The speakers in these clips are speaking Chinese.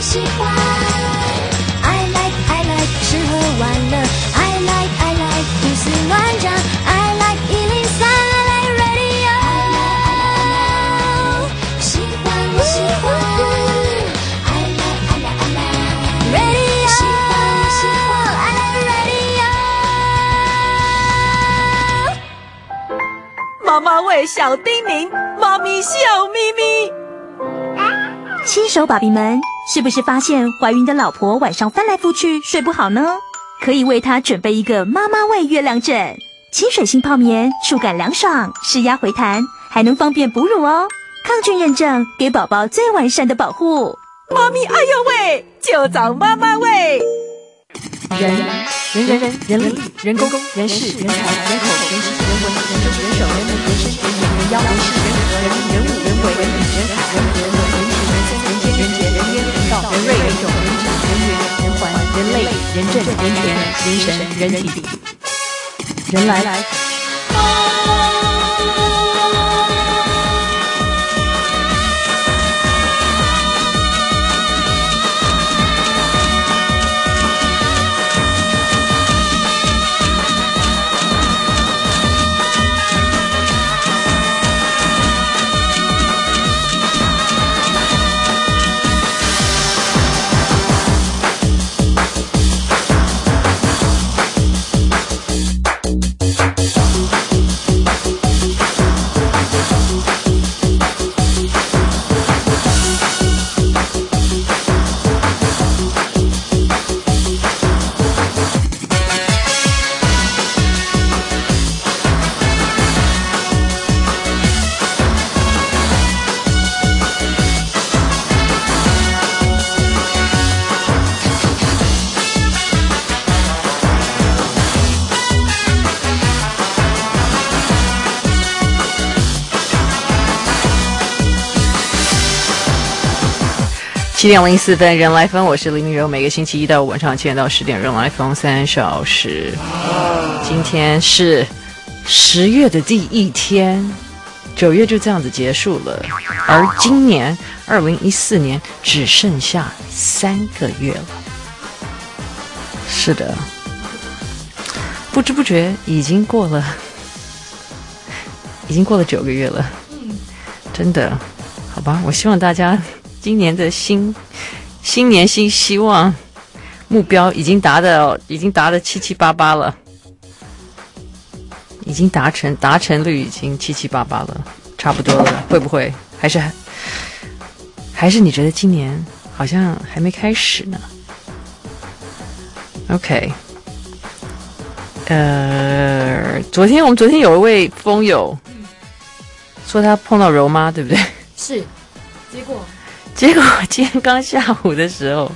喜欢 I like 吃喝玩乐 I like 胡思乱想 I like 103 I like radio 喜欢我喜欢 I like radio 喜欢我喜欢 I like radio 妈妈为小叮咛，妈咪笑眯眯。 新手爸比们，是不是发现怀孕的老婆晚上翻来覆去睡不好呢？可以为她准备一个妈妈味月亮枕，亲水性泡棉，触感凉爽，释压回弹，还能方便哺乳哦。抗菌认证，给宝宝最完善的保护。 妈咪哎呦喂，就找妈妈味。人力人工人事人才人口人情人文人政人手人民人生人眼人妖人事人和人物人为人理人海人人文人情人生人间人杰人烟人道人瑞人种人质人缘人环人类人政人权人神人体人来。7:04人来疯，我是林明柔，每个星期一到五晚上7点到10点人来疯3小时。今天是10月的第一天，9月就这样子结束了，而今年2014年只剩下3个月了。是的，不知不觉已经过了9个月了。真的，好吧，我希望大家今年的新年新希望目标已经达的七七八八了，已经达成率已经七七八八了，差不多了。会不会还是你觉得今年好像还没开始呢 ？OK， 我们昨天有一位风友说他碰到柔妈，对不对？ 是， 结果今天刚下午的时候，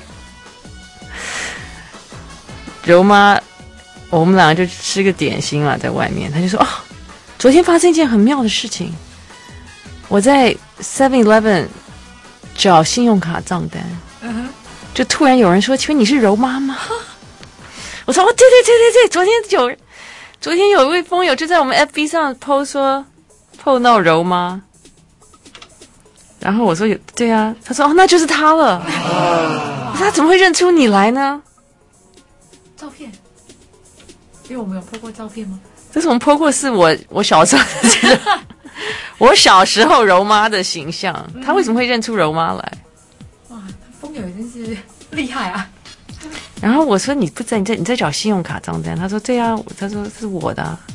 柔妈我们两个就吃个点心啦，在外面，他就说哦，昨天发生一件很妙的事情，我在 7-Eleven 找信用卡账单，就突然有人说，请问你是柔妈吗？我说哦，对，昨天有一位风友就在我们 FB 上 po 说碰到柔妈。然后我说有，对啊，他说哦，那就是他了。他怎么会认出你来呢？ 照片，因为我们有 po 过照片吗？ 这是我们 po 过，是我小时候我小时候柔妈的形象，他为什么会认出柔妈来？ 哇，风友真是厉害啊！ 然后我说你不在，你在找信用卡账单？他说对啊，他说是我的啊。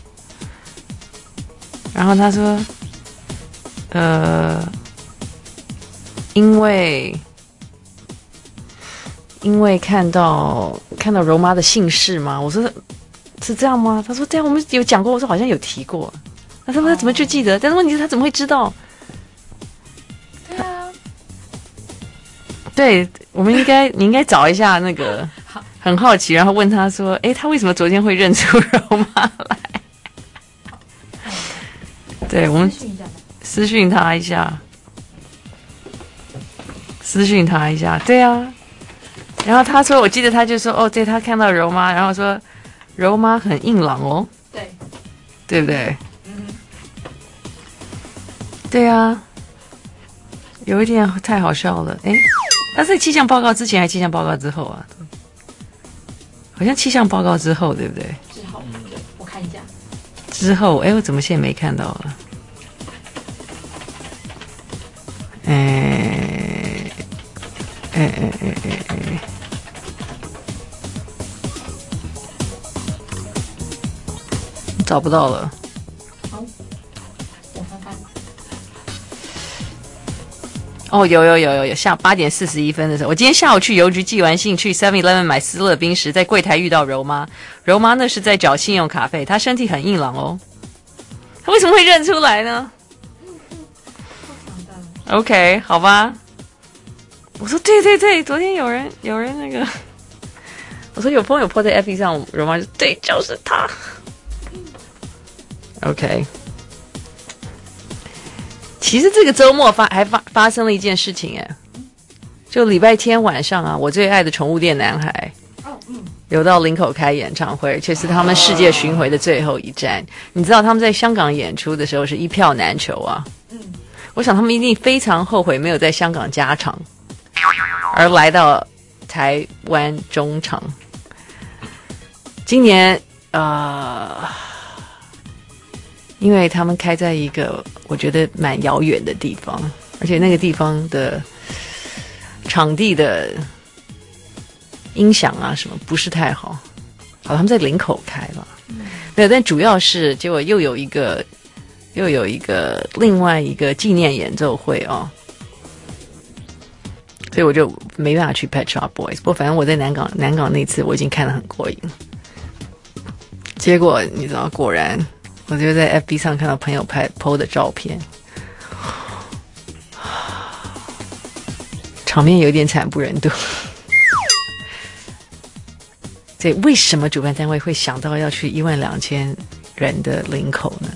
然后他说因为看到柔妈的姓氏吗？我说是这样吗？他说对啊，我们有讲过。我说好像有提过。他说他怎么就记得？但是问题是他怎么会知道？ 对啊， 对，你应该找一下那个，很好奇，然后问他说，他为什么昨天会认出柔妈来？对，我们私讯他一下。对啊。然后他说，我记得他就说，哦，对，他看到柔妈，然后说柔妈很硬朗哦，对不对？对啊，有一点太好笑了。 他在气象报告之前还气象报告之后啊？好像气象报告之后，对不对？ 之后，我看一下。 之后，哎，我怎么现在没看到了？找不到了。 好，我翻翻。 哦，有，下8:41的时候，我今天下午去邮局寄完信，去 7-Eleven 买斯乐冰时，在柜台遇到柔妈。柔妈那是在缴信用卡费，她身体很硬朗哦。她为什么会认出来呢？OK， 好吧。我说对，昨天有人那个，我说有朋友 po 在 FB 上，柔妈就对，就是他。OK， 其实这个周末发生了一件事情哎，就礼拜天晚上啊，我最爱的宠物店男孩有到林口开演唱会，却是他们世界巡回的最后一站。你知道他们在香港演出的时候是一票难求啊。我想他们一定非常后悔没有在香港加场，而来到台湾中场。今年因为他们开在一个我觉得蛮遥远的地方，而且那个地方的场地的音响啊什么不是太好。好，他们在林口开了，没有，但主要是结果又有一个另外一个纪念演奏会哦，所以我就没办法去 Pet Shop Boys。不过反正我在南港那次我已经看得很过瘾。结果你知道，果然我就在 FB 上看到朋友PO 的照片，场面有点惨不忍睹。所以为什么主办单位会想到要去12000人的林口呢？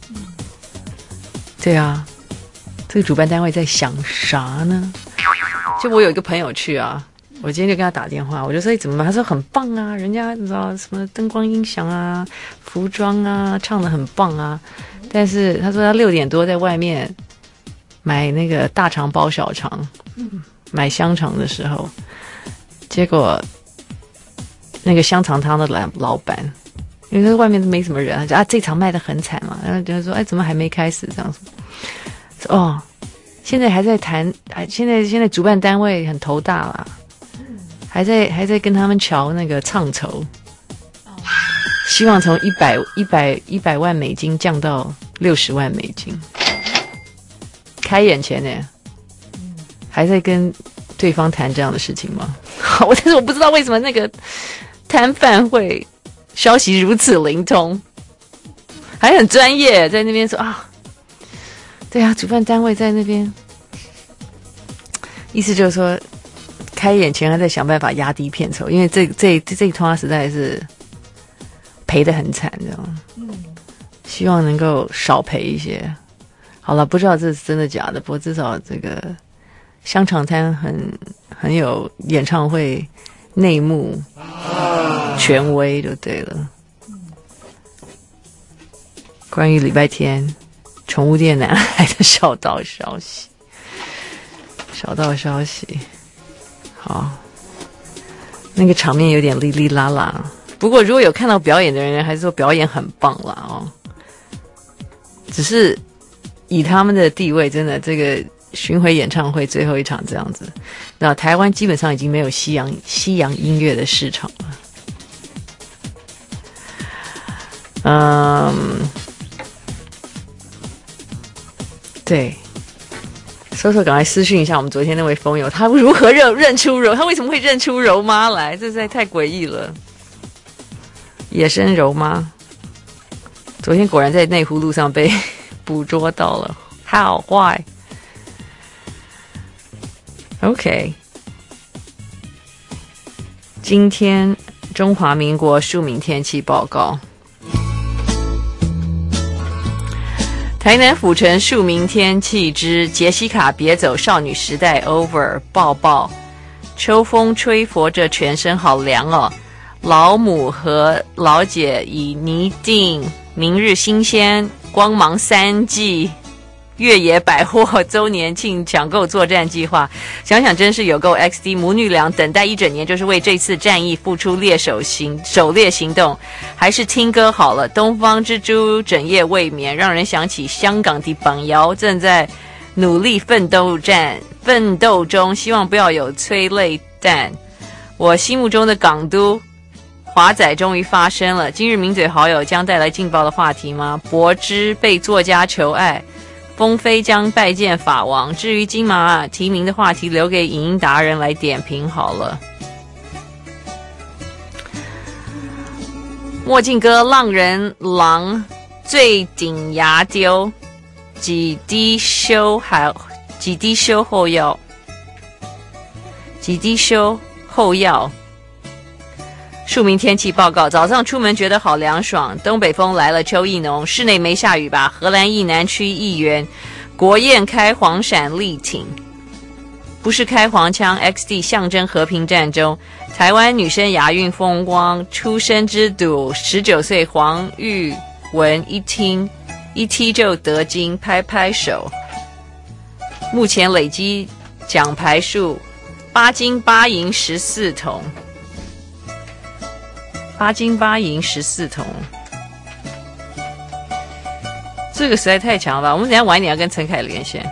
对啊，这个主办单位在想啥呢？就我有一个朋友去啊，我今天就跟他打电话，我就说怎么办？他说很棒啊，人家你知道什么灯光音响啊、服装啊，唱得很棒啊。但是他说他6点多在外面买那个大肠包小肠，买香肠的时候，结果那个香肠汤的老板，因为外面都没什么人，啊，这场卖得很惨嘛，然后就说，哎，怎么还没开始这样子？哦，现在还在谈，现在主办单位很头大啦，还在跟他们瞧那个唱酬，希望从100万美金降到60万美金，开演前呢，还在跟对方谈这样的事情吗？但是我不知道为什么那个摊贩会消息如此灵通，还很专业，在那边说啊，对啊，主办单位在那边，意思就是说，开演前还在想办法压低片酬，因为这一趟实在是赔得很惨，这样，希望能够少赔一些。好了，不知道这是真的假的，不过至少这个香肠摊很有演唱会内幕权威就对了。关于礼拜天宠物店男孩的小道消息，好，那个场面有点哩哩啦啦，不过如果有看到表演的人，还是说表演很棒啦哦。只是以他们的地位，真的这个巡回演唱会最后一场这样子，那台湾基本上已经没有西洋音乐的市场了。对，搜赶快私讯一下我们昨天那位风友，他如何认出他为什么会认出柔妈来？这实在太诡异了。野生柔妈，昨天果然在内湖路上被捕捉到了，好坏。OK， 今天中华民国庶民天气报告。台南府城庶民天气之杰西卡别走少女时代 over 抱抱，秋风吹拂着全身好凉哦，老母和老姐已拟定明日新鲜光芒3季越野百货周年庆抢购作战计划，想想真是有够 XD， 母女俩等待一整年，就是为这次战役付出狩猎行动。还是听歌好了，东方之珠整夜未眠，让人想起香港的榜瑶正在努力奋斗中，希望不要有催泪弹。我心目中的港都华仔终于发生了，今日名嘴好友将带来劲爆的话题吗？柏芝被作家求爱，风飞将拜见法王。至于金马提名的话题，留给影音达人来点评好了。墨镜哥浪人郎最顶牙丢，几滴修后药，庶民天气报告，早上出门觉得好凉爽，东北风来了，秋意浓，室内没下雨吧？荷兰意南区议员国宴开黄伞力挺，不是开黄腔 XD 象征和平战争。台湾女生亚运风光，出生之赌，19岁黄玉文一踢就得金，拍拍手。目前累积奖牌数8金8银14铜。8金8银14铜，这个实在太强了吧！我们等一下晚一点要跟陈凯连线。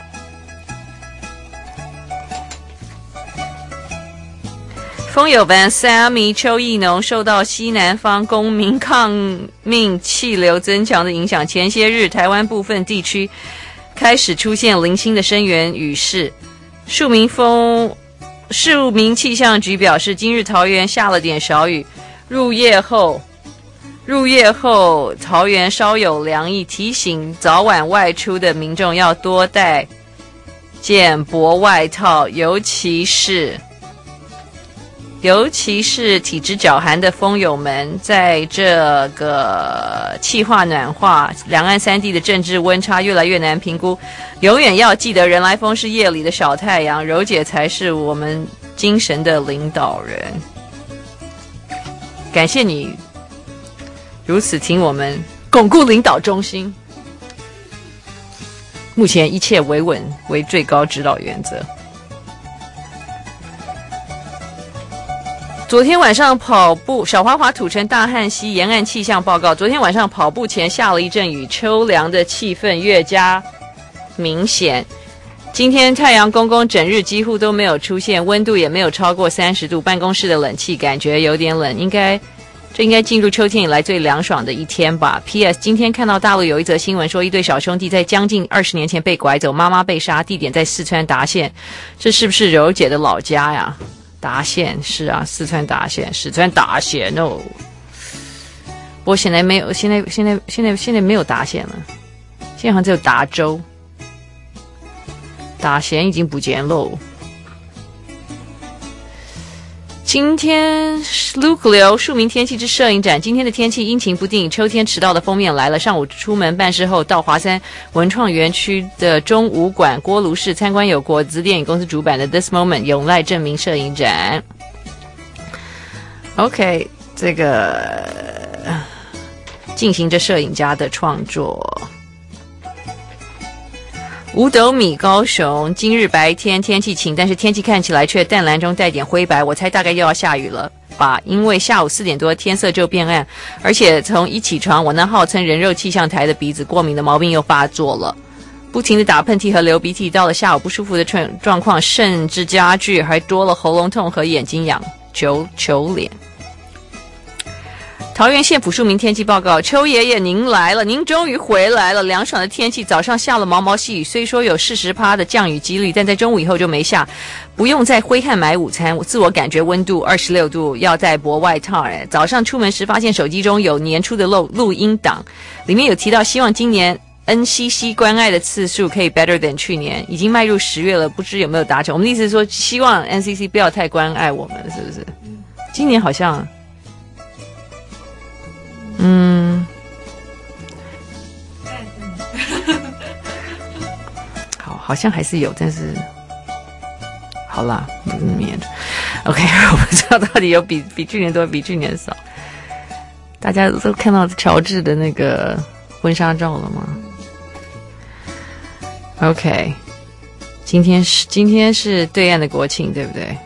风友班 Sammy 邱义农受到西南方公民抗命气流增强的影响，前些日台湾部分地区开始出现零星的声援雨势。树民气象局表示，今日桃园下了点小雨。入夜后桃园稍有凉意，提醒早晚外出的民众要多带件薄外套，尤其是体质较寒的风友们，在这个气化暖化，两岸三地的政治温差越来越难评估，永远要记得人来疯是夜里的小太阳，柔姐才是我们精神的领导人。感谢你如此听我们巩固领导中心，目前一切维稳为最高指导原则。昨天晚上跑步，小华华土城大汉溪沿岸气象报告，昨天晚上跑步前下了一阵雨，秋凉的气氛越加明显。今天太阳公公整日几乎都没有出现，温度也没有超过30度，办公室的冷气感觉有点冷，这应该进入秋天以来最凉爽的一天吧。 PS 今天看到大陆有一则新闻说，一对小兄弟在将近20年前被拐走，妈妈被杀，地点在四川达县，这是不是柔姐的老家呀？达县是啊，四川达县哦。不过现在没有，现在没有达县了，现在好像只有达州。打弦已经不见喽。今天 Luke 刘庶民天气之摄影展，今天的天气阴晴不定，秋天迟到的封面来了。上午出门办事后，到华山文创园区的中武馆锅炉室参观有果子电影公司主办的 This Moment 永濑正明摄影展。OK， 这个进行着摄影家的创作。五斗米高雄，今日白天天气晴，但是天气看起来却淡蓝中带点灰白，我猜大概又要下雨了吧，因为下午4点多天色就变暗，而且从一起床，我那号称人肉气象台的鼻子过敏的毛病又发作了，不停的打喷嚏和流鼻涕，到了下午不舒服的状况甚至加剧，还多了喉咙痛和眼睛痒，求脸。桃园县府庶民天气报告，邱爷爷您来了，您终于回来了。凉爽的天气，早上下了毛毛细雨，虽说有40%的降雨几率，但在中午以后就没下，不用再挥汗买午餐。自我感觉温度26度，要带薄外套。早上出门时发现手机中有年初的录音档，里面有提到希望今年 NCC 关爱的次数可以 better than 去年，已经迈入10月了，不知有没有达成。我们的意思是说，希望 NCC 不要太关爱我们，是不是？今年好像。好像还是有，但是好啦，OK， 我不知道到底有比去年多，比去年少。大家都看到乔治的那个婚纱照了吗？ OK， 今天是对岸的国庆，对不对？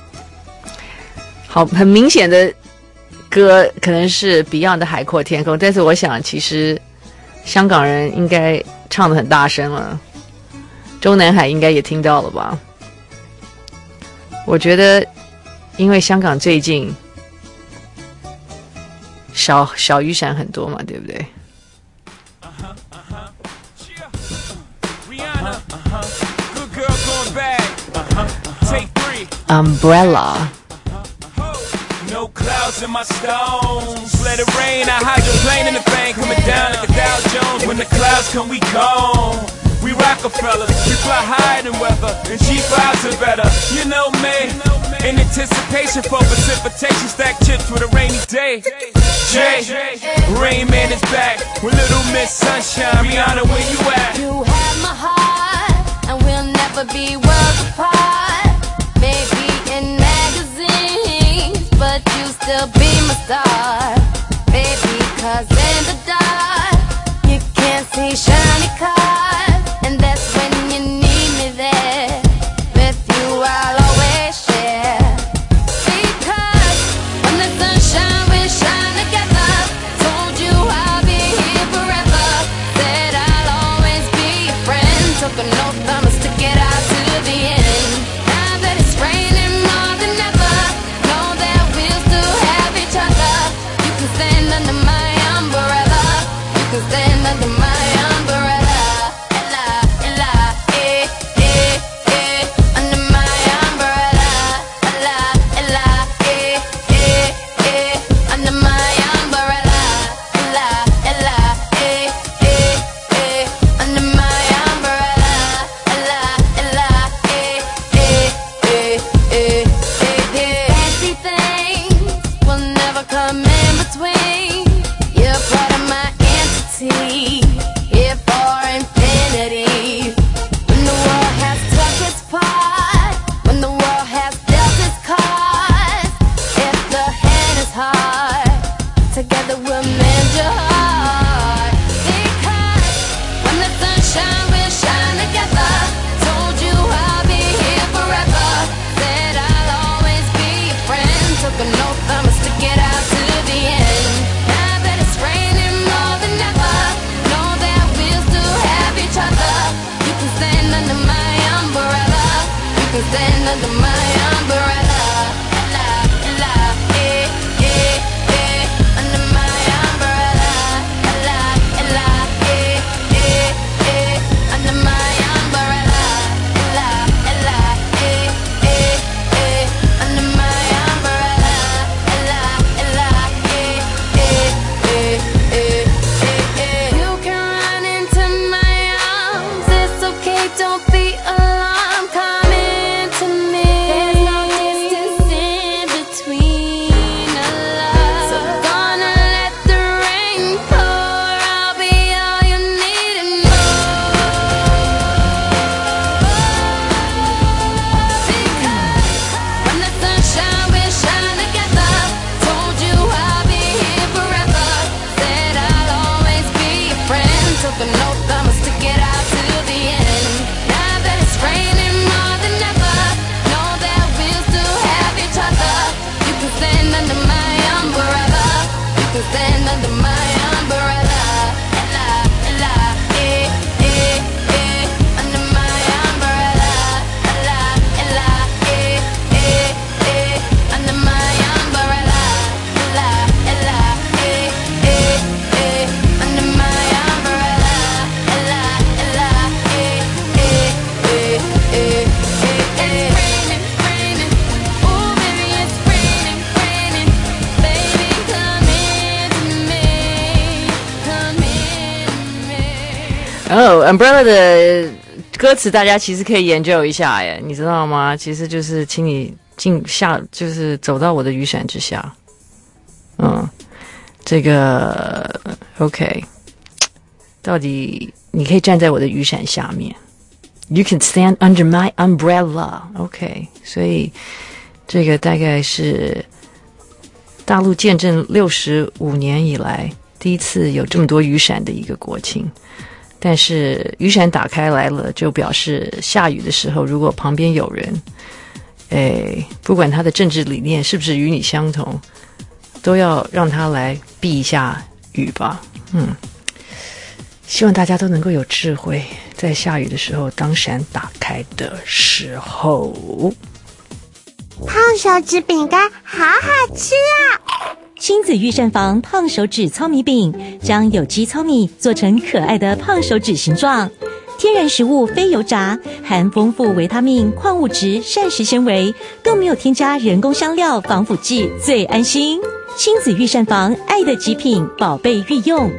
好，很明显的歌可能是 Beyond 的《海阔天空》，但是我想其实香港人应该唱得很大声了，中南海应该也听到了吧？我觉得，因为香港最近小雨伞很多嘛，对不对？Umbrella。 No clouds in my stones. Let it rain, I hydroplane in the thing. Coming down like a Dow Jones. When the clouds come, we gone. We Rockefellers, we fly higher than weather. And cheap vibes are better. You know me. In anticipation for precipitation. Stack chips with a rainy day. Jay, Rain Man is back. With Little Miss Sunshine. Rihanna, where you at? You have my heart, and we'll never be worlds apart. Maybe in magazines, but you still be my star, baby. 'Cause in the dark, you can't see shiny cars, and that's when you need me there. With you, I'll always share. Because when the sunshine, we shine together. Told you I'll be here forever. Said I'll always be your friend. Took an oath, I'ma stick it out to the end. Now that it's raining more than ever, know that we'll still have each other. You can stand under my umbrella. You can stand under my umbrella. Ella, Ella, under my umbrella. Ella, Ella, under my umbrella. Ella, Ella, under my umbrella. Ella, Ella, fancy things will never come in between. You're part of my entity, here for infinity. When the world has took its part, when the world has dealt its cards, if the hand is hard, together we'll mend your heart. Because when the sunshine, we'll shine together. Told you I'll be here forever. Said I'll always be your friend. Took an oath, I'ma stick it out to the end. Now that it's raining more than ever, know that we'll still have each other. You can stand under my umbrella. You can stand under my umbrella. Ella, Ella, under my umbrella. Ella, Ella, under my umbrella. Ella, Ella, under my umbrella. Ella, Ella, you can run into my arms. It's okay, don't be alarmed. Come into me. There's no distance in between our love. So gonna let the rain pour. I'll be all you need and more. Because when the sunshine, we'll shine together. Told you I'll be here forever. Said I'll always be your friend. Took an oath, I'ma stick it out to the end. Now that it's raining more than ever, know that we'll still have each other. You can stand under my umbrella. You can stand under my umbrella. Ella, Ella, under my umbrella. Ella, Ella, under my umbrella. Ella, Ella, under my umbrella. Ella, Ella, it's raining, raining. Ooh, baby, it's raining, raining. Baby, come into me, come into me. Umbrella 的歌词大家其实可以研究一下耶，你知道吗？其实就是请你就是走到我的雨伞之下。这个 OK， 到底你可以站在我的雨伞下面。You can stand under my umbrella. OK， 所以这个大概是大陆建政65年以来第一次有这么多雨伞的一个国庆。 但是雨伞打开来了，就表示下雨的时候，如果旁边有人，不管他的政治理念是不是与你相同，都要让他来避一下雨吧。希望大家都能够有智慧，在下雨的时候，当伞打开的时候。 胖手指饼干好好吃啊！ 亲子御膳房胖手指糙米饼，将有机糙米做成可爱的胖手指形状，天然食物非油炸，含丰富维他命、矿物质、膳食纤维，更没有添加人工香料、防腐剂，最安心。亲子御膳房，爱的极品，宝贝御用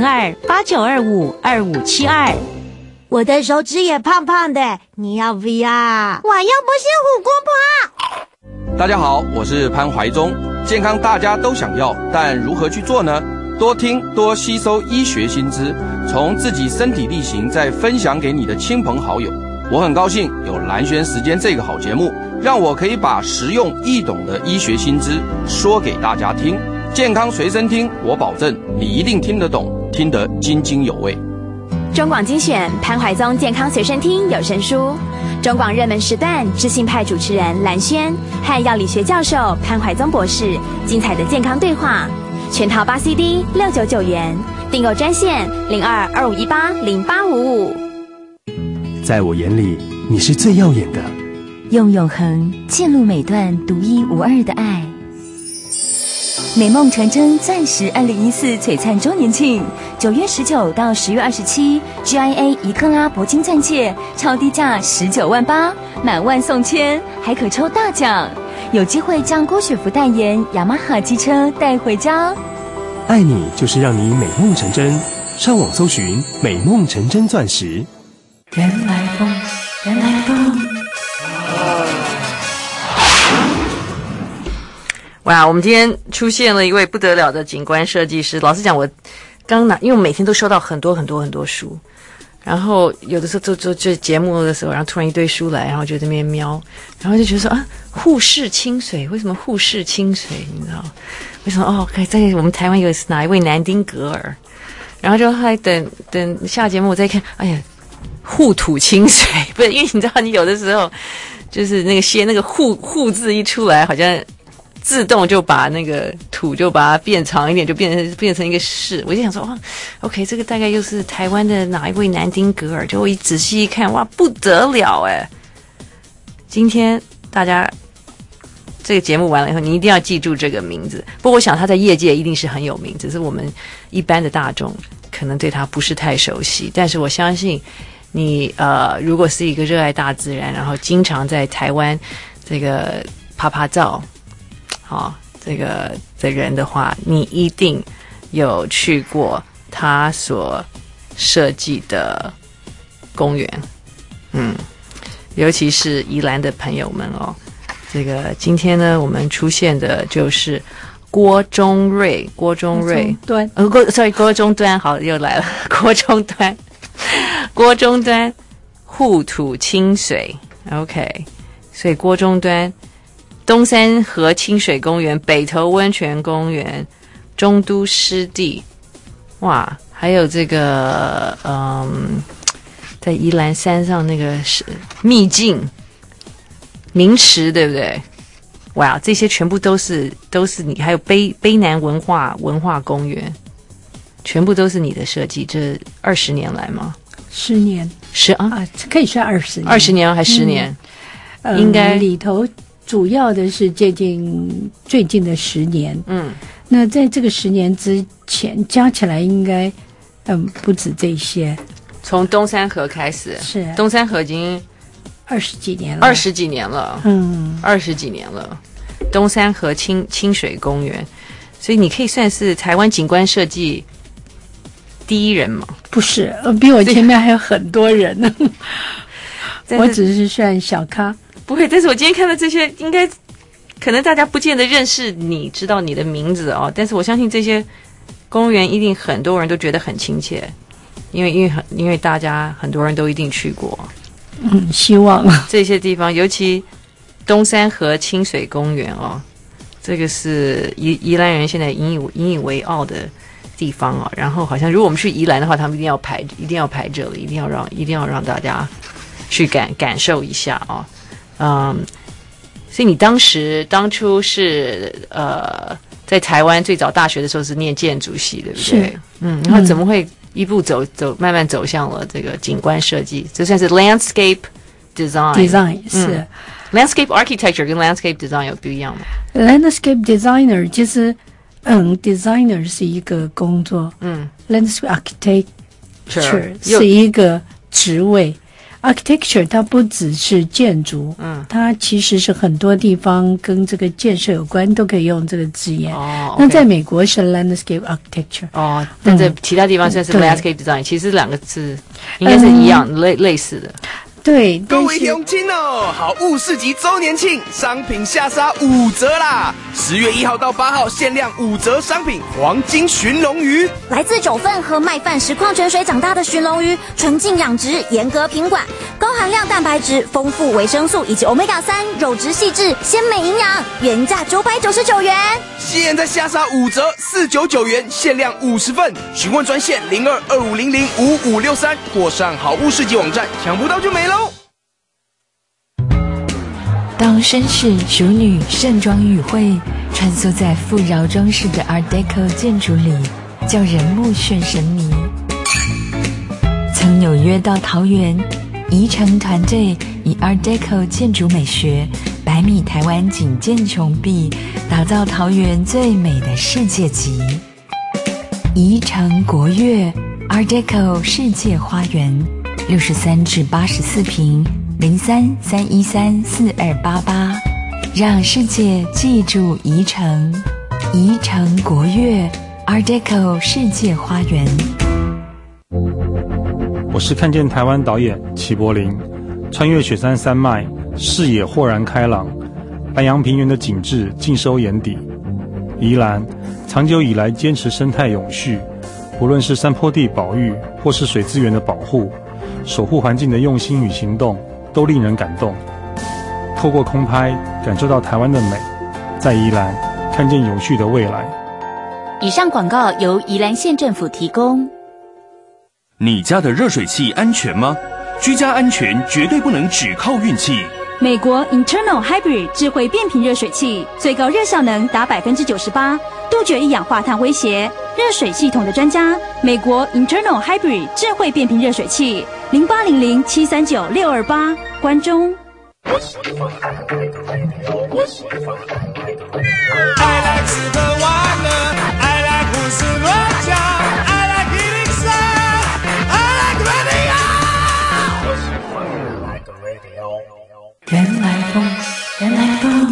，02-8925-2572。 我的手指也胖胖的，你要不要？我又不是虎姑婆。 大家好，我是潘怀忠。健康大家都想要，但如何去做呢？多听多吸收医学新知，从自己身体力行，再分享给你的亲朋好友。我很高兴有蓝轩时间这个好节目，让我可以把实用易懂的医学新知说给大家听。健康随身听，我保证你一定听得懂，听得津津有味。 中广精选潘怀宗健康随身听有声书，中广热门时段知性派主持人蓝轩和药理学教授潘怀宗博士精彩的健康对话，全套8 CD 699元，订购专线0225180855。 在我眼里，你是最耀眼的。 用永恒记录每段独一无二的爱。美梦成真钻石2014璀璨周年庆，9月19到10月27 ，GIA 1克拉铂金钻戒超低价19万8，满万送千，还可抽大奖，有机会将郭雪芙代言雅马哈机车带回家。 爱你就是让你美梦成真，上网搜寻美梦成真钻石。 原来风，原来风。 哇，我们今天出现了一位不得了的景观设计师。老实讲，我刚拿，因为我每天都收到很多书，然后有的时候做节目的时候，然后突然一堆书来，然后就在那边瞄，然后就觉得说啊，护士清水，为什么护士清水？你知道为什么？哦，可以在我们台湾有哪一位南丁格尔？然后就还等下节目我再看，哎呀，护土清水，不是，因为你知道，你有的时候就是那个护字一出来，好像自动就把那个土就把它变长一点，就变成一个士。我就想说，哇 ，OK， 这个大概又是台湾的哪一位南丁格尔？就我一仔细一看，哇，不得了哎！今天大家这个节目完了以后，你一定要记住这个名字。不过我想他在业界一定是很有名，只是我们一般的大众可能对他不是太熟悉。但是我相信你如果是一个热爱大自然，然后经常在台湾这个拍照。这个的人的话，你一定有去过他所设计的公园，尤其是宜兰的朋友们哦。这个今天呢，我们出现的就是郭中端，好，又来了，郭中端护土清水 ，OK， 所以郭中端。东山河清水公园、北投温泉公园、中都湿地，哇，还有这个在宜兰山上那个秘境明池，对不对？哇，这些全部都是你，还有卑南文化公园，全部都是你的设计。这20年来吗 ？10年，可以算20年 ，20年还10年，应该里头。主要的是最近的10年，那在这个10年之前加起来应该，不止这些。 从东山河开始， 是东山河已经 20几年了 ，20几年了，20几年了。东山河清水公园，所以你可以算是台湾景观设计第一人嘛？ 不是，比我前面还有很多人呢。我只是算小咖。 不会，但是我今天看到这些，应该可能大家不见得认识你，知道你的名字哦。但是我相信这些公园一定很多人都觉得很亲切，因为大家很多人都一定去过。 希望这些地方，尤其东山河清水公园哦，这个是宜兰人现在引以为傲的地方啊。然后好像如果我们去宜兰的话，他们一定要排这里，一定要让大家去感受一下啊。所以你当初是在台湾最早大学的时候是念建筑系，对不对？然后怎么会一步慢慢走向了这个景观设计？这算是 landscape design 是。 landscape architecture 跟 landscape design 有不一样吗？ landscape designer 其实designer 是一个工作，landscape architecture 是一个职位。architecture 它不只是建筑，它其实是很多地方跟这个建设有关都可以用这个字眼。那在美国是 landscape architecture， 但在其他地方算是 landscape design，其实两个字应该是一样，类似的。 对， 各位乡亲哦，好物市集周年庆，商品下杀5折啦！10月1号到8号限量5折商品，黄金鲟龙鱼， 来自9份和麦饭石矿泉水长大的鲟龙鱼，纯净养殖，严格品管，高含量蛋白质，丰富维生素以及 Omega 3，肉质细致，鲜美营养，原价999元， 现在下杀5折，499元，限量50份，询问专线0225005563，或上好物市集网站，抢不到就没喽。 当绅士、淑女盛装与会，穿梭在富饶装饰的 Art Deco 建筑里，叫人目眩神迷。从纽约到桃园，宜城团队以 Art Deco 建筑美学100米台湾景建穹壁，打造桃园最美的世界级。宜城国悦 Art Deco 世界花园，63至84坪。03-313-4288，让世界记住宜城。宜城国悦 Art Deco 世界花园。 我是看见台湾导演齐柏林，穿越雪山山脉，视野豁然开朗，南洋平原的景致尽收眼底。宜兰长久以来坚持生态永续，不论是山坡地保育或是水资源的保护，守护环境的用心与行动都令人感动。透过空拍感受到台湾的美，在宜兰看见永续的未来。 以上广告由宜兰县政府提供。 你家的热水器安全吗？居家安全绝对不能只靠运气。 美国 Internal Hybrid 智慧变频热水器，最高热效能达98%，杜绝一氧化碳威胁。热水系统的专家，美国 Internal Hybrid 智慧变频热水器，0800-739-628，关中。 I like Super Wonder, I like 胡思乱想 I like eating sad, I like radio. 人来疯，人来疯。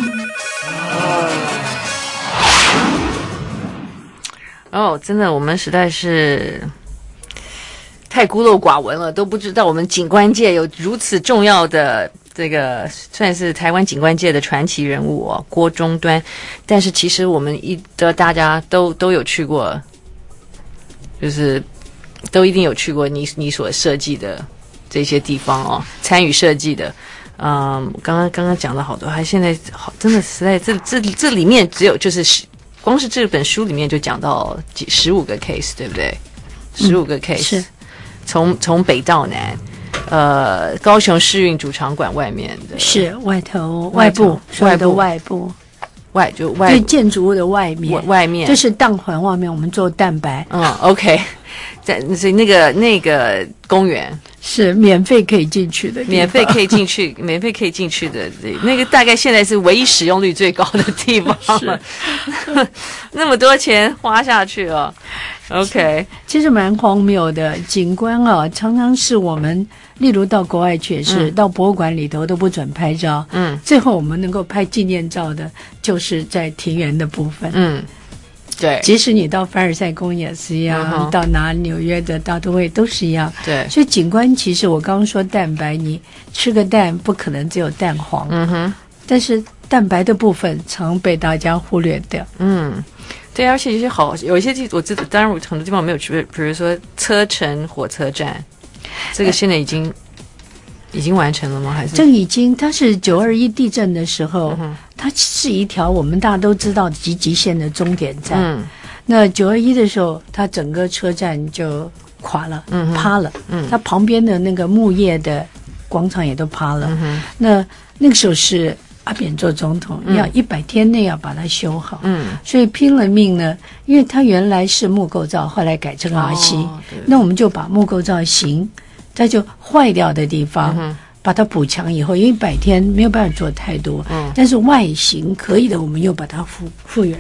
真的，我们实在是太孤陋寡闻了，都不知道我们景观界有如此重要的这个算是台湾景观界的传奇人物郭中端。但是其实我们大家都有去过，就是都一定有去过你所设计的这些地方参与设计的。刚刚讲了好多，还现在真的实在这里面只有就是光是这本书里面就讲到15个 case， 对不对？15个 case，是从北到南。高雄市运主场馆外面的是外部对建筑物的外面，就是蛋环外面，我们做蛋白。 OK， 所以那个公园是免费可以进去的， 免费可以进去的那个大概现在是唯一使用率最高的地方了，那么多钱花下去哦。OK， 其实蛮荒谬的景观常常是我们，例如到国外去也是，到博物馆里头都不准拍照，最后我们能够拍纪念照的，就是在庭园的部分， 对， 即使你到凡尔赛宫也是一样，到纽约的大都会都是一样， 对， 所以景观其实我刚刚说蛋白，你吃个蛋不可能只有蛋黄，但是蛋白的部分常被大家忽略掉， 对，而且有一些地我知道，当然我很多地方没有去，比如说车城火车站，这个现在已经完成了吗？还是这已经？它是921地震的时候，它是一条我们大家都知道的集集线的终点站。 那921的时候，它整个车站就垮了，趴了。它旁边的那个木叶的广场也都趴了。那个时候是阿扁做总统，要100天内要把它修好。所以拼了命呢，因为它原来是木构造，后来改成RC，那我们就把木构造型，它就坏掉的地方。把它补强以后，因为100天没有办法做太多，但是外形可以的，我们又把它复原。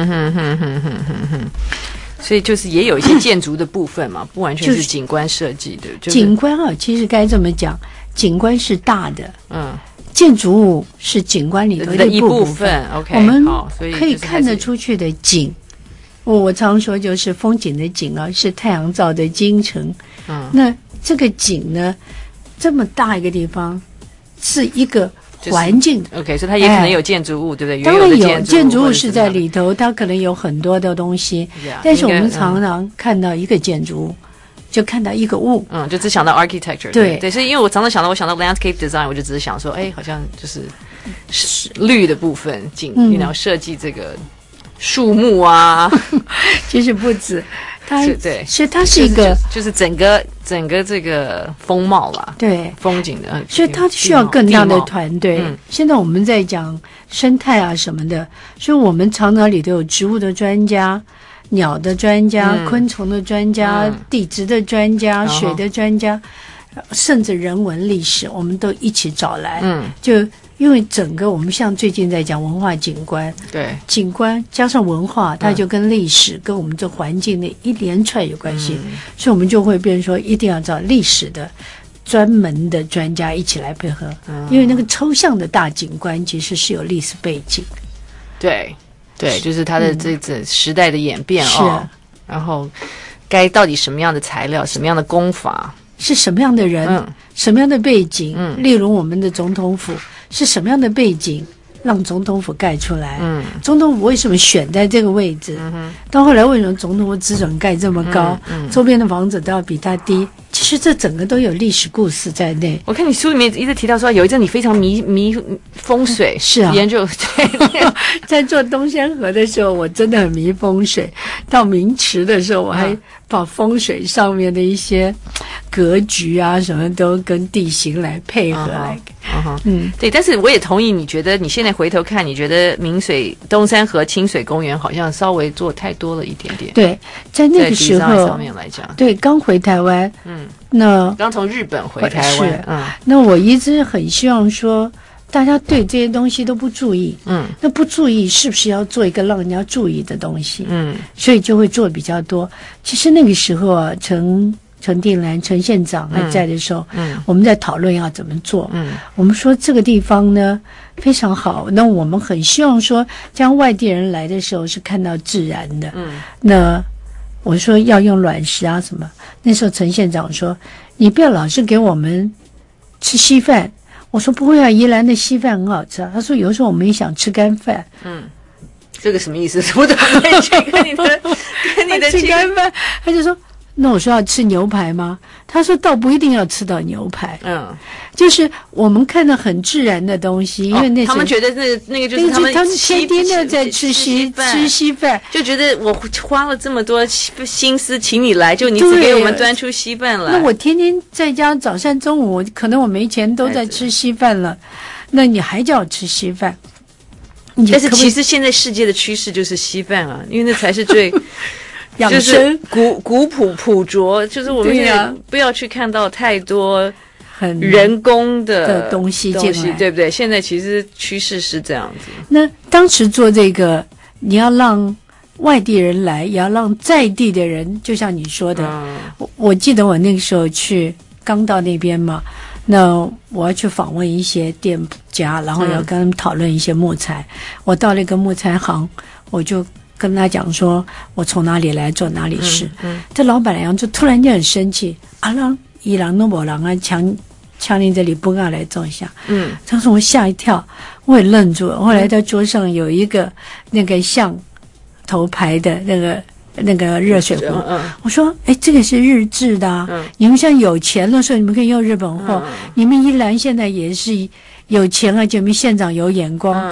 所以就是也有一些建筑的部分嘛，不完全是景观设计的。 景观啊，其实该这么讲，景观是大的，建筑物是景观里头的一部分。 OK， 我们可以看得出去的景，我常说就是风景的景啊，是太阳照的京城。那这个景呢？这么大一个地方，是一个环境。 OK， 所以它也可能有建筑物，对不对？ 当然有建筑物是在里头，它可能有很多的东西。但是我们常常看到一个建筑物，就看到一个物， 就只想到 architecture。对，所以因为我常常想到 landscape design， 我就只是想说，好像就是绿的部分，设计这个树木啊， 其实不止。 对， 所以它是一个， 就是整个这个风貌啦， 对， 风景的， 所以它需要更大的团队。现在我们在讲生态啊什么的，所以我们常常里头有植物的专家、鸟的专家、昆虫的专家、地质的专家、水的专家，甚至人文历史，我们都一起找来。就因为整个我们像最近在讲文化景观， 对， 景观加上文化，它就跟历史、跟我们这环境的一连串有关系，所以我们就会变成说，一定要找历史的专门的专家一起来配合，因为那个抽象的大景观其实是有历史背景。 对，就是它的这时代的演变是然后该到底什么样的材料、什么样的工法， 是什么样的人、什么样的背景，例如我们的总统府。是什么样的背景让总统府盖出来？总统府为什么选在这个位置？到后来为什么总统府只准盖这么高？周边的房子都要比它低？其实这整个都有历史故事在内。 我看你书里面一直提到说，有一阵你非常迷风水， 是啊， 研究。对， 在做东山河的时候，我真的很迷风水。到明池的时候，我还把风水上面的一些格局啊，什么都跟地形来配合来。 对，但是我也同意，你觉得你现在回头看，你觉得明水东山河清水公园好像稍微做太多了一点点。 对，在那个时候上面来讲， 对，刚回台湾，那刚从日本回台湾， 那我一直很希望说，大家对这些东西都不注意，那不注意是不是要做一个让人家注意的东西？所以就会做比较多。其实那个时候啊，陈定南陈县长还在的时候，我们在讨论要怎么做。我们说这个地方呢非常好，那我们很希望说，这样外地人来的时候是看到自然的。那我说要用卵石啊什么，那时候陈县长说，你不要老是给我们吃稀饭。我说不会啊，宜兰的稀饭很好吃啊。他说有时候我们也想吃干饭。 这个什么意思？我懂跟你的吃干饭，他就说。那我说要吃牛排吗？他说倒不一定要吃到牛排，就是我们看到很自然的东西，因为他们觉得那个就是他们天天的在吃稀饭， 就觉得我花了这么多心思请你来，就你只给我们端出稀饭来。 那我天天在家早上中午，可能我没钱都在吃稀饭了，那你还叫我吃稀饭？ 但是其实现在世界的趋势就是稀饭啊，因为那才是最。 就是古朴拙，就是我们也不要去看到太多很人工的东西进来， 对不对？现在其实趋势是这样子。 那当时做这个，你要让外地人来，也要让在地的人，就像你说的，我记得我那个时候刚到那边嘛，那我要去访问一些店家，然后要跟他们讨论一些木材。我到了一个木材行，我就跟他讲说我从哪里来做哪里事，这老板娘就突然间很生气啊，让伊人都没人啊，强你这里不让来做一下，当时我吓一跳，我也愣住了。后来在桌上有一个那个像头牌的那个热水壶，我说这个是日制的啊，你们像有钱的时候你们可以用日本货，你们宜兰现在也是有钱而且你们县长有眼光，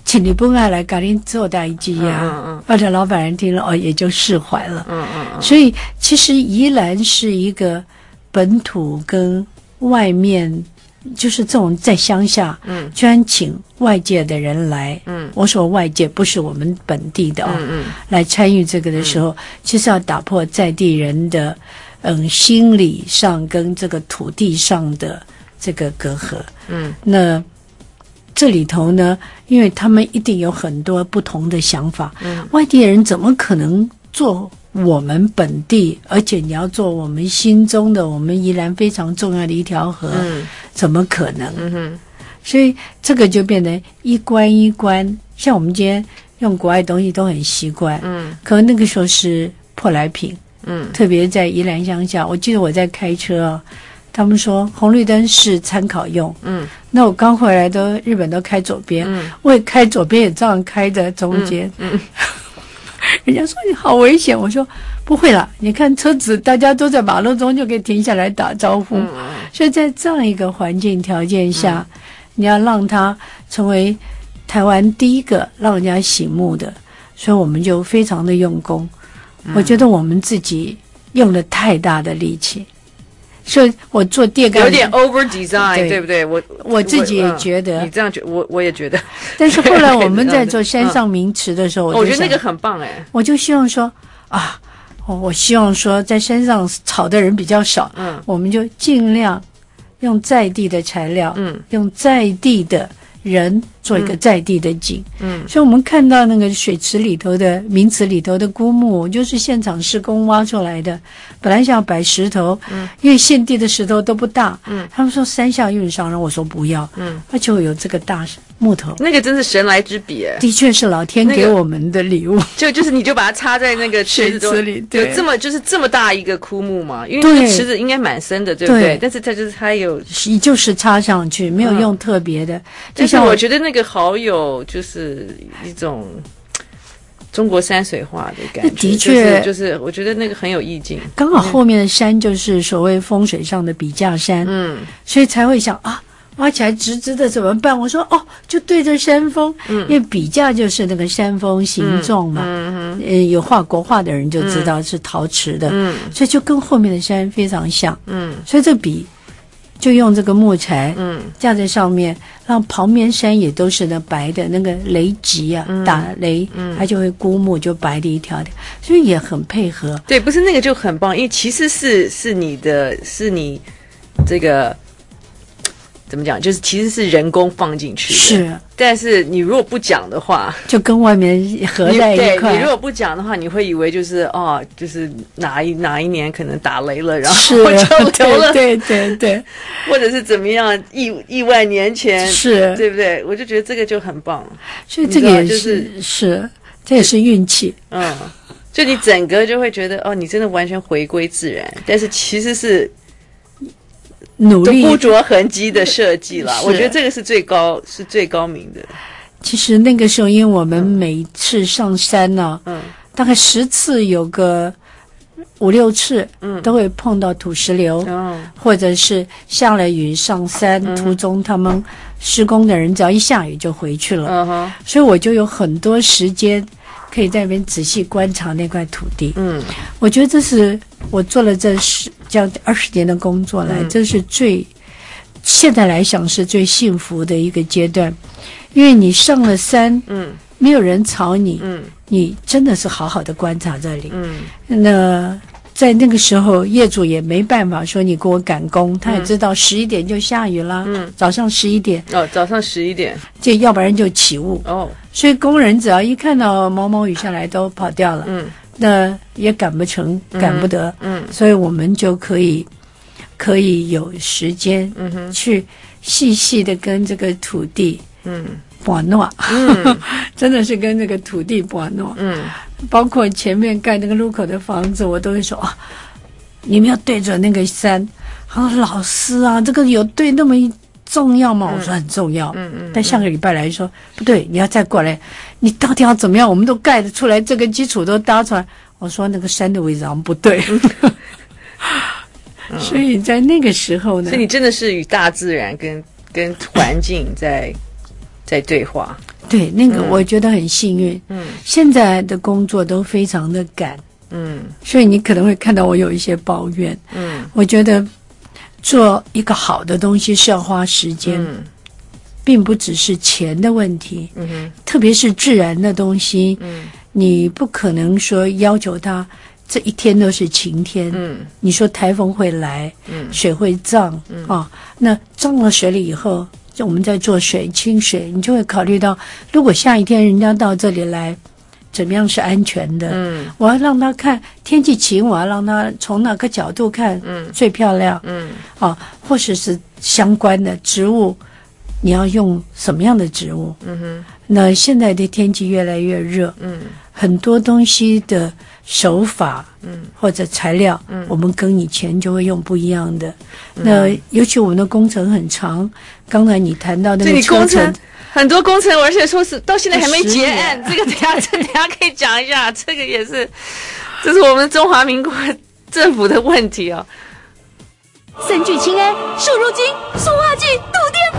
请你不爱来赶紧做代机呀，或者老板人听了也就释怀了。所以其实宜兰是一个本土跟外面，就是这种在乡下，居然请外界的人来，我说外界不是我们本地的来参与这个的时候，其实要打破在地人的心理上跟这个土地上的这个隔阂。那这里头呢，因为他们一定有很多不同的想法，外地人怎么可能做我们本地，而且你要做我们心中的我们宜兰非常重要的一条河，怎么可能？所以这个就变成一关一关，像我们今天用国外东西都很习惯，可能那个时候是舶来品，特别在宜兰乡下，我记得我在开车他们说红绿灯是参考用，那我刚回来日本都开左边，我也开左边，也这样开的中间，人家说你好危险，我说不会啦，你看车子大家都在马路中就可以停下来打招呼，所以在这样一个环境条件下，你要让它成为台湾第一个让人家醒目的，所以我们就非常的用功，我觉得我们自己用了太大的力气。所以我做电杆有点 over design， 对不对？ 我自己也觉得， 你这样觉得，我也觉得。 但是后来我们在做山上名池的时候， 我觉得那个很棒哎。 我就希望说我希望说在山上吵的人比较少，我们就尽量用在地的材料，用在地的人做一个在地的景，所以我们看到那个水池里头的名池里头的枯木，就是现场施工挖出来的。本来想要摆石头，因为现地的石头都不大，他们说山下运上，然后我说不要，而且有这个大木头， 那个真是神来之笔， 的确是老天给我们的礼物。 就是你就把它插在那个池子里，对，有这么大一个枯木嘛，因为那个池子应该蛮深的，对不对？但是它有， 就是插上去，没有用特别的。 就像我觉得那个好有就是一种中国山水画的感觉， 的确就是我觉得那个很有意境。 刚好后面的山就是所谓风水上的笔架山，所以才会想挖起来直直的怎么办？我说就对着山峰，因为笔架就是那个山峰形状嘛，有画国画的人就知道是陶瓷的，所以就跟后面的山非常像，所以这笔就用这个木材架在上面，让旁边山也都是那白的那个雷击打雷，它就会枯木就白的一条条，所以也很配合。 对，不是那个就很棒，因为其实是你这个怎么讲，就是其实是人工放进去的， 是。 但是你如果不讲的话， 就跟外面合在一块。 你如果不讲的话，你会以为就是就是哪一年可能打雷了，然后就流了， 对， 或者是怎么样亿万年前， 是， 对不对？我就觉得这个就很棒， 所以这个也是这也是运气， 就你整个就会觉得你真的完全回归自然，但是其实是努力不着痕迹的设计了，我觉得这个是最高明的。 其实那个时候，因为我们每次上山呢，大概10次有个5、6次，都会碰到土石流，或者是下了雨上山途中，他们施工的人只要一下雨就回去了，所以我就有很多时间可以在那边仔细观察那块土地。我觉得这是我做了这20年的工作来，这是现在来想是最幸福的一个阶段，因为你上了山，没有人吵你，你真的是好好的观察这里。那在那个时候，业主也没办法说你给我赶工，他也知道11点就下雨啦，早上11点， 早上11点， 这要不然就起雾，所以工人只要一看到毛毛雨下来都跑掉了，那也赶不得，所以我们就可以有时间去细细的跟这个土地把诺，真的是跟这个土地把诺，包括前面盖那个路口的房子，我都会说你们要对准那个山。他说老师啊，这个有对那么重要吗？我说很重要。但下个礼拜来说不对，你要再过来，你到底要怎么样？我们都盖得出来，这个基础都搭出来。我说那个山的位置好像不对。所以在那个时候呢， 所以你真的是与大自然跟环境在对话。 对，那个我觉得很幸运。现在的工作都非常的赶。所以你可能会看到我有一些抱怨。我觉得做一个好的东西是要花时间，并不只是钱的问题。特别是自然的东西，你不可能说要求它这一天都是晴天。你说台风会来，水会涨啊，那涨了水了以后，我们在做水清水，你就会考虑到，如果下一天人家到这里来，怎么样是安全的？我要让他看天气晴，我要让他从哪个角度看最漂亮。或者是相关的植物，你要用什么样的植物？那现在的天气越来越热，很多东西的手法，或者材料，我们跟以前就会用不一样的。那尤其我们的工程很长，刚才你谈到那个车程。 很多工程，而且说是到现在还没结案，这个等一下可以讲一下，这个也是，这是我们中华民国政府的问题哦。 森聚氰胺、瘦肉精、塑化剂、肚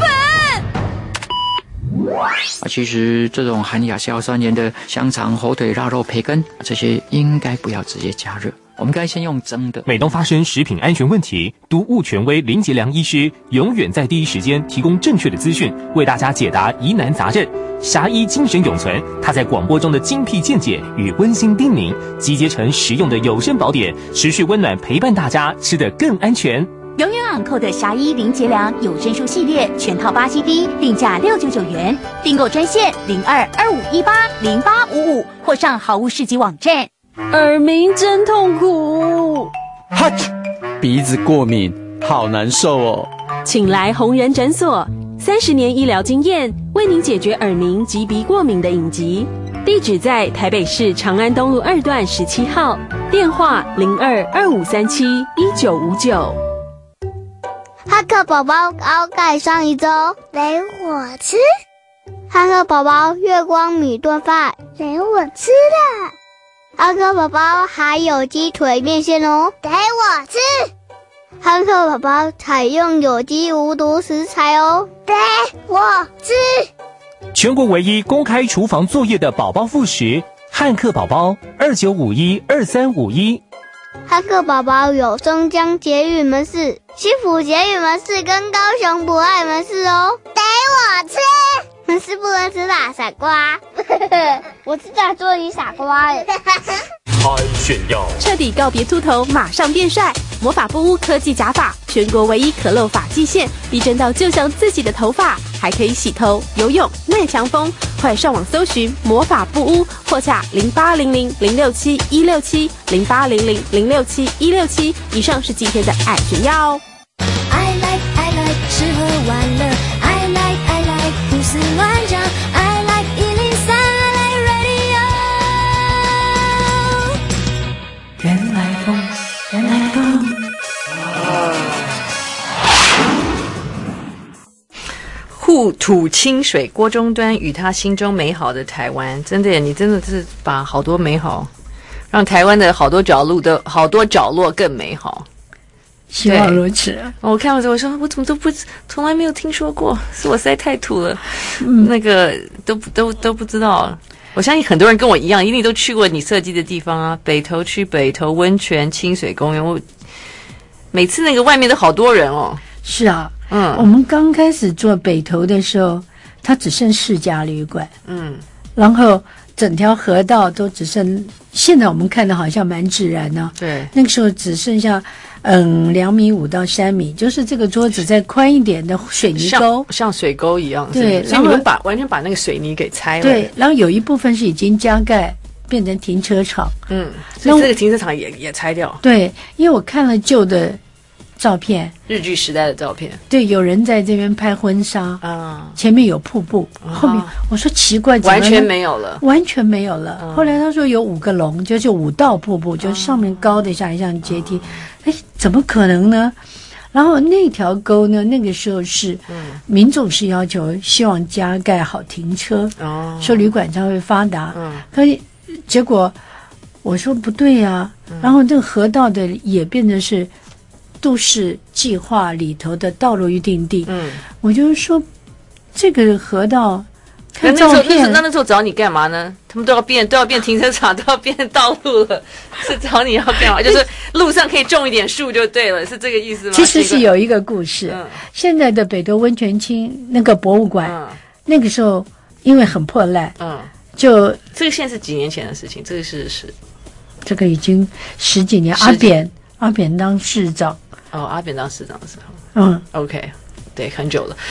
淀粉。 其实这种含亚硝酸盐的香肠、火腿、腊肉、培根，这些应该不要直接加热。我们该先用蒸的。 每当发生食品安全问题，毒物权威林杰良医师永远在第一时间提供正确的资讯，为大家解答疑难杂症。侠医精神永存，他在广播中的精辟见解与温馨叮咛，集结成实用的有声宝典，持续温暖陪伴大家，吃得更安全。 永远昂扣的侠医林杰良有声书系列全套8 CD， 定价699元，订购专线0225180855或上好物市集网站。 耳鸣真痛苦， 哈啾，鼻子过敏，好难受哦。 请来红人诊所，30年医疗经验，为您解决耳鸣及鼻过敏的隐疾。地址在台北市长安东路2段17号，电话0225371959。 汉克宝宝高盖上一周，给我吃。汉克宝宝月光米炖饭，给我吃的。汉克宝宝还有鸡腿面线哦，给我吃。汉克宝宝采用有机无毒食材哦，给我吃。 全国唯一公开厨房作业的宝宝副食，汉克宝宝29512351。 汉克宝宝有松江捷运门市、新埔捷运门市跟高雄博爱门市哦，给我吃。门市不能吃啦，傻瓜。我是在做你傻瓜耶。 太炫耀！ 彻底告别秃头，马上变帅！魔法布屋科技假发，全国唯一可露发际线，逼真到就像自己的头发，还可以洗头、游泳、耐强风。快上网搜寻魔法布屋，或洽0800067167 0800067167。以上是今天的爱炫耀哦。 I like 吃喝玩乐 I like 胡思乱想 I like 103 I like radio 原来风护土清水，郭中端与他心中美好的台湾，真的耶，你真的是把好多美好，让台湾的好多角落更美好。 希望如此。 我看到之后，我说我怎么从来没有听说过，是我实在太土了，那个都不知道。我相信很多人跟我一样，一定都去过你设计的地方啊，北投区北投温泉清水公园，我每次那个外面都好多人哦。 是啊，我们刚开始做北投的时候，它只剩4家旅馆，然后整条河道都只剩，现在我们看的好像蛮自然呢。 对， 那个时候只剩下2.5米到3米，就是这个桌子再宽一点的水泥沟， 像水沟一样。 对， 所以你们完全把那个水泥给拆了。 对，然后有一部分是已经加盖变成停车场。 所以这个停车场也拆掉。 对，因为我看了旧的照片， 日据时代的照片。 对，有人在这边拍婚纱前面有瀑布，后面我说奇怪， 完全没有了， 完全没有了。后来他说有5个龙，就是5道瀑布，就上面高的像阶梯。怎么可能呢？然后那条沟呢，那个时候是民众是要求希望加盖好停车，说旅馆才会发达。可是结果我说不对啊，然后这个河道的也变成是都市计划里头的道路预定地。我就是说这个河道看照片。 那时候找你干嘛呢？他们都要变停车场，都要变道路了，是找你要干嘛？就是路上可以种一点树就对了，是这个意思吗？ 其实是有一个故事，现在的北投温泉区那个博物馆，那个时候因为很破烂，就这个现在是几年前的事情，这个是这个已经10几年。阿扁当市长， 阿扁当市长的时候，OK。对，很久了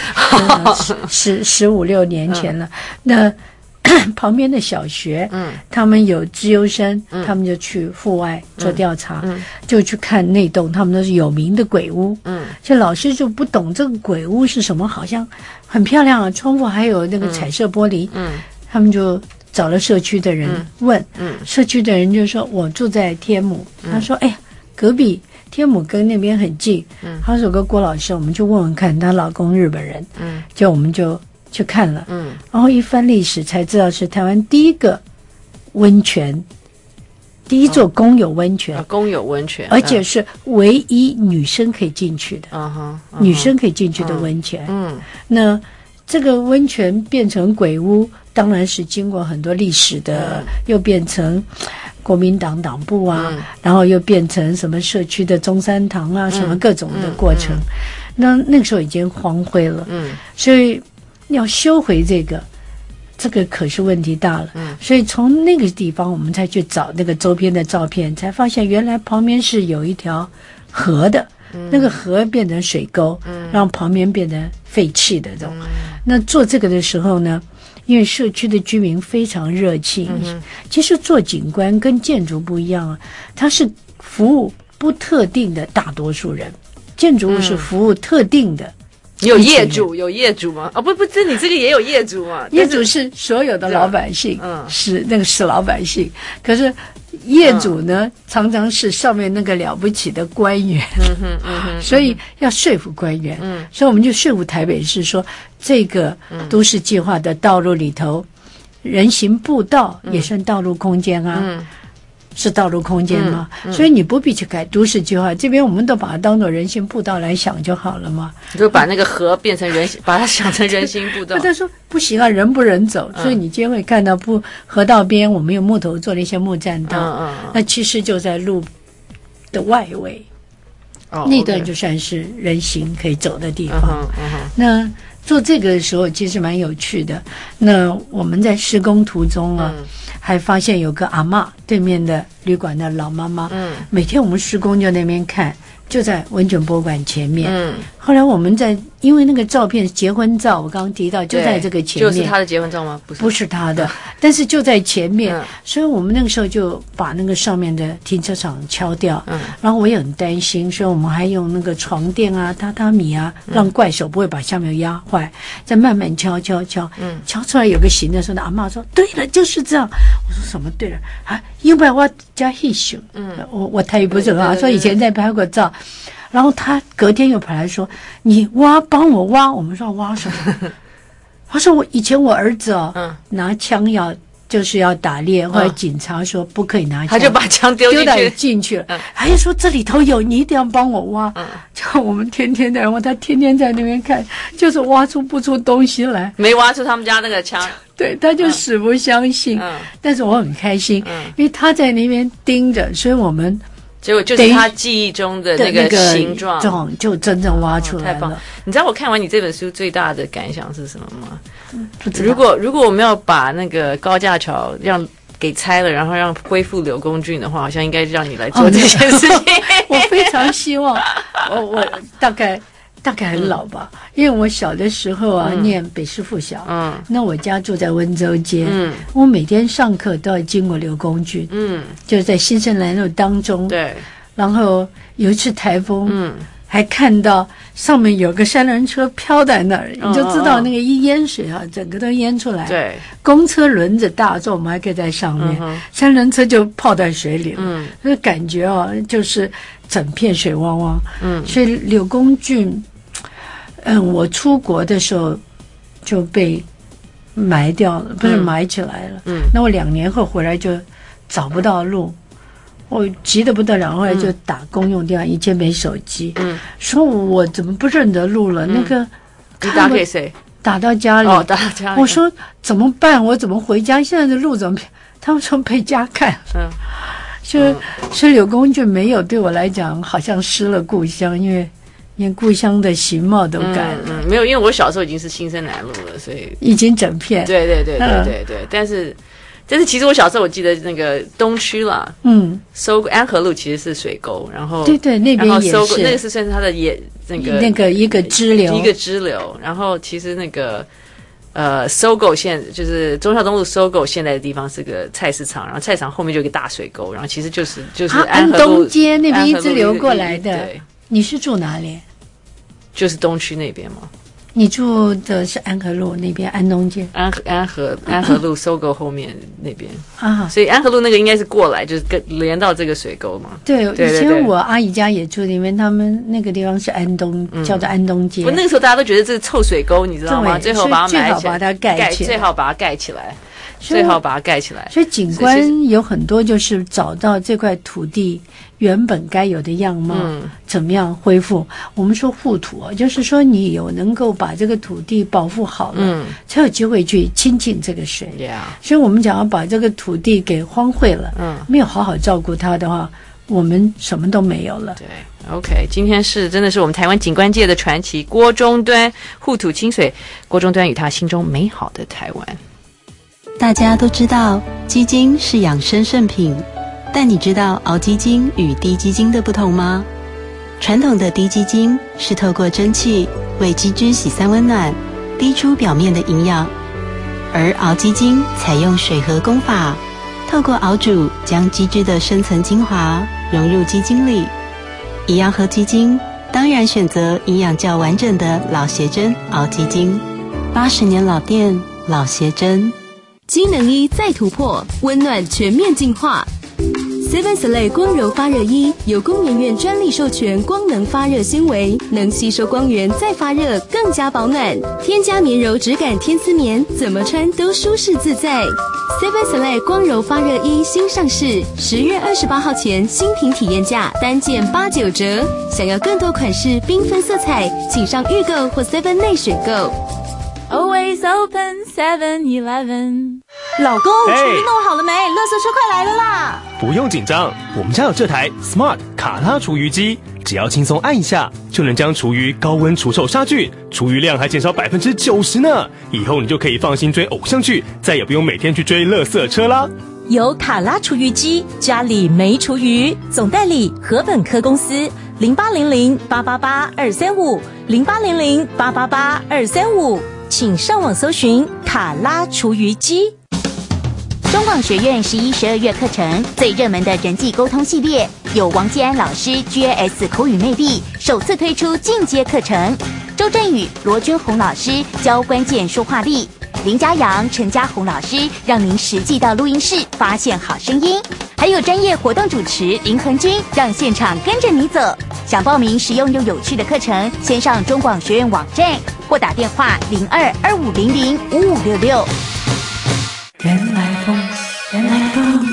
，15、16年前了。那旁边的小学，他们有资优生，他们就去户外做调查，就去看那栋他们都是有名的鬼屋。就老师就不懂这个鬼屋是什么，好像很漂亮啊，窗户还有那个彩色玻璃。他们就找了社区的人问，社区的人就说：“我住在天母。”他说：“哎呀，隔壁。”天母跟那边很近，他有个郭老师，我们就问问看，她老公日本人，就我们就去看了，然后一翻历史才知道是台湾第一个温泉，第一座公有温泉， 公有温泉， 而且是唯一女生可以进去的，女生可以进去的温泉。那这个温泉变成鬼屋，当然是经过很多历史的，又变成国民党党部啊，然后又变成什么社区的中山堂啊，什么各种的过程。那个时候已经荒废了，所以要修回这个可是问题大了。所以从那个地方我们才去找那个周边的照片，才发现原来旁边是有一条河的，那个河变成水沟，让旁边变成废弃的这种。那做这个的时候呢，因为社区的居民非常热情，其实做景观跟建筑不一样啊，它是服务不特定的大多数人，建筑物是服务特定的。 有业主吗？不，这你这个也有业主嘛？ 业主是所有的老百姓，是那个是老百姓。可是业主呢，常常是上面那个了不起的官员，所以要说服官员。所以我们就说服台北市说，这个都市计划的道路里头，人行步道也算道路空间啊。是道路空间吗？所以你不必去改都市计划，这边我们都把它当作人行步道来想就好了嘛。 你就把那个河变成把它想成人行步道。 他说不行啊，人不人走，所以你今天会看到河道边我们用木头做了一些木栈道，那其实就在路的外围，那段就算是人行可以走的地方。那做这个的时候其实蛮有趣的。那我们在施工途中啊，还发现有个阿嬷，对面的旅馆的老妈妈，每天我们施工就那边看，就在温泉博物馆前面。后来我们因为那个照片结婚照，我刚刚提到就在这个前面， 就是他的结婚照吗？ 不是他的，但是就在前面，所以我们那个时候就把那个上面的停车场敲掉。然后我也很担心，所以我们还用那个床垫啊、榻榻米啊，让怪手不会把下面压坏，再慢慢敲。敲出来有个形的时候，阿嬷说：“对了，就是这样。”我说：“什么对了啊？因为我加细想，我台语不是很好，说以前在拍过照。”然后他隔天又跑来说：“你帮我挖。”我们说挖什么？他说以前我儿子拿枪就是要打猎，后来警察说不可以拿枪， 他就把枪丢进去了。他就说这里头有，你一定要帮我挖。就我们天天在挖，他天天在那边看，就是挖出不出东西来， 没挖出他们家那个枪。 对，他就死不相信。但是我很开心，因为他在那边盯着，所以我们。 结果就是他记忆中的那个形状， 就真正挖出来了。 太棒！你知道我看完你这本书最大的感想是什么吗？如果我们要把那个高架桥给拆了，然后让恢复柳公郡的话，好像应该让你来做这件事情。 我非常希望，我大概很老吧，因为我小的时候啊，念北师附小，那我家住在温州街，我每天上课都要经过柳公郡，就是在新生南路当中， 对， 然后有一次台风，还看到上面有个三轮车飘在那儿，你就知道那个一淹水啊，整个都淹出来， 对， 公车轮子大，我们还可以在上面，三轮车就泡在水里了，那感觉啊，就是整片水汪汪，所以柳公郡。我出国的时候就被埋掉了，不是埋起来了。那我2年后回来就找不到路，我急得不得了，后来就打公用电话，以前没手机，说我怎么不认得路了？那个你打给谁？ 打到家里。 打到家里。 我说怎么办？我怎么回家？现在的路怎么？他们说陪家看。所以柳公就没有对我来讲，好像失了故乡，因为连故乡的形貌都改了。 没有，因为我小时候已经是新生南路了，所以已经整片。 对。但是其实我小时候我记得那个东区啦，安和路其实是水沟，然后对那边也是， 那个是算是它的那个一个支流，然后其实那个。搜狗现就是忠孝东路搜狗现在的地方是个菜市场，然后菜市场后面就有一个大水沟，然后其实就是安东街那边一直流过来的。对，你是住哪里？ 就是东区那边吗？ 你住的是安和路那边，安东街， 安和路搜狗后面那边啊， 所以安和路那个应该是过来，就是连到这个水沟嘛。 对，以前我阿姨家也住里面，他们那个地方是安东，叫做安东街。 那个时候大家都觉得这是臭水沟，你知道吗？最后把它埋起来，最好把它盖起来。所以景观有很多就是找到这块土地原本该有的样貌，怎么样恢复。我们说护土，就是说你有能够把这个土地保护好了，才有机会去亲近这个水。所以我们讲要把这个土地给荒废了，没有好好照顾它的话，我们什么都没有了。对 ，OK， 今天真的是我们台湾景观界的传奇郭中端护土清水，郭中端与他心中美好的台湾。 大家都知道鸡精是养生圣品，但你知道熬鸡精与滴鸡精的不同吗？传统的滴鸡精是透过蒸汽为鸡汁洗散温暖，滴出表面的营养，而熬鸡精采用水和功法，透过熬煮将鸡汁的深层精华融入鸡精里。一样喝鸡精，当然选择营养较完整的老协珍熬鸡精。80年老店，老协珍。 机能衣再突破，温暖全面进化。Seven Slay 光柔发热衣由工研院专利授权光能发热纤维，能吸收光源再发热，更加保暖。添加绵柔质感天丝棉，怎么穿都舒适自在。Seven Slay 光柔发热衣新上市，10月28号前新品体验价单件89折。想要更多款式缤纷色彩，请上预购或 Seven 内选购。 Always open 7-Eleven。 老公，厨余弄好了没？垃圾车快来了啦！ 不用紧张，我们家有这台 Smart 卡拉厨余机，只要轻松按一下，就能将厨余高温除臭杀菌，厨余量还减少90%呢。以后你就可以放心追偶像剧，再也不用每天去追垃圾车啦。 有卡拉厨余机，家里没厨余。总代理禾本科公司0800-888-235，0800-888-235，请上网搜寻卡拉厨余机。 中广学院11、12月课程最热门的人际沟通系列，有王基安老师 GAS 口语魅力首次推出进阶课程，周振宇、罗君红老师教关键说话力，林嘉阳、陈嘉宏老师让您实际到录音室发现好声音，还有专业活动主持林恒君让现场跟着你走。想报名实用又有趣的课程，先上中广学院网站或打电话02-2500-5566。 原来风，原来风。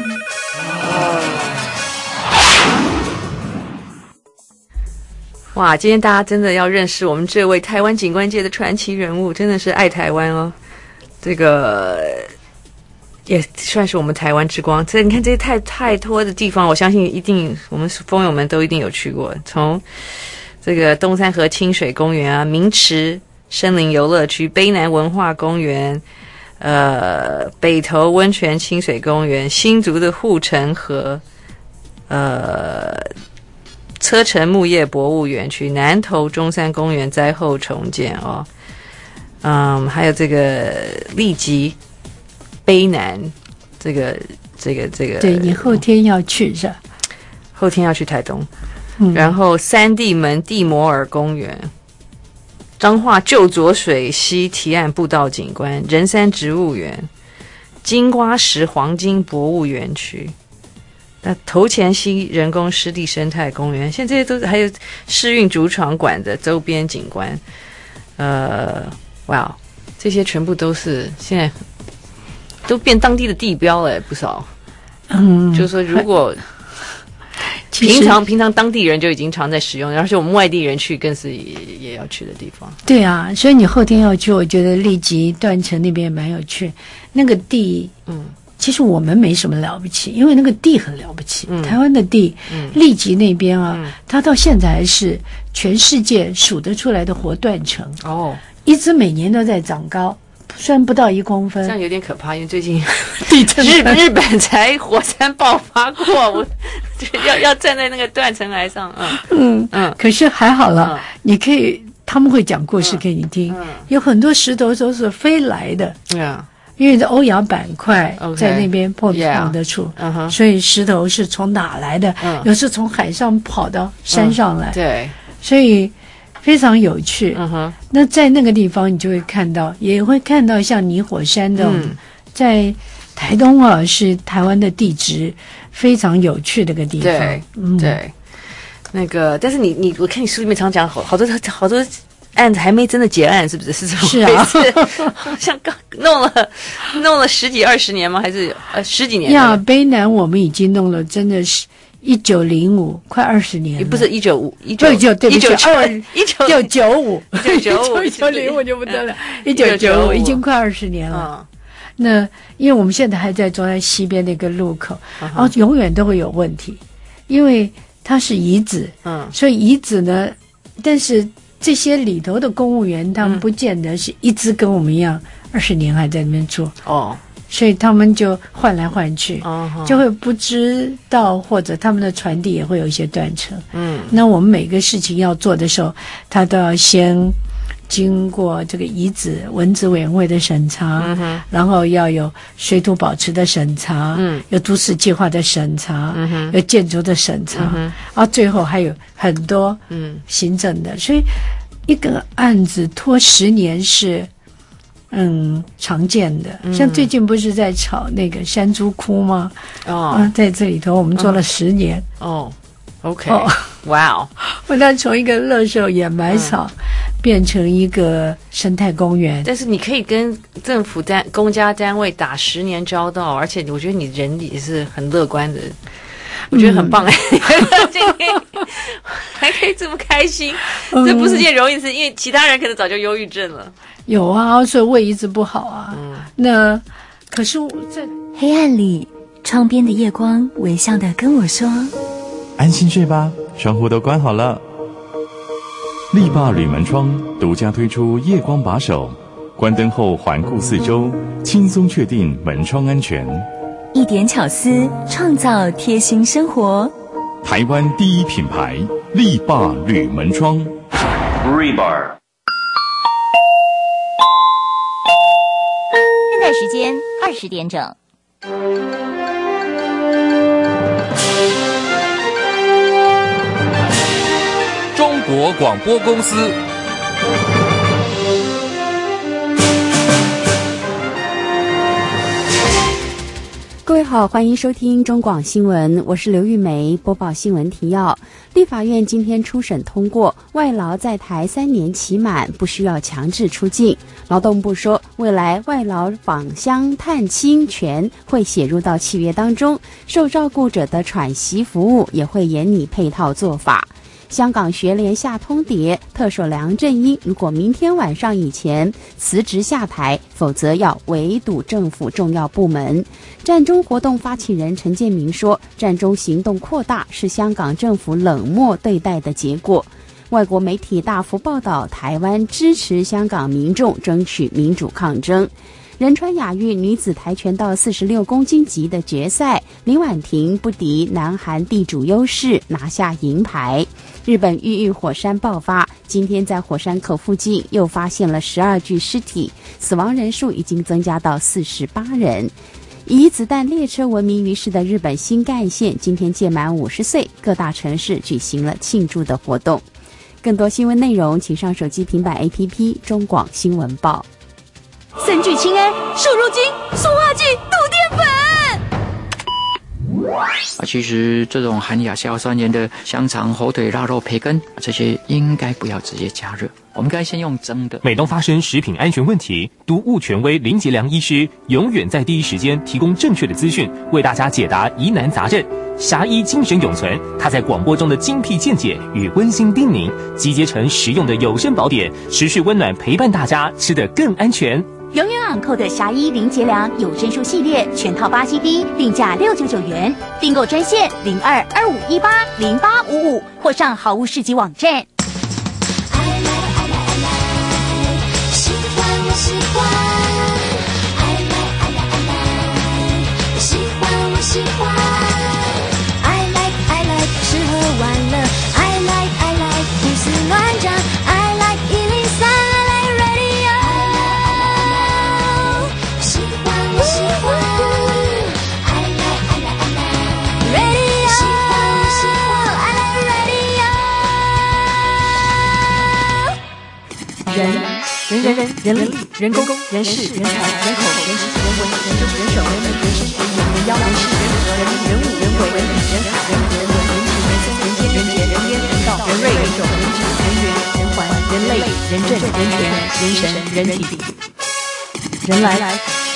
哇，今天大家真的要认识我们这位台湾景观界的传奇人物，真的是爱台湾哦。这个也算是我们台湾之光。这你看这些太多的地方，我相信一定我们风友们都一定有去过。从这个东山河清水公园啊，明池森林游乐区、卑南文化公园。北投温泉清水公园、新竹的护城河，车城木业博物园区、南投中山公园灾后重建哦，还有这个立吉卑南，这个， 对你后天要去是吧？ 后天要去台东，然后三地门地摩尔公园。彰化旧浊水溪堤岸步道景观、人山植物园、金瓜石黄金博物园区，那头前溪人工湿地生态公园，现在这些都是还有世运主场馆的周边景观，哇，这些全部都是现在都变当地的地标了，不少。就是说如果平常当地人就已经常在使用，而且我们外地人去更是也要去的地方。 对啊，所以你后天要去，我觉得立即断层那边也蛮有趣。那个地，其实我们没什么了不起，因为那个地很了不起。台湾的地，立即那边啊，它到现在还是全世界数得出来的活断层哦，一直每年都在长高。虽然不到1公分， 这样有点可怕，因为最近日本才火山爆发过，我要站在那个断层崖上， 可是还好了，你可以他们会讲故事给你听，有很多石头都是飞来的，因为欧亚板块在那边碰得出，所以石头是从哪来的？有时从海上跑到山上来， 对， 所以非常有趣。那在那个地方，你就会看到，也会看到像泥火山的，在台东啊，是台湾的地质非常有趣的一个地方。 对，对，那个，但是你，我看你书里面常讲好多案子还没真的结案，是不是？是这么回事？好像刚弄了10几20年吗？还是10几年？ 呀，卑南我们已经弄了，真的是。1905快20年了， 不是1995， 对1995，1995就不得了，1995已经快20年了。那因为我们现在还在中山西边那个路口，然后永远都会有问题，因为它是遗址，所以遗址呢，但是这些里头的公务员，他们不见得是一直跟我们一样20年还在那边做哦。所以他们就换来换去，就会不知道，或者他们的传递也会有一些断层。那我们每个事情要做的时候，他都要先经过这个遗址文资委员会的审查，然后要有水土保持的审查，有都市计划的审查，有建筑的审查，然后最后还有很多行政的，所以一个案子拖10年是。常见的，像最近不是在炒那个山猪窟吗？在这里头我们做了10年。 OK， 哇哦！ 我们从一个垃圾掩埋场变成一个生态公园。 但是你可以跟政府公家单位打10年交道，而且我觉得你人也是很乐观的。我觉得很棒还可以这么开心，这不是件容易的事，因为其他人可能早就忧郁症了。 有啊，所以胃一直不好啊。那可是在黑暗里，窗边的夜光微笑地跟我说：“ 安心睡吧，窗户都关好了。”力霸铝门窗独家推出夜光把手，关灯后环顾四周，轻松确定门窗安全。 一点巧思，创造贴心生活。 台湾第一品牌力霸铝门窗。 Rebar。 现在时间20点整。 中国广播公司。 各位好，欢迎收听中广新闻，我是刘玉梅，播报新闻提要。立法院今天初审通过，外劳在台3年期满，不需要强制出境。劳动部说，未来外劳返乡探亲权会写入到契约当中，受照顾者的喘息服务也会严拟配套做法。香港学联下通牒，特首梁振英如果明天晚上以前辞职下台，否则要围堵政府重要部门。战中活动发起人陈建明说，战中行动扩大是香港政府冷漠对待的结果。外国媒体大幅报道台湾支持香港民众争取民主抗争。仁川亚运女子跆拳道46公斤级的决赛，林婉婷不敌南韩地主优势，拿下银牌。日本郁郁火山爆发，今天在火山口附近又发现了12具尸体，死亡人数已经增加到48人。以子弹列车闻名于世的日本新干线今天届满50岁，各大城市举行了庆祝的活动。更多新闻内容请上手机平板 APP 中广新闻报。 森聚氰胺瘦肉精、塑化剂、杜淀粉。 其实这种含亚硝酸盐的香肠、火腿、腊肉、培根，这些应该不要直接加热，我们应该先用蒸的。 每当发生食品安全问题，毒物权威林杰良医师永远在第一时间提供正确的资讯，为大家解答疑难杂症。侠医精神永存，他在广播中的精辟见解与温馨叮咛，集结成实用的有声宝典，持续温暖陪伴大家，吃得更安全。 永远昂扣的侠医林杰良有声书系列全套8 CD，定价699元，订购专线0225180855或上好物市集网站。 喜欢我喜欢，爱来爱来爱来，喜欢我喜欢，爱来爱来吃喝玩乐，爱来爱来胡思乱想，爱来103，爱来 radio， 喜欢我喜欢，爱来爱来爱来 radio， 喜欢我喜欢，爱来 radio。 人力、人工、人事、人才、人口、人情、人文、人政、人手、人民、人生、人言、人妖、人事、人和、人民、人物、人为、人理、人海、人和、人文、人情、人松、人间、人杰、人烟、人道、人瑞、人种、人质、人缘、人环、人类、人政、人权、人神、人体、人来。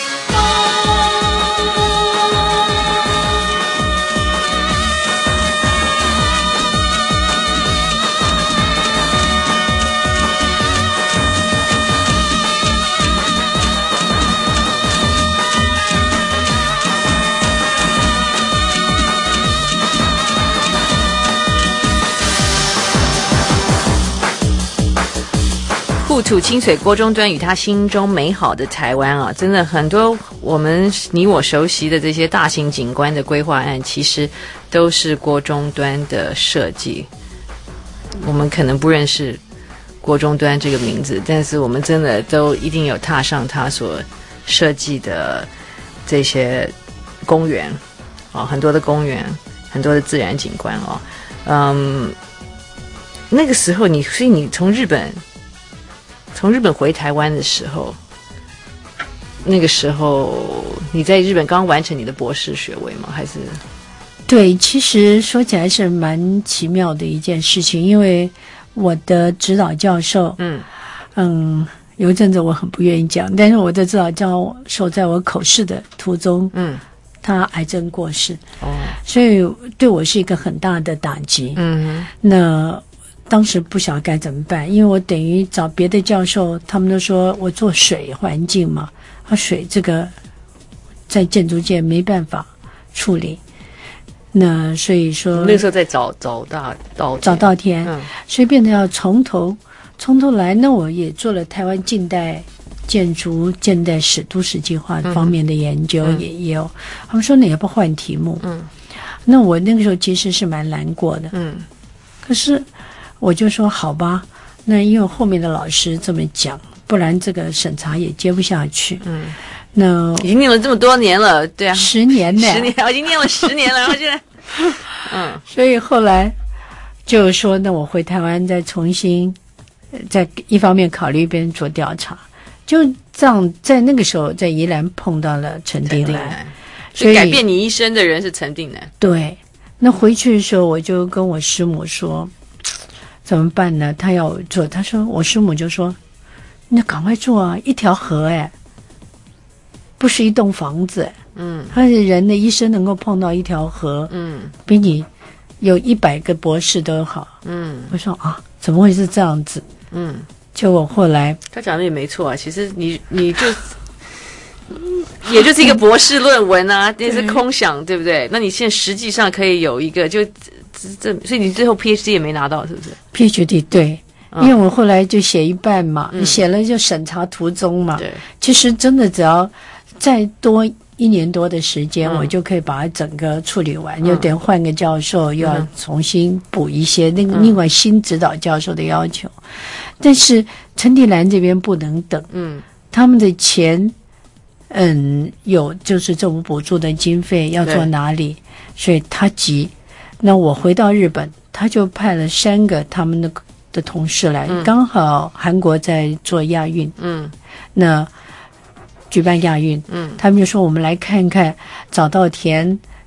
故土清水郭中端与他心中美好的台湾啊，真的很多你我熟悉的这些大型景观的规划案，其实都是郭中端的设计。我们可能不认识郭中端这个名字，但是我们真的都一定有踏上他所设计的这些公园啊，很多的公园，很多的自然景观哦。那个时候所以你从日本回台湾的时候，那个时候你在日本刚完成你的博士学位吗？还是？ 对，其实说起来是蛮奇妙的一件事情，因为我的指导教授，有一阵子我很不愿意讲，但是我的指导教授在我口试的途中，他癌症过世，所以对我是一个很大的打击。那当时不晓得该怎么办，因为我等于找别的教授，他们都说我做水环境嘛，水这个在建筑界没办法处理，那所以说那时候在找稻田， 所以变得要从头来。那我也做了台湾近代建筑、现代史、都市计划方面的研究，也有。他们说你要不换题目？那我那个时候其实是蛮难过的，可是我就说好吧，那因为后面的老师这么讲，不然这个审查也接不下去。那已经念了这么多年了，对啊 ，10年呢， 我已经念了10年了，然后现在， 所以后来就说，那我回台湾再重新，在一方面考虑一边做调查，就这样，在那个时候在宜兰碰到了陈定南， 所以改变你一生的人是陈定南。 对，那回去的时候我就跟我师母说，怎么办呢？他要做，他说我师母就说，你赶快做啊，一条河不是一栋房子，他是人的一生能够碰到一条河，比你有100个博士都好，我说啊，怎么会是这样子？就我后来他讲的也没错啊，其实你就也就是一个博士论文啊，那是空想，对不对？那你现在实际上可以有一个，所以你最后 PhD 也没拿到，是不是 ？PhD 对。因为我后来就写一半嘛，写了就审查途中嘛。对，其实真的只要再多1年多的时间，我就可以把它整个处理完。又得换个教授，又要重新补一些另外新指导教授的要求。但是陈定南这边不能等，他们的钱，有就是政府补助的经费要做哪里，所以他急。那我回到日本，他就派了3个他们的同事来，刚好韩国在做亚运，那举办亚运，他们就说我们来看看早稻田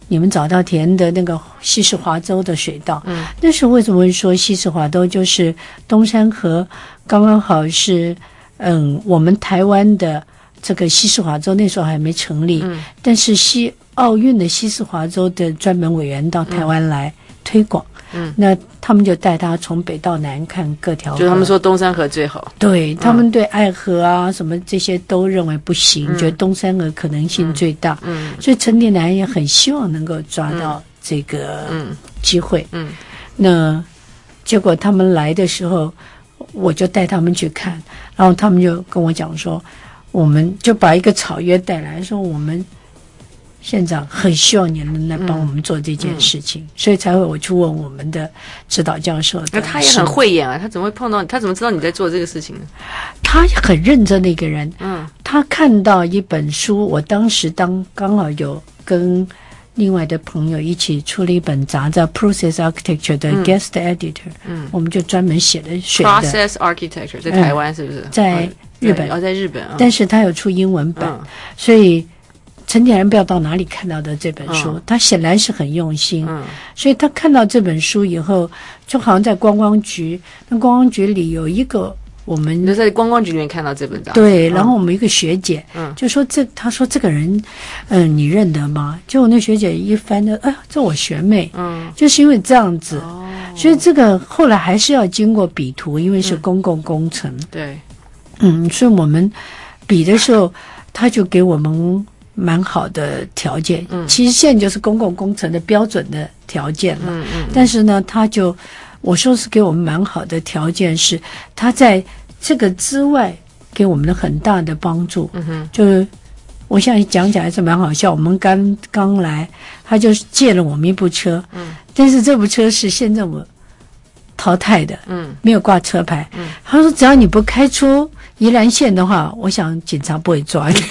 你们早稻田的那个西势华州的水道，那时候为什么会说西势华州？就是东山河刚刚好是，我们台湾的这个西势华州那时候还没成立，但是奥运的西势华州的专门委员到台湾来推广，那他们就带他从北到南看各条河， 就他们说东山河最好， 对，他们对爱河啊什么这些都认为不行，觉得东山河可能性最大，所以陈定南也很希望能够抓到这个机会，那结果他们来的时候，我就带他们去看，然后他们就跟我讲说，我们就把一个草约带来，说我们县长很希望你能来帮我们做这件事情，所以才会我去问我们的指导教授。 那他也很慧眼啊，他怎么会碰到你？他怎么知道你在做这个事情呢？ 他很认真的一个人。他看到一本书，我当时刚好有跟另外的朋友一起出了一本杂志 Process Architecture 的 Guest Editor，我们就专门选的 Process Architecture 在台湾是不是？ 在日本， 在日本， 但是他有出英文版，所以陈定南不知道到哪里看到的这本书，他显然是很用心，所以他看到这本书以后，就好像在观光局，那观光局里有一个我们就在观光局里面看到这本杂志， 对，然后我们一个学姐，就说他说这个人，你认得吗？结果那学姐一翻的，这我学妹，就是因为这样子，所以这个后来还是要经过比图，因为是公共工程， 对， 所以我们比的时候，他就给我们蛮好的条件，其实现在就是公共工程的标准的条件了，但是呢，我说是给我们蛮好的条件，是他在这个之外给我们的很大的帮助，就是我现在讲起来是蛮好笑，我们刚来，他就借了我们一部车，但是这部车是县政府淘汰的，没有挂车牌，他说只要你不开出宜兰县的话，我想警察不会抓你。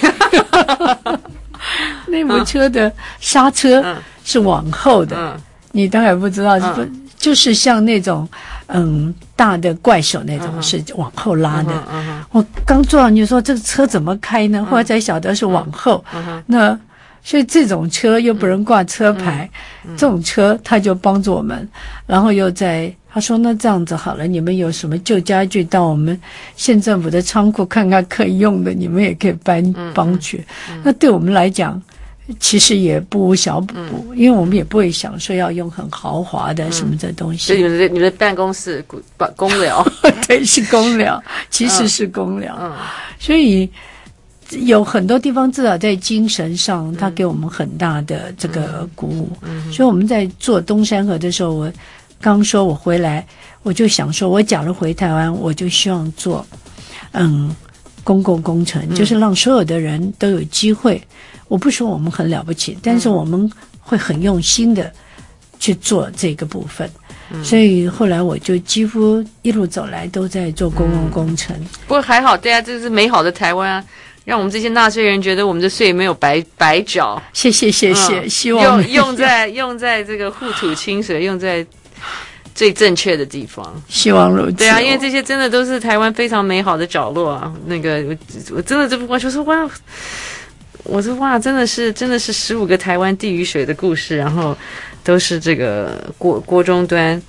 那部车的刹车是往后的，你当然不知道，就是像那种大的怪手那种是往后拉的。我刚坐上去说这个车怎么开呢？后来才晓得是往后。那所以这种车又不能挂车牌，这种车他就帮助我们，然后又他说那这样子好了，你们有什么旧家具到我们县政府的仓库看看可以用的，你们也可以帮去。那对我们来讲其实也不无小补，因为我们也不会想说要用很豪华的什么这东西。 所以你们的办公室公寮对，是公寮，其实是公寮。所以有很多地方至少在精神上它给我们很大的这个鼓舞。所以我们在做东山河的时候，我刚说我回来，我就想说我假如回台湾，我就希望做公共工程，就是让所有的人都有机会。我不说我们很了不起，但是我们会很用心的去做这个部分。所以后来我就几乎一路走来都在做公共工程。 不过还好，对啊，这是美好的台湾啊，让我们这些纳税人觉得我们的税没有白缴。 谢谢，希望用在这个护土清水，用在最正确的地方， 希望如此。 对啊，因为这些真的都是台湾非常美好的角落啊。那个我真的这不光就是哇，我说哇，真的是15个台湾地与水的故事，然后都是这个郭中端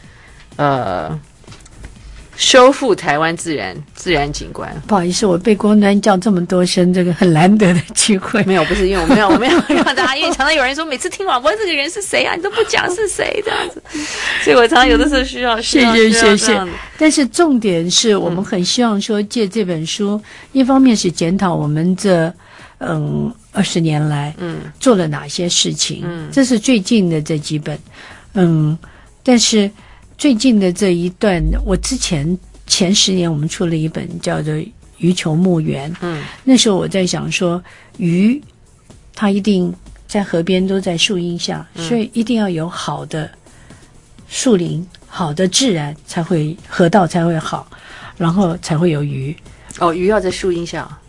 修复台湾自然景观。 不好意思，我被郭中端叫这么多声，这个很难得的机会。 没有，不是因为我没有让大家，因为常常有人说每次听完我这个人是谁啊，你都不讲是谁这样子，所以我常常有的时候需要谢谢。但是重点是我们很希望说借这本书，一方面是检讨我们这20年来做了哪些事情，这是最近的这几本，但是最近的这一段，我前10年我们出了一本叫做《鱼球墓园》，那时候我在想说，鱼它一定在河边都在树荫下，所以一定要有好的树林、好的自然，才会河道才会好，然后才会有鱼。 鱼要在树荫下。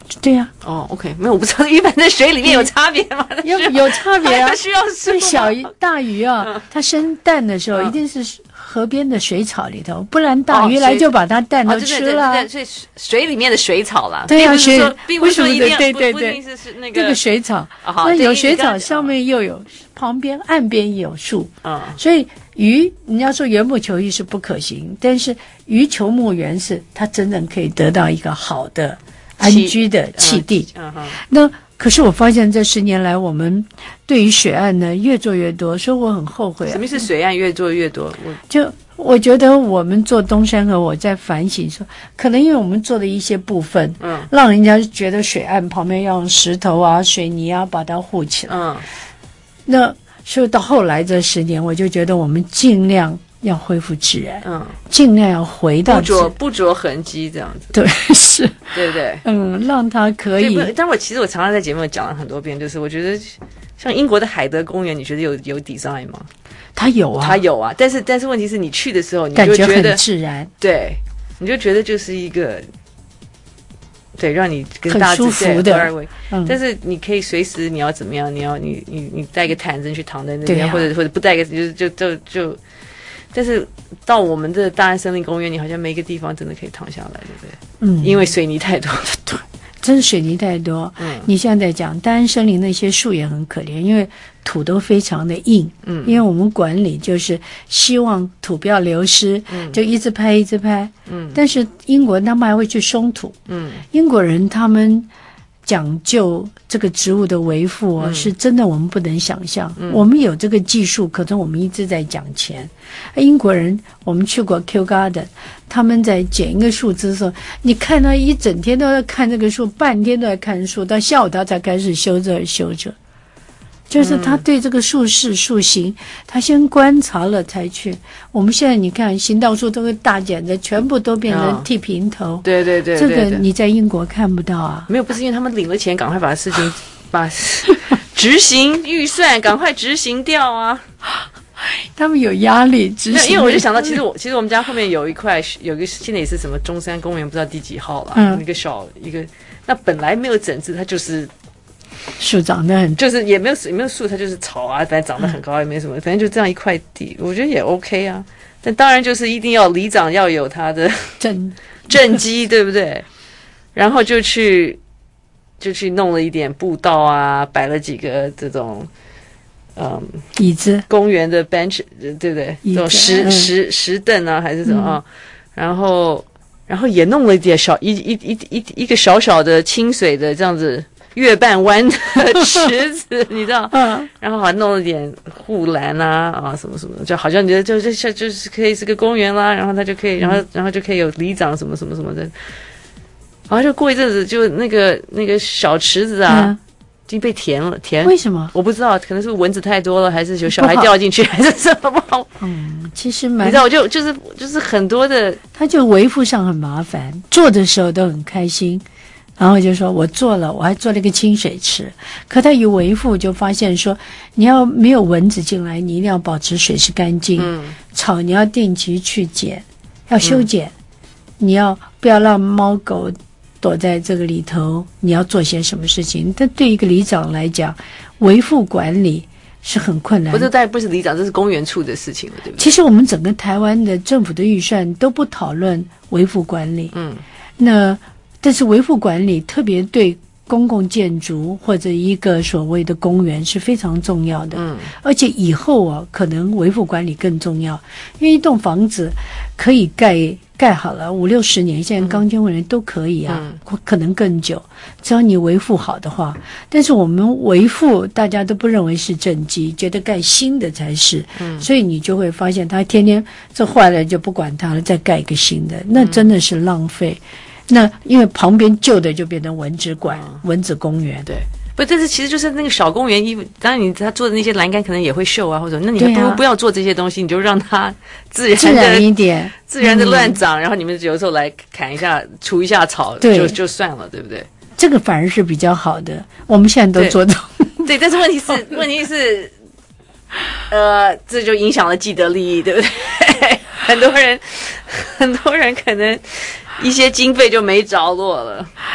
对呀、 哦 ，OK， 没有，我不知道鱼板在水里面有差别吗？ 有差别啊， 需要是大鱼啊，它生蛋的时候一定是河边的水草里头，不然大鱼来就把它蛋都吃了。 对，所以水里面的水草啦， 对呀， 并不是说一定对， 不一定是那个这个水草，那有水草上面又有旁边岸边也有树，所以鱼你要说缘木求鱼是不可行，但是鱼求木缘是它真正可以得到一个好的安居的气地。那可是我发现这10年来，我们对于水岸呢越做越多，所以我很后悔。 什么是水岸越做越多？ 我觉得我们做东山河，我在反省说，可能因为我们做的一些部分，让人家觉得水岸旁边要用石头啊、水泥啊把它护起来。那所以到后来这10年，我就觉得我们尽量要恢复自然，尽量要回到不着痕迹这样子。 对，是， 对不对？ 让它可以。 但我常常在节目讲了很多遍，就是我觉得像英国的海德公园，你觉得有 design 吗？ 它有啊， 但是问题是你去的时候，你就感觉得很自然， 对，你就觉得就是一个。对，让你跟大自很舒服的， 但是你可以随时你要怎么样，你带个毯子去躺在那边，或者不带个就，但是到我们的大安森林公园，你好像没一个地方真的可以躺下来，对不对？因为水泥太多， 对，真是水泥太多。你现在在讲大安森林那些树也很可怜，因为土都非常的硬，因为我们管理就是希望土不要流失，就一直拍，但是英国他们还会去松土，英国人他们讲究这个植物的维护是真的我们不能想象，我们有这个技术，可是我们一直在讲钱。英国人我们去过 Kew Garden， 他们在剪一个树枝的时候，你看他一整天都在看这个树，半天都在看树，到下午他才开始修着，就是他对这个树势树形，他先观察了才去。我们现在你看行道树都是大剪子，全部都变成剃平头。 对， 这个你在英国看不到啊。 没有，不是因为他们领了钱，赶快把事情把执行预算赶快执行掉啊。 他们有压力执行。 因为我就想到，其实我们家后面有一块，有一个现在也是什么中山公园，不知道第几号了，一个那本来没有整治，它就是。 树长得很， 就是也没有树，它就是草啊，反正长得很高，也没什么，反正就这样一块地，我觉得也 OK 啊。但当然就是一定要里长要有他的政绩，对不对？然后就去弄了一点步道啊，摆了几个这种椅子， 公园的 bench， 对不对？这种石凳啊，还是什么啊？然后也弄了一点一个小小的清水的这样子。月半弯的池子，你知道？然后还弄了点护栏啊什么什么的，就好像你觉得就是可以是个公园啦，然后它就可以，然后就可以有里长什么什么什么的，然后就过一阵子，就那个小池子啊，已经被填了， 为什么？ 我不知道，可能是蚊子太多了，还是有小孩掉进去，还是什么不好？ 其实你知道，就是很多的， 它就维护上很麻烦，做的时候都很开心。然后就说我做了，我还做了一个清水池，可它一维护就发现说，你要没有蚊子进来，你一定要保持水是干净，草你要定期去剪，要修剪，你要不要让猫狗躲在这个里头？你要做些什么事情？但对一个里长来讲，维护管理是很困难的。 当然不是里长，这是公园处的事情了，对不对？ 其实我们整个台湾的政府的预算都不讨论维护管理，但是维护管理特别对公共建筑或者一个所谓的公园是非常重要的，而且以后可能维护管理更重要，因为一栋房子可以盖好了5-60年，现在钢筋混凝都可以啊，可能更久，只要你维护好的话。但是我们维护大家都不认为是政绩，觉得盖新的才是，所以你就会发现他天天这坏了就不管它了，再盖一个新的，那真的是浪费。那因为旁边旧的就变成蚊子馆、蚊子公园， 对，不，但是其实就是那个小公园，当然他做的那些栏杆可能也会锈啊，或者那你还不要做这些东西，你就让它自然一点， 自然的乱长，然后你们有时候来砍一下、除一下草，就算了，对不对？ 这个反而是比较好的，我们现在都做到。 对，但是问题是，这就影响了既得利益，对不对？很多人可能。一些经费就没着落了，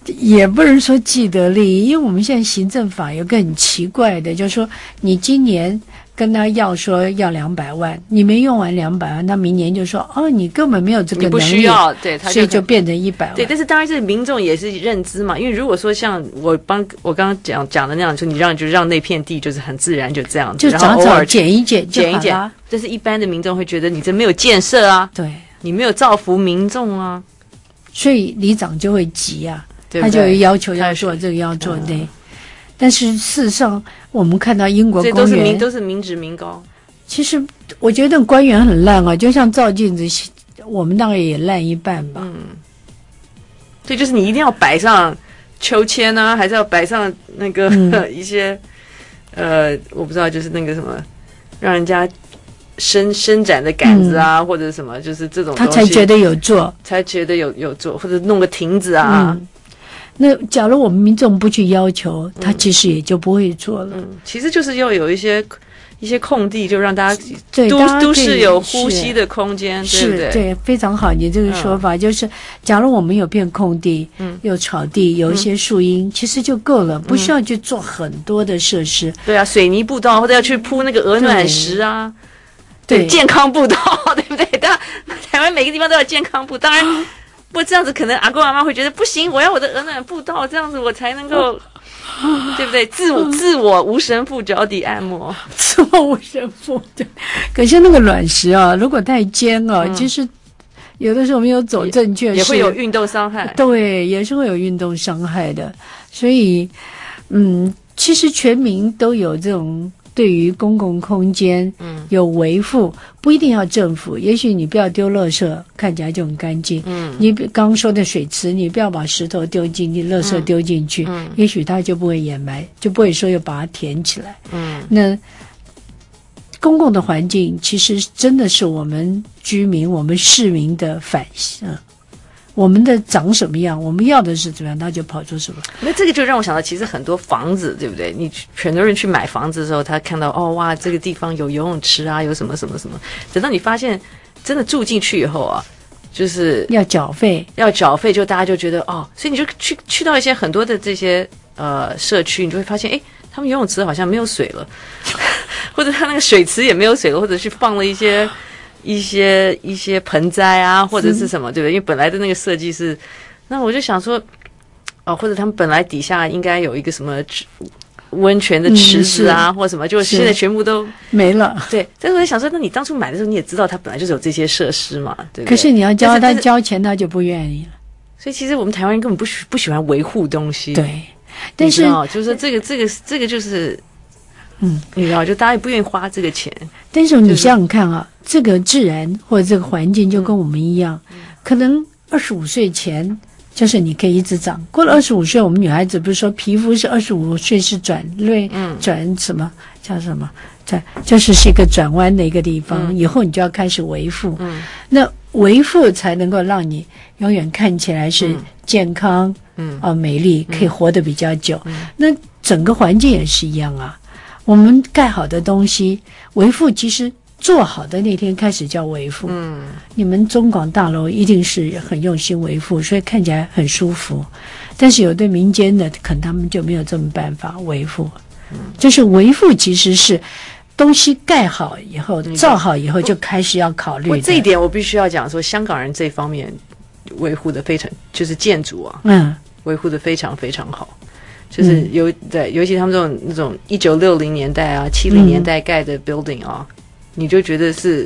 也不能说既得利益，因为我们现在行政法有个很奇怪的，就是说你今年跟他说要200万，你没用完200万，那明年就说你根本没有这个能力， 你不需要，对， 所以就变成100万。 对，但是当然这民众也是认知嘛，因为如果说像我刚刚讲的那样，就你让那片地就是很自然就这样子， 就长草剪一剪， 但是一般的民众会觉得你这没有建设啊， 对， 你没有造福民众啊， 所以里长就会急啊。 对， 他就有要求要做这个要做那，但是事实上我们看到英国公园都是民脂民膏。 其实我觉得官员很烂啊，就像照镜子，我们大概也烂一半吧。 对，就是你一定要摆上秋千啊，还是要摆上那个一些我不知道，就是那个什么让人家伸展的杆子啊，或者什么，就是这种东西他才觉得有做， 有做，或者弄个亭子啊。 那假如我们民众不去要求，他其实也就不会做了。 其实就是要有一些空地，就让大家都市有呼吸的空间，对不对？ 对，非常好。你这个说法就是，假如我们有片空地，有草地，有一些树荫，其实就够了，不需要去做很多的设施。 对啊，水泥步道或者要去铺那个鹅卵石啊，对，健康步道，对不对？当然，台湾每个地方都有健康步，当然。不这样子，可能阿公阿妈会觉得不行，我要我的鹅卵步道，这样子我才能够，对不对？自我无神父脚底按摩， 自我无神父。可是那个卵石啊，如果太尖啊，其实有的时候没有走正确， 也会有运动伤害。 对，也是会有运动伤害的。所以，其实全民都有这种。对于公共空间，有维护，不一定要政府。也许你不要丢垃圾，看起来就很干净。你刚刚说的水池，你不要把石头丢进去，垃圾丢进去，也许它就不会掩埋，就不会说要把它填起来。那公共的环境其实真的是我们居民、我们市民的反省。我们的长什么样，我们要的是怎么样，他就跑出什么。 那这个就让我想到，其实很多房子，对不对？你很多人去买房子的时候，他看到哇，这个地方有游泳池啊，有什么什么什么。等到你发现真的住进去以后啊，就是要缴费， 就大家就觉得所以你就去到一些很多的这些社区，你就会发现，他们游泳池好像没有水了，或者他那个水池也没有水了，或者去放了一些盆栽啊，或者是什么，对不对？因为本来的那个设计是，那我就想说，或者他们本来底下应该有一个什么温泉的池子啊，或什么，就现在全部都没了。 对，但是我就想说，那你当初买的时候，你也知道它本来就是有这些设施嘛，对不对？ 可是你要教他交钱，他就不愿意了。 所以其实我们台湾人根本不喜欢维护东西。 对，但是就是这个就是。你知道，就大家也不愿意花这个钱。 但是你想想看啊，这个自然或者这个环境就跟我们一样，可能25岁前就是你可以一直长，过了25岁，我们女孩子不是说皮肤是25岁是转什么叫什么，就是一个转弯的一个地方，以后你就要开始维护。那维护才能够让你永远看起来是健康，美丽，可以活得比较久。那整个环境也是一样啊。我们盖好的东西维护，其实做好的那天开始叫维护。你们中广大楼一定是很用心维护，所以看起来很舒服。但是有对民间的，可能他们就没有这么办法维护。就是维护其实是东西盖好以后、造好以后就开始要考虑的。 这一点我必须要讲说，香港人这方面维护的非常，就是建筑啊，维护的非常非常好。就是尤其他们那种1960年代啊、70年代盖的 building 啊，你就觉得是，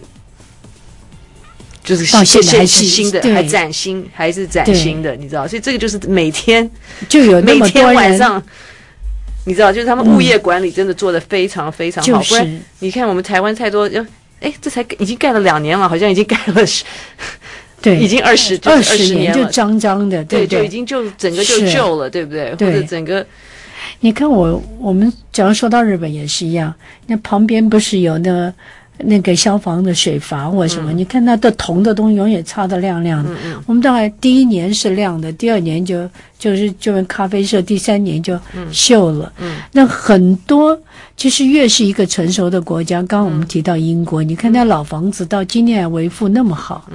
就是到现在还是新的，还是崭新的，你知道？所以这个就是每天就有那么多人， 每天晚上，你知道，就是他们物业管理真的做得非常非常好。不然你看我们台湾太多，这才已经盖了2年了，好像已经盖了对， 已经20 年就脏脏的，对， 就已经整个就旧了，对不对？或者整个， 你看我们假如说到日本也是一样，那旁边不是有那个消防的水阀或什么，你看它的铜的东西永远擦得亮亮的。我们大概第1年是亮的，第2年就是咖啡色，第3年就锈了。那很多其实越是一个成熟的国家，刚刚我们提到英国，你看它老房子到今天还维护那么好，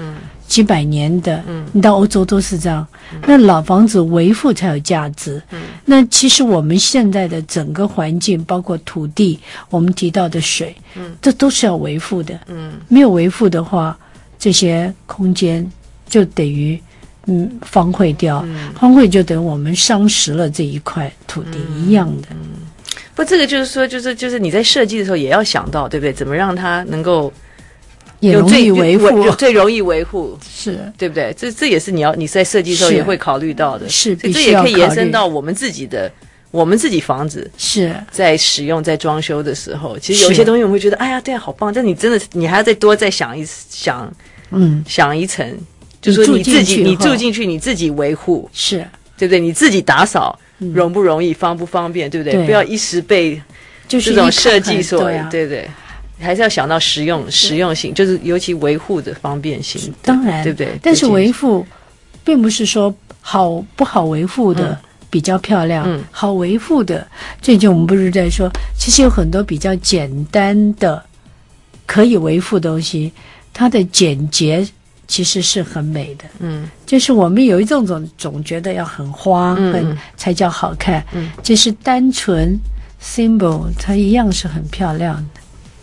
几百年的，你到欧洲都是这样。那老房子维护才有价值。那其实我们现在的整个环境，包括土地，我们提到的水，这都是要维护的。没有维护的话，这些空间就等于荒废掉，荒废就等于我们伤蚀了这一块土地一样的。 不，这个就是说，就是你在设计的时候也要想到，对不对？怎么让它能够也容易维护， 最容易维护， 是对不对？这也是你在设计的时候也会考虑到的， 是这也可以延伸到我们自己房子是在使用在装修的时候，其实有一些东西我们会觉得，哎呀，对啊，好棒！但你真的你还要再想一想一层，就是说你住进去你自己维护， 是对不对？你自己打扫容不容易，方不方便，对不对？ 对， 不要一时被这种设计所对不对？还是要想到实用性，就是尤其维护的方便性， 当然对不对？ 但是维护并不是说好不好维护的比较漂亮，好维护的，最近我们不是在说，其实有很多比较简单的可以维护的东西，它的简洁其实是很美的。就是我们有一种总觉得要很花，才叫好看。就是单纯 symbol， 它一样是很漂亮的。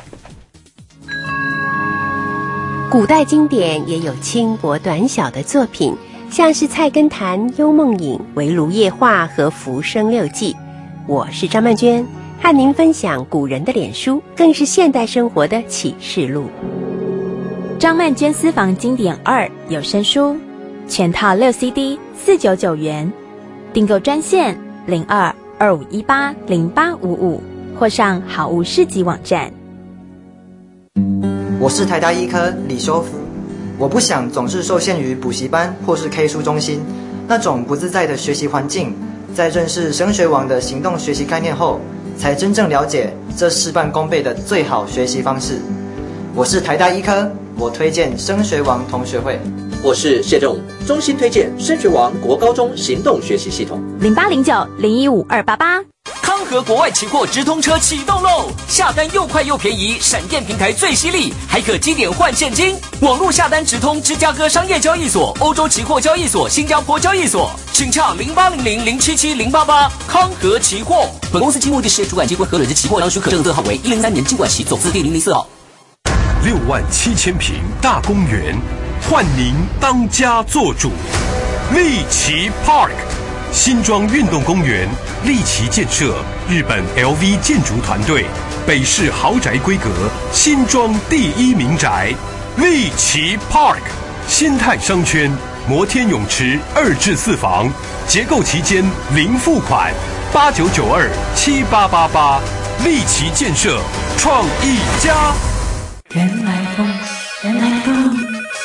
古代经典也有轻薄短小的作品，像是《菜根谭》《幽梦影》《围炉夜话》和《浮生六记》。我是张曼娟，和您分享古人的脸书，更是现代生活的启示录。 张曼娟私房经典2有声书，全套6 CD 499元，订购专线02-2518-0855或上好物市集网站。 我是台大医科李修福，我不想总是受限于补习班或是 K 书中心那种不自在的学习环境，在认识升学网的行动学习概念后，才真正了解这事半功倍的最好学习方式。我是台大医科，我推荐升学王同学会。 我是谢仲，衷心推荐升学王国高中行动学习系统。 0809-015288。 康和国外期货直通车启动喽！下单又快又便宜，闪电平台最犀利，还可积点换现金。网络下单直通芝加哥商业交易所、欧洲期货交易所、新加坡交易所，请洽0800-077-088。康和期货。本公司经目的事业主管机关核准之期货商许可证字号为103年经管期总字第004号。 67000平大公园，换您当家做主。丽奇 Park。新庄运动公园，丽奇建设，日本 LV 建筑团队，北市豪宅规格，新庄第一民宅，丽奇 Park， 新泰商圈，摩天泳池2至4房，结构期间零付款，89927888，丽奇建设，创意家。 原来风，原来风。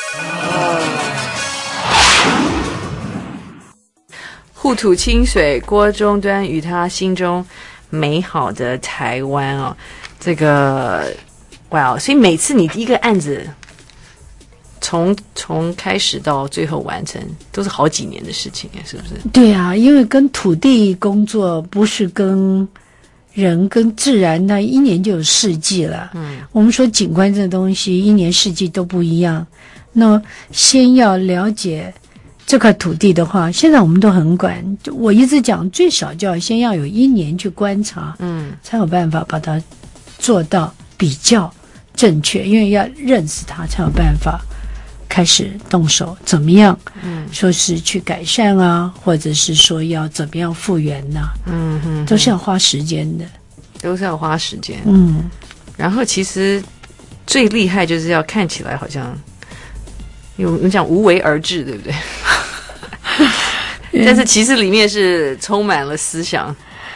互吐清水，郭中端与他心中美好的台湾哦，这个哇，所以每次你第一个案子从开始到最后完成，都是好几年的事情，是不是？ 对啊，因为跟土地工作不是跟人跟自然，那一年就有四季了。我们说景观这东西，一年四季都不一样。那先要了解这块土地的话，现在我们都很管，我一直讲最少就要先要有1年去观察，才有办法把它做到比较正确，因为要认识它才有办法开始动手怎么样，说是去改善啊，或者是说要怎么样复原啊，都是要花时间的， 都是要花时间。然后其实最厉害就是要看起来好像有讲无为而治，对不对？但是其实里面是充满了思想，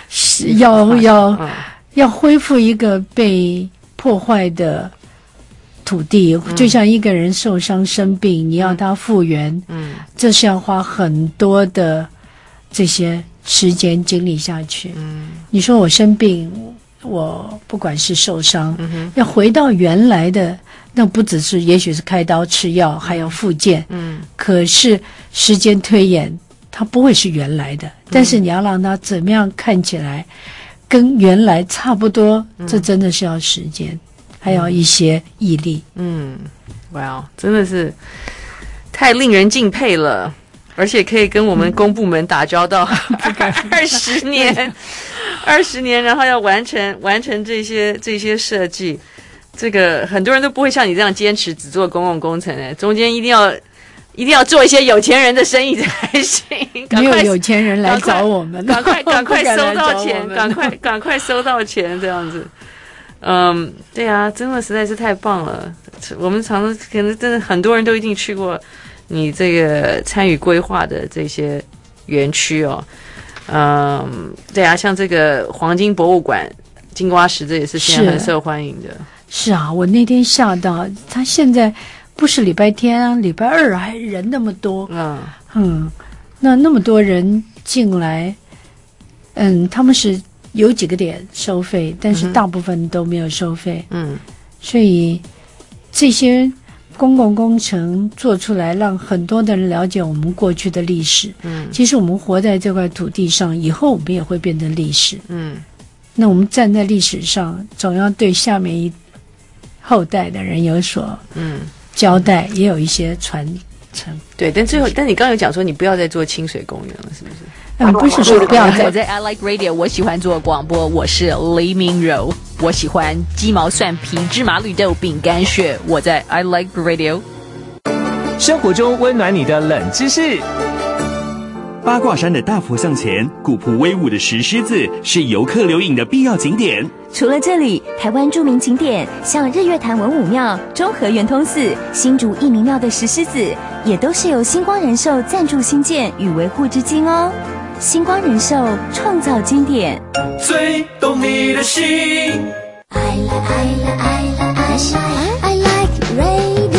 要恢复一个被破坏的土地，就像一个人受伤生病，你要他复原，这是要花很多的这些时间精力下去。你说我生病，我不管是受伤，要回到原来的，那不只是也许是开刀吃药，还要复健。可是时间推演，它不会是原来的，但是你要让它怎么样看起来跟原来差不多，这真的是要时间，还要一些毅力。 哇，真的是太令人敬佩了，而且可以跟我们公部门打交道20年，然后要完成这些设计，这个很多人都不会像你这样坚持只做公共工程的，中间一定要做一些有钱人的生意才行。 没有有钱人来找我们， 赶快收到钱，赶快收到钱，这样子。对啊，真的实在是太棒了。我们常常可能真的很多人都一定去过你这个参与规划的这些园区哦。对啊，像这个黄金博物馆、金瓜石，这也是现在很受欢迎的。 是啊，我那天吓到，他现在不是礼拜天啊，礼拜二还人那么多。那么多人进来，他们是有几个点收费，但是大部分都没有收费。所以这些公共工程做出来，让很多的人了解我们过去的历史。其实我们活在这块土地上，以后我们也会变成历史。那我们站在历史上，总要对下面后代的人有所交代，也有一些传承。 对，但你刚刚有讲说你不要再做清水公园了，是不是？ 不是说不要我在 I Like Radio， 我喜欢做广播，我是黎明柔，我喜欢鸡毛蒜皮芝麻绿豆饼干屑，我在 I Like Radio。 生活中温暖你的冷知识。 八卦山的大佛像前，古朴威武的石狮子是游客留影的必要景点。 除了这里，台湾著名景点像日月潭文武庙、中和圆通寺、新竹义民庙的石狮子，也都是由星光人寿赞助兴建与维护至今哦。星光人寿创造经典， 最懂你的心。 I like radio。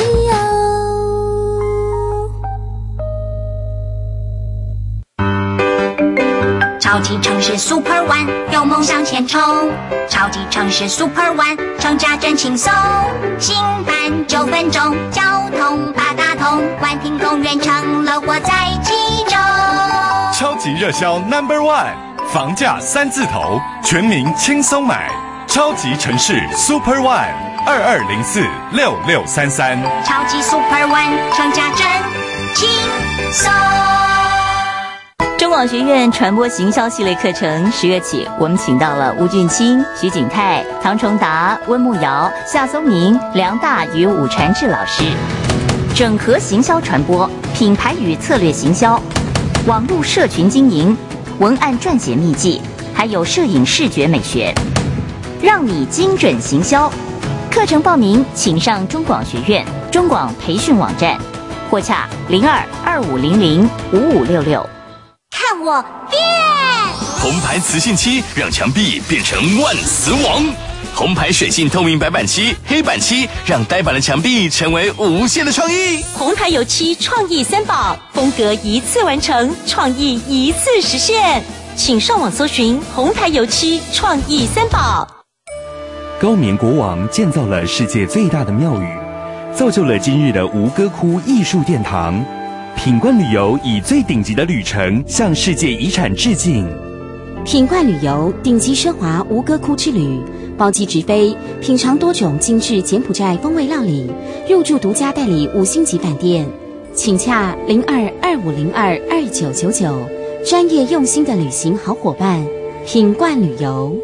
超级城市 Super One， 有梦想前冲。超级城市 Super One， 乘驾真轻松。新版9分钟，交通八达通，万庭公园成了活在其中。 超级热销 No.1， 房价3字头，全民轻松买。超级城市 Super One，22046633。 超级 Super One， 乘驾真轻松。 中广学院传播行销系列课程10月起，我们请到了吴俊清、徐景泰、唐崇达、温慕瑶、夏松明、梁大与武传志老师，整合行销传播、品牌与策略行销、网络社群经营、文案撰写秘籍，还有摄影视觉美学，让你精准行销。课程报名请上中广学院中广培训网站，或洽02-2500-5566。 看我变！ 红牌磁性漆让墙壁变成万磁王，红牌水性透明白板漆、黑板漆让呆板的墙壁成为无限的创意。 红牌油漆创意3宝，风格一次完成，创意一次实现。请上网搜寻红牌油漆创意3宝。 高棉国王建造了世界最大的庙宇，造就了今日的吴哥窟艺术殿堂。品冠旅游以最顶级的旅程向世界遗产致敬。 品冠旅游顶级奢华吴哥窟之旅，包机直飞，品尝多种精致柬埔寨风味料理，入住独家代理5星级饭店，请洽02-2502-2999，专业用心的旅行好伙伴，品冠旅游。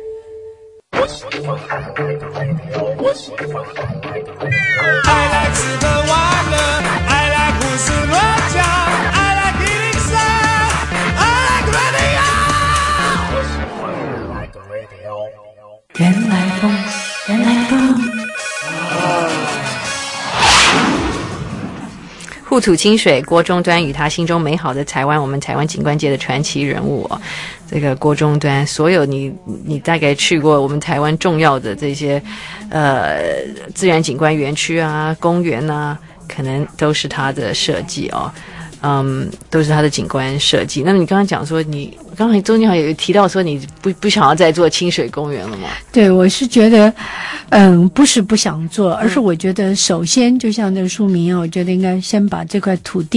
I like 日本玩乐 I like 胡思乱想 I like 103 I like radio 原来风，原来风。 护土清水郭中端与他心中美好的台湾，我们台湾景观界的传奇人物哦。这个郭中端，所有你大概去过我们台湾重要的这些自然景观园区啊、公园啊，可能都是他的设计哦。都是他的景观设计。那么你刚刚讲说，你刚才中间好像有提到说，你不想要再做清水公园了吗？ 对，我是觉得，不是不想做，而是我觉得首先就像这个书名啊，我觉得应该先把这块土地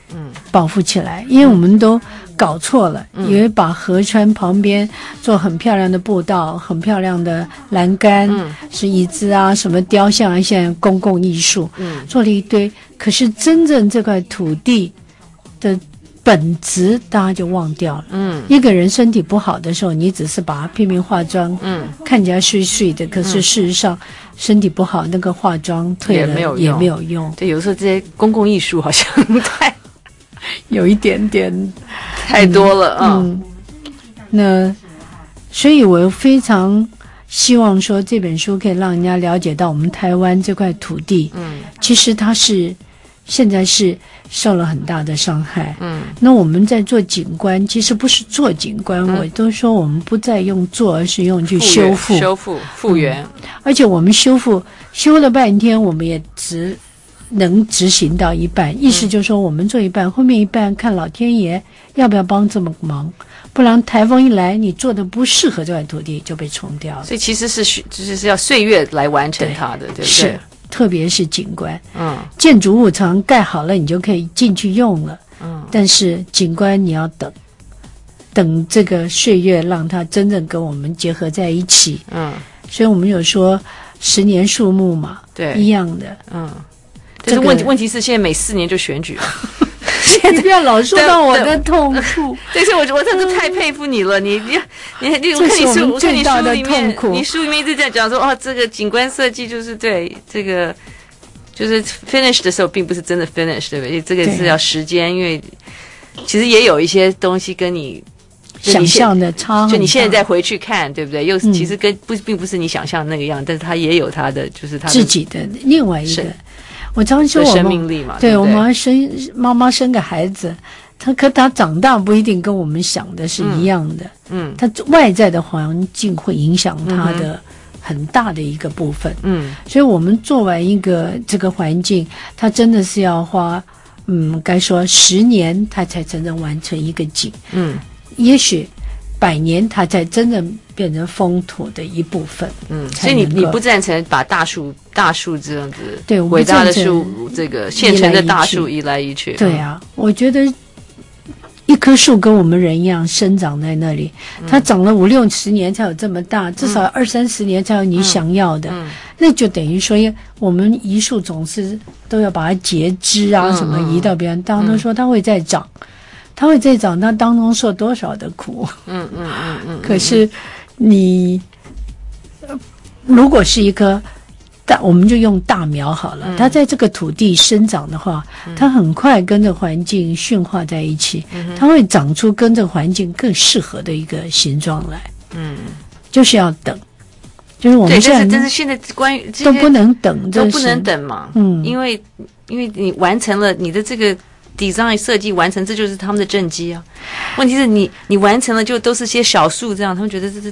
保护起来，因为我们都搞错了，以为把河川旁边做很漂亮的步道、很漂亮的栏杆，是椅子啊、什么雕像啊，现在公共艺术，做了一堆。可是真正这块土地的本质，大家就忘掉了。一个人身体不好的时候，你只是把他拼命化妆，看起来睡睡的，可是事实上身体不好，那个化妆退了也没有用。 对，有时候这些公共艺术好像有一点点太多了那所以我非常希望说这本书可以让人家了解到我们台湾这块土地，其实它现在是受了很大的伤害。那我们在做景观，其实不是做景观，我都说我们不再用做，而是用去修复、 复原。 而且我们修了半天，我们也只能执行到一半，意思就是说我们做一半，后面一半看老天爷要不要帮这么忙，不然台风一来，你做的不适合这块土地就被冲掉了。 所以其实就是要岁月来完成它的，对不对？ 是，特别是景观，建筑物常盖好了，你就可以进去用了，但是景观你要等这个岁月让它真正跟我们结合在一起，所以我们有说10年树木嘛， 对， 一样的， 但是问题是现在每4年就选举了。 你不要老说到我的痛处。 对，所以我真的太佩服你了。你我看你书里面一直在讲说，这个景观设计就是对这个就是 finish 的时候，并不是真的 finish， 对不对？这个是要时间，因为其实也有一些东西跟你想象的差很大， 就你现在再回去看，对不对？又其实并不是你想象的那个样，但是它也有它的，就是它自己的另外一个。我常说生命力嘛， 对，我们妈妈生个孩子，他长大不一定跟我们想的是一样的，他外在的环境会影响他的很大的一个部分，所以我们做完一个这个环境，他真的是要花，该说10年，他才真正完成一个景，也许100年，它才真正变成风土的一部分。 所以你不赞成把大树这样子， 对， 伟大的树，这个现成的大树移来移去。 对啊，我觉得一棵树跟我们人一样生长在那里，它长了50-60年才有这么大，至少20-30年才有你想要的。那就等于说，我们移树总是都要把它截枝啊，什么移到别人，当然说它会再长。它会在长大当中受多少的苦？可是你如果是一棵我们就用大苗好了，它在这个土地生长的话，它很快跟着环境驯化在一起，它会长出跟这个环境更适合的一个形状来。就是要等，就是我们但是现在关于都不能等， 都不能等嘛。因为你完成了你的这个design 设计完成，这就是他们的政绩啊。问题是你完成了，就都是些小树这样，他们觉得这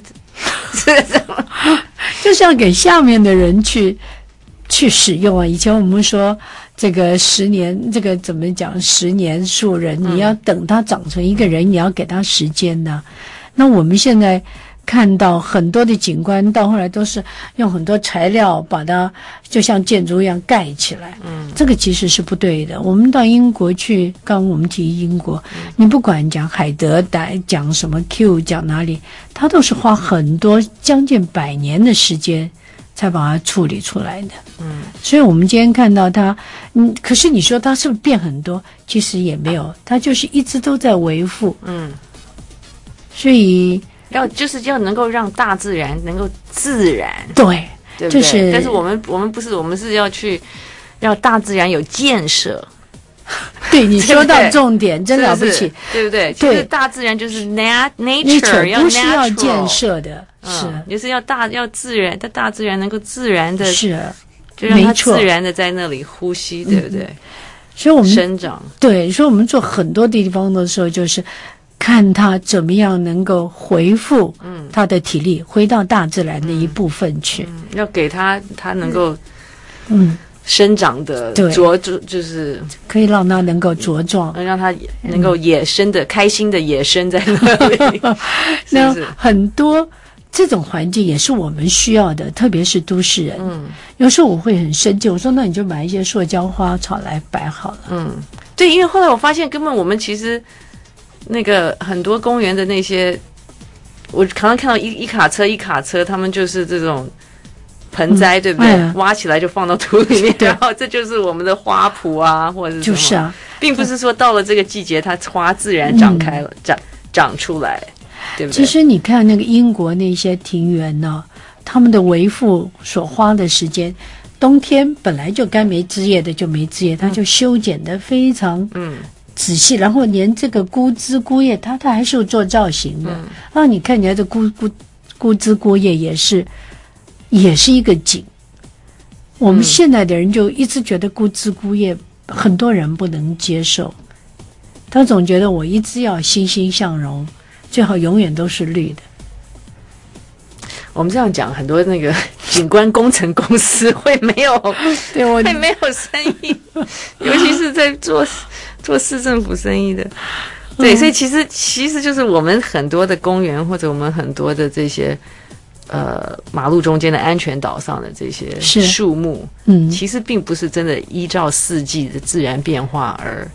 就是要给下面的人去使用啊。以前我们说这个10年，这个怎么讲？10年树人，你要等它长成一个人，你要给他时间呢。那我们现在看到很多的景观，到后来都是用很多材料把它就像建筑一样盖起来。这个其实是不对的。我们到英国去，刚刚我们提英国，你不管讲海德讲什么 Q 讲哪里，它都是花很多将近100年的时间才把它处理出来的。所以我们今天看到它，可是你说它是不是变很多？其实也没有，它就是一直都在维护。所以就是要能够让大自然能够自然， 对不对？ 就是但是我们不是，我们是要去让大自然有建设。 对，你说到重点，真了不起， 对不对？ 对， 就是大自然就是 nature 不是要建设的， 就是要自然，大自然能够自然的， 是， 就让它自然的在那里呼吸，对不对？ 所以我们生长， 对，所以我们做很多地方的时候，就是看它怎么样能够恢复它的体力，回到大自然的一部分去。 要给它能够生长的就是可以让它能够茁壮， 让它能够野生的、开心的野生在那里。 那很多这种环境也是我们需要的，特别是都市人。有时候我会很生气，我说那你就买一些塑胶花草来摆好了。 对，因为后来我发现根本我们其实那个很多公园的那些，我常常看到一卡车，他们就是这种盆栽，对不对？挖起来就放到土里面，然后这就是我们的花圃啊，或者是什么， 就是啊， 并不是说到了这个季节它花自然长开了，长出来。对不对？ 其实你看那个英国那些庭园呢，他们的维护所花的时间，冬天本来就该没枝叶的就没枝叶，他就修剪得非常仔细，然后连这个枯枝枯叶，它还是有做造型的，让你看起来这枯枝枯叶也是一个景。我们现在的人就一直觉得枯枝枯叶，很多人不能接受，他总觉得我一直要欣欣向荣。最好永远都是绿的。 我们这样讲，很多那个景观工程公司会没有生意，尤其是在做市政府生意的。对，所以其实就是我们很多的公园，或者我们很多的这些马路中间的安全岛上的这些树木，其实并不是真的依照四季的自然变化而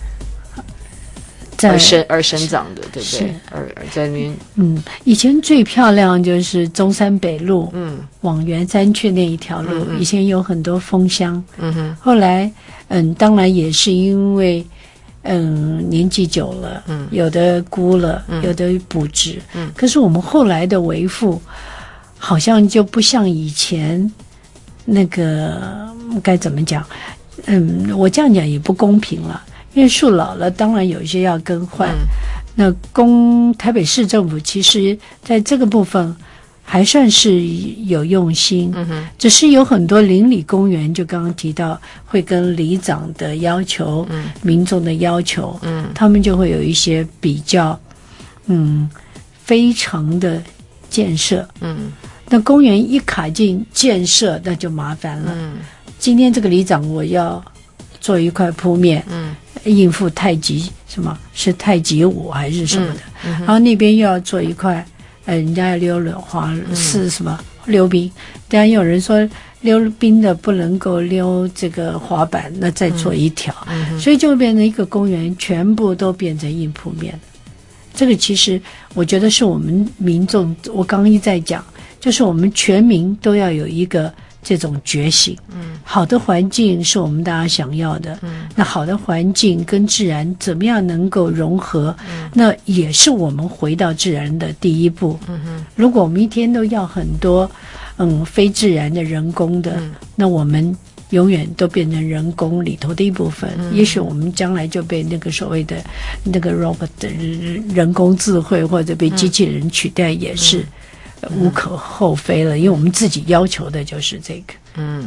生长的，对不对？而在那边， 以前最漂亮就是中山北路，往圆山去那一条路，以前有很多枫香，后来，当然也是因为，年纪久了，有的枯了，有的补植，可是我们后来的维护，好像就不像以前那个该怎么讲？我这样讲也不公平了。因为树老了，当然有一些要更换。那台北市政府其实在这个部分还算是有用心，只是有很多邻里公园，就刚刚提到会跟里长的要求、民众的要求，他们就会有一些比较，非常的建设。那公园一卡进建设，那就麻烦了。今天这个里长我要做一块铺面，应付太极，什么是太极舞还是什么的，然后那边又要做一块，人家要溜花是什么溜冰，当然有人说溜冰的不能够溜这个滑板，那再做一条，所以就变成一个公园全部都变成硬铺面。这个其实我觉得是我们民众，我刚刚一再讲，就是我们全民都要有一个这种觉醒。好的环境是我们大家想要的，那好的环境跟自然怎么样能够融合，那也是我们回到自然的第一步。如果我们一天都要很多非自然的人工的，那我们永远都变成人工里头的一部分，也许我们将来就被那个所谓的那个 robot 的人工智慧或者被机器人取代，也是无可厚非了，因为我们自己要求的就是这个。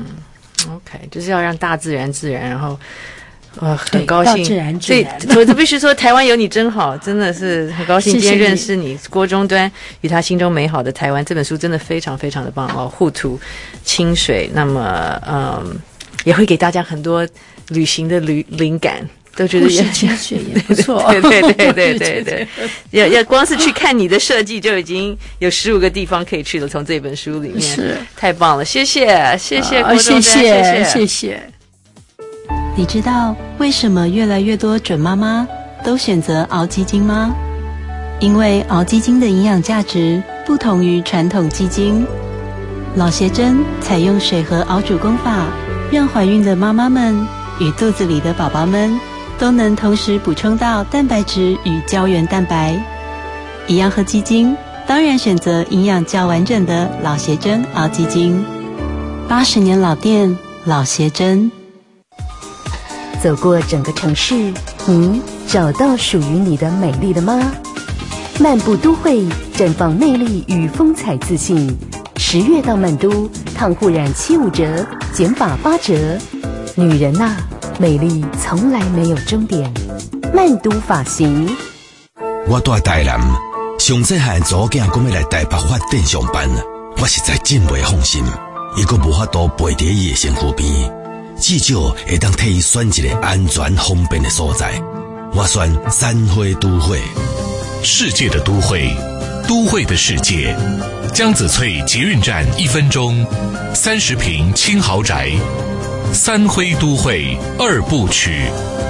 OK， 就是要让大自然自然，然后很高兴。 大自然。 我必须说，台湾有你真好，真的是很高兴今天认识你。郭中端与他心中美好的台湾这本书真的非常非常的棒哦，护土清水，那么也会给大家很多旅行的灵感。都觉得也清水也不错， 对，要光是去看你的设计就已经有15个地方可以去了，从这本书里面是太棒了，谢谢郭中端，谢谢。 你知道为什么越来越多准妈妈都选择熬鸡精吗？因为熬鸡精的营养价值不同于传统鸡精，老协珍采用水和熬煮功法，让怀孕的妈妈们与肚子里的宝宝们都能同时补充到蛋白质与胶原蛋白。一样喝鸡精，当然选择营养较完整的老协珍熬鸡精。80年老店，老协珍。 走过整个城市，你找到属于你的美丽了吗？漫步都会，绽放魅力与风采自信。10月到曼都，烫护染75折，剪发8折。女人啊，美丽从来没有终点。曼都发型。 我住台南，上细汉祖囝讲要来台北发展上班，我实在真袂放心。伊阁无法度陪伫伊的身躯边，至少会当替伊选一个安全方便的所在。我选三辉都会。 世界的都会，都会的世界。 江子翠捷运站1分钟，30坪轻豪宅，三辉都会2部曲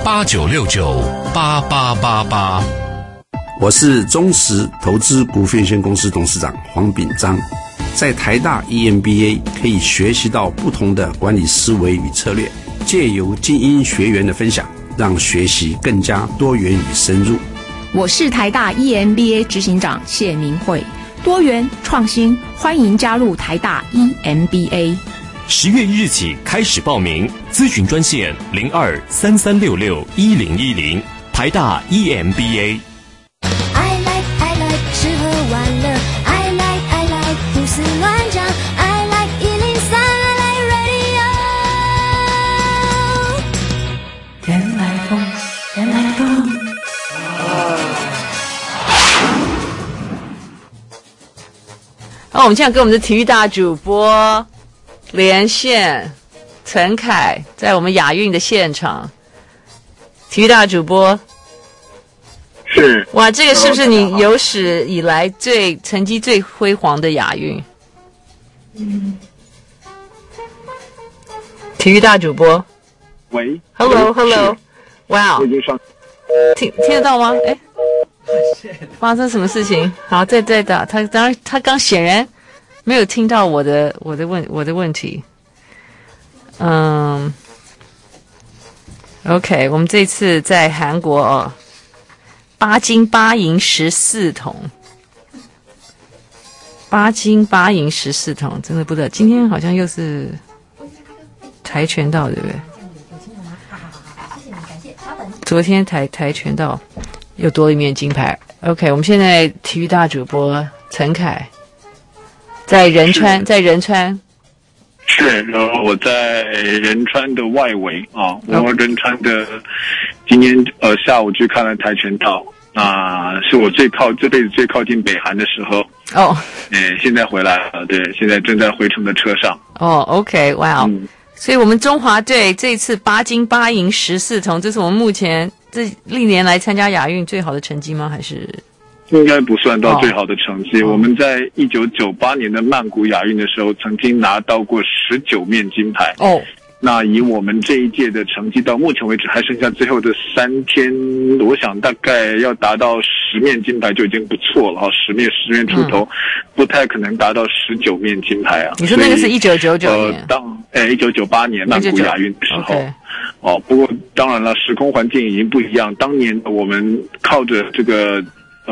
，89698888。 我是中时投资股份有限公司董事长黄秉章。在台大 EMBA 可以学习到不同的管理思维与策略，借由精英学员的分享，让学习更加多元与深入。 我是台大 EMBA 执行长谢明慧，多元创新，欢迎加入台大 EMBA。 10月1日起开始报名，咨询专线0233661010，台大 EMBA。 I like 吃喝玩乐 I like 胡思乱想 I like 103 I like radio 原来风好，我们现在跟我们的体育大主播连线，陈凯在我们亚运的现场。体育大主播是哇，这个是不是你有史以来成绩最辉煌的亚运？体育大主播， 喂 ，Hello， 哇、wow ，听得到吗？哎，发生什么事情？好，再打他，当然他刚显然没有听到我的问题。OK， 我们这次在韩国8金8银14铜，8金8银14铜，真的不得。今天好像又是跆拳道，对不对？昨天跆拳道又多了一面金牌。OK， 我们现在体育大主播陈凯在仁川， 是，然后我在仁川的外围啊，我仁川的今天下午去看了跆拳道，是我这辈子最靠近北韩的时候哦， 现在回来了，对，现在正在回程的车上。 哦 ，OK， 哇、wow 所以我们中华队这次8金8银14铜，这是我们目前历年来参加亚运最好的成绩吗？还是？ 应该不算到最好的成绩。我们在1998年的曼谷亚运的时候，曾经拿到过19面金牌。哦，那以我们这一届的成绩，到目前为止还剩下最后的3天，我想大概要达到10面金牌就已经不错了哈，10面出头，不太可能达到19面金牌啊。 你说那个是1999年 ？1998年曼谷亚运的时候。哦，不过当然了，时空环境已经不一样。当年我们靠着这个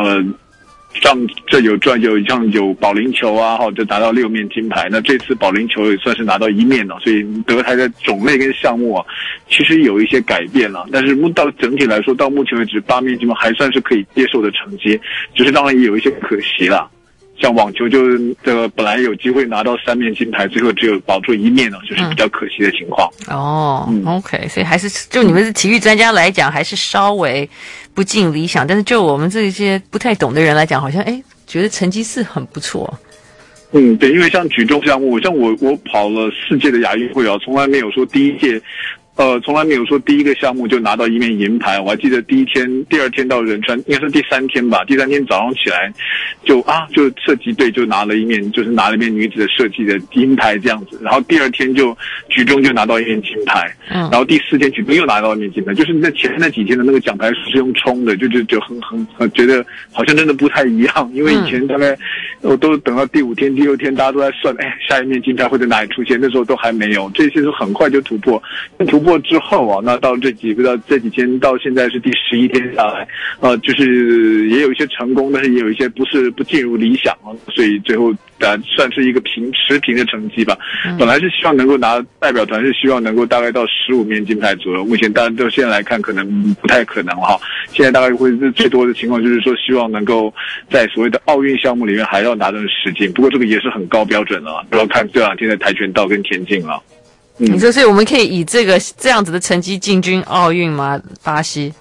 有保龄球啊，或者拿到6面金牌。那这次保龄球也算是拿到1面了，所以德台的种类跟项目啊，其实有一些改变了。但是到整体来说，到目前为止8面金牌还算是可以接受的成绩，只是当然也有一些可惜了。像网球就本来有机会拿到3面金牌，最后只有保住1面了，就是比较可惜的情况。 OK， 所以还是就你们是体育专家来讲，还是稍微不尽理想。但是就我们这些不太懂的人来讲，好像觉得成绩是很不错。 对，因为像举重项目，像我跑了4届的亚运会啊，从来没有说第一个项目就拿到1面银牌。我还记得第二天到仁川，应该是第3天吧。第3天早上起来就射击队就拿了一面女子的射击的银牌这样子。然后第2天就举重就拿到1面金牌，然后第4天举重又拿到1面金牌。就是前那几天的那个奖牌是用冲的，就很觉得好像真的不太一样。因为以前大概我都等到第5天、第6天，大家都在算，下一面金牌会在哪里出现？那时候都还没有，这些都很快就突破之后啊，那到这几天到现在是第11天下来，就是也有一些成功，但是也有一些不尽如理想啊，所以最后算是一个持平的成绩吧。本来是希望能够代表团是希望能够大概到15面金牌左右，目前当然到现在来看可能不太可能哈。现在大概会是最多的情况就是说希望能够在所谓的奥运项目里面还要拿到10金，不过这个也是很高标准了，主要看这2天的跆拳道跟田径了。 你说，所以我们可以以这样子的成绩进军奥运吗？巴西？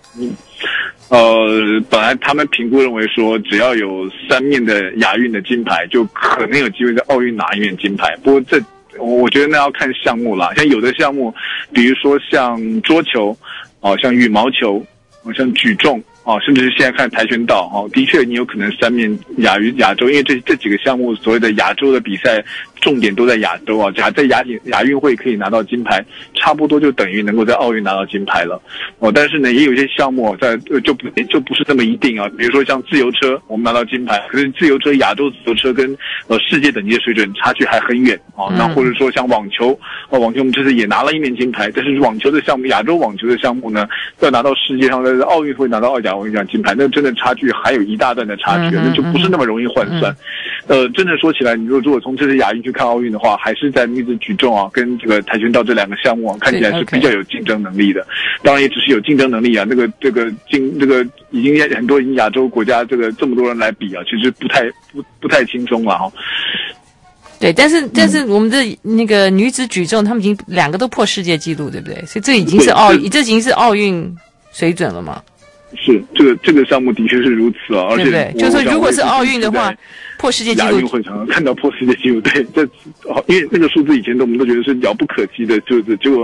本来他们评估认为说，只要有3面的亚运的金牌，就可能有机会在奥运拿1面金牌。不过我觉得那要看项目啦，像有的项目，比如说像桌球，像羽毛球，像举重， 甚至是现在看跆拳道的确你有可能3面亚洲，因为这几个项目所谓的亚洲的比赛重点都在亚洲啊，在亚运会可以拿到金牌，差不多就等于能够在奥运拿到金牌了但是呢，也有一些项目就不是这么一定啊。比如说像自由车，我们拿到金牌，可是自由车亚洲自由车跟世界等级的水准差距还很远那或者说像网球我们这次也拿了1面金牌，但是网球的项目，亚洲网球的项目呢，要拿到世界上的奥运会拿到奥运金牌，那真的差距还有一大段的差距，那就不是那么容易换算。真的说起来，你如果从这次亚运去看奥运的话，还是在女子举重跟这个跆拳道这2个项目看起来是比较有竞争能力的。当然也只是有竞争能力啊，这个已经很多亚洲国家这么多人来比其实不太轻松了对，但是我们的那个女子举重，他们已经2个都破世界纪录，对不对？所以这已经是奥运水准了嘛？ 是，这个项目的确是如此而且对，就是说如果是奥运的话，破世界纪录， 亚运会常常看到破世界纪录，对，因为那个数字以前我们都觉得是遥不可及的，结果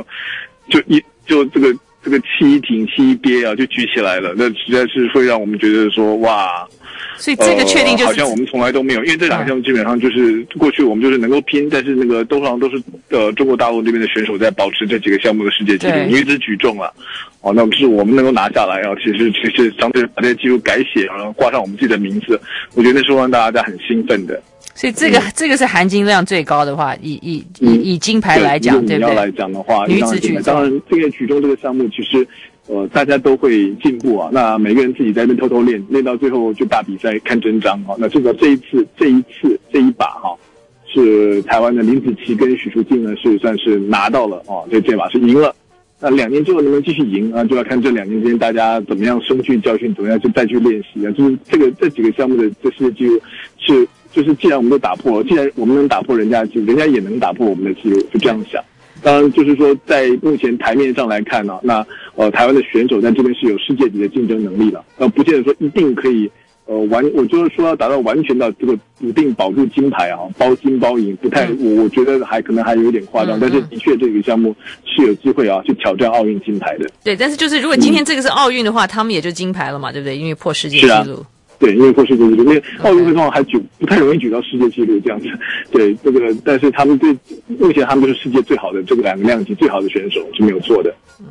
这个气一挺气一憋就举起来了，那实在是会让我们觉得说哇。 所以这个确定就是好像我们从来都没有，因为这2个项目基本上就是过去我们就是能够拼，但是那个通常都是中国大陆这边的选手在保持这几个项目的世界纪录，女子举重那是我们能够拿下来其实相对把这个纪录改写然后挂上我们自己的名字，我觉得那是让大家很兴奋的。 所以这个是含金量最高的话，以金牌来讲，对不对？ 要来讲的话， 女子举重， 当然这个举重这个项目其实大家都会进步那每个人自己在那边偷偷练到最后就大比赛看真章那这一把是台湾的林子琪跟许淑净呢是算是拿到了这把是赢了。那2年之后能不能继续赢就要看这2年之间大家怎么样深具教训，怎么样就再去练习就是这几个项目的这世界纪录就是既然我们都打破了，既然我们能打破人家的纪录，人家也能打破我们的纪录，就这样想。当然就是说在目前台面上来看那台湾的选手在这边是有世界级的竞争能力了不见得说一定可以我就是说要达到完全的这个笃定保住金牌包金包银不太我觉得可能还有点夸张但是的确这个项目是有机会去挑战奥运金牌的。 对，但是就是如果今天这个是奥运的话他们也就金牌了嘛，对不对？因为破世界纪录。 对，因为破世界纪录，因为奥运会通常还不太容易举到世界纪录这样子。对，但是他们目前他们就是世界最好的这个2个量级最好的选手是没有错的。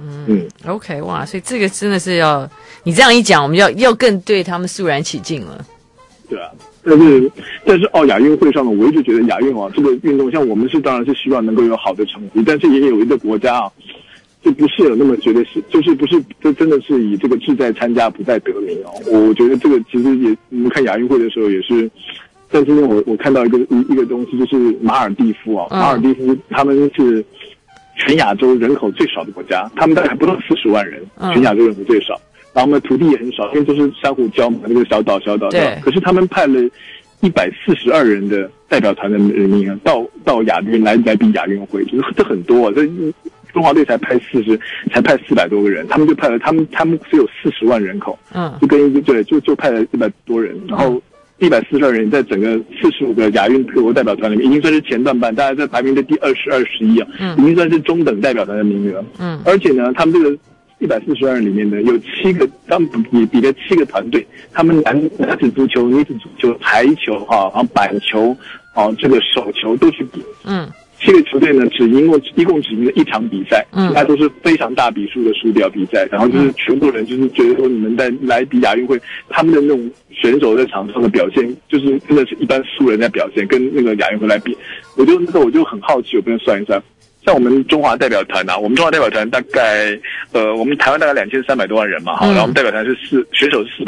OK， 哇，所以这个真的是你这样一讲，我们要更对他们肃然起敬了。 对啊，但是亚运会上呢，我一直觉得亚运这个运动，像我们当然是希望能够有好的成绩，但是也有一个国家就不是有那么觉得就是不是这真的是以这个志在参加不在得名我觉得这个其实也我们看亚运会的时候也是，但今天我看到一个东西就是马尔地夫马尔地夫他们是全亚洲人口最少的国家，他们大概不到40万人，全亚洲人口最少，然后我们的土地也很少，因为都是珊瑚礁嘛，那个小岛，可是他们派了142人的代表团的人民到亚运来比亚运会，就是这很多这中华队才派400多个人，他们就派了他们只有40万人口，就跟就派了100多人，然后142人在整个45个亚运各国代表团里面已经算是前段班，大概在排名的第20、21已经算是中等代表团的名额。而且呢，他们这个142人里面呢，有7个，他们比了7个团队，他们男子足球、女子足球、台球然后板球这个手球都去比。7个球队呢，一共只赢了1场比赛，其他都是非常大比数的输掉比赛。然后就是全部人就是觉得说，你们来比亚运会，他们的那种选手在场上的表现，就是真的是一般素人在表现，跟那个亚运会来比，我就很好奇，我跟算一算。像我们中华代表团我们中华代表团大概我们台湾大概2300多万人嘛，然后我们代表团是选手是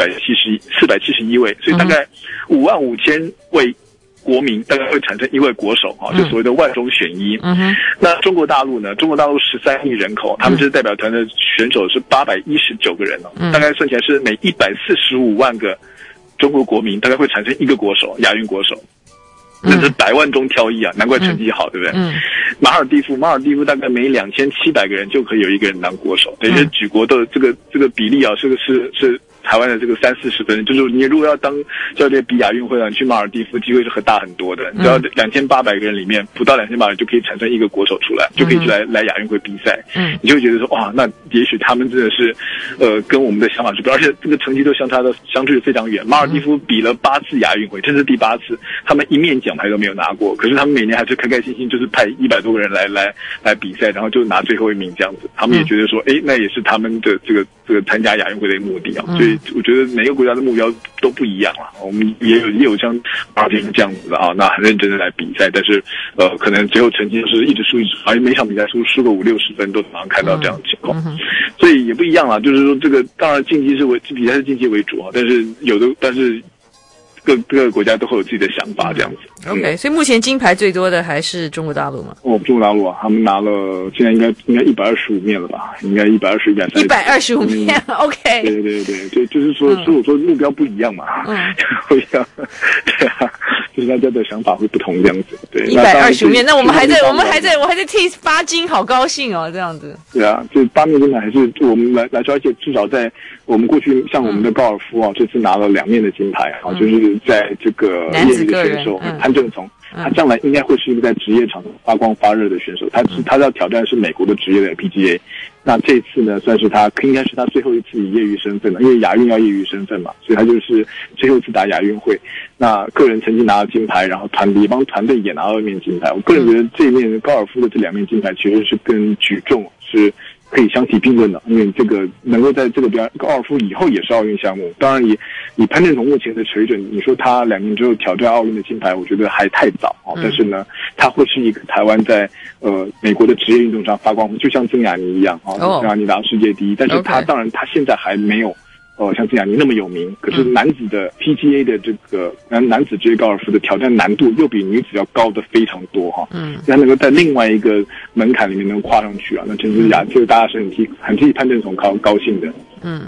471位，所以大概55000位国民大概会产生1位国手就所谓的万中选一。那中国大陆呢？中国大陆13亿人口，他们这代表团的选手是819个人大概算起来是每145万个中国国民大概会产生1个国手，亚运国手。那是100万中挑一难怪成绩好，对不对？马尔地夫大概每2700个人就可以有1个人当国手，等于是举国的这个比例是台湾的这个30-40分，就是你如果要当教练比亚运会啊，你去马尔地夫机会是很大很多的。只要2800个人里面不到2800人就可以产生一个国手出来，就可以来亚运会比赛。你就会觉得说哇，那也许他们真的是跟我们的想法是不，而且这个成绩都相距非常远。马尔地夫比了8次亚运会，这是第8次，他们一面奖牌都没有拿过，可是他们每年还是开开心心，就是派100多个人来比赛，然后就拿最后一名这样子。他们也觉得说，那也是他们的这个参加亚运会的目的啊。所以我觉得每个国家的目标都不一样啊。我们也有像马尔地夫这样子的啊，那很认真的来比赛，但是可能最后成绩就是一直输，而且每场比赛输个50-60分都常常看到这样的情况。所以也不一样啦，就是说这个当然竞技比赛是竞技为主啊，但是各个国家都会有自己的想法这样子。 OK， 所以目前金牌最多的还是中国大陆吗？ 中国大陆啊，他们拿了现在应该125面了吧？应该125面。 OK。 对，就是说，所以我说目标不一样嘛，不一样。对啊，就是大家的想法会不同这样子。对 ，125面，那我还在替8金，好高兴哦，这样子。 对啊，就8面金牌还是我们来说，而且至少在我们过去像我们的高尔夫啊，这次拿了2面的金牌啊，就是在这个业余的选手潘正从，他将来应该会是一个在职业场发光发热的选手。他要挑战是美国的职业的 PGA， 那这次呢算是应该是他最后一次以业余身份了，因为亚运要业余身份嘛，所以他就是最后一次打亚运会。那个人成绩拿了金牌，然后帮团队也拿了2面金牌。我个人觉得这一面高尔夫的这2面金牌其实是跟举重是可以相提并论的，因为这个能够在这个高尔夫以后也是奥运项目。当然以潘正从目前的水准，你说他2年之后挑战奥运的金牌，我觉得还太早啊。但是呢，他会是一个台湾在美国的职业运动上发光，就像曾雅妮一样啊，曾雅妮拿世界第一，但是他当然他现在还没有像曾雅妮那么有名，可是男子的 PGA 的这个男子职业高尔夫的挑战难度又比女子要高的非常多哈。他能够在另外一个门槛里面能跨上去啊，那真是这个大家是很替潘正从高兴的。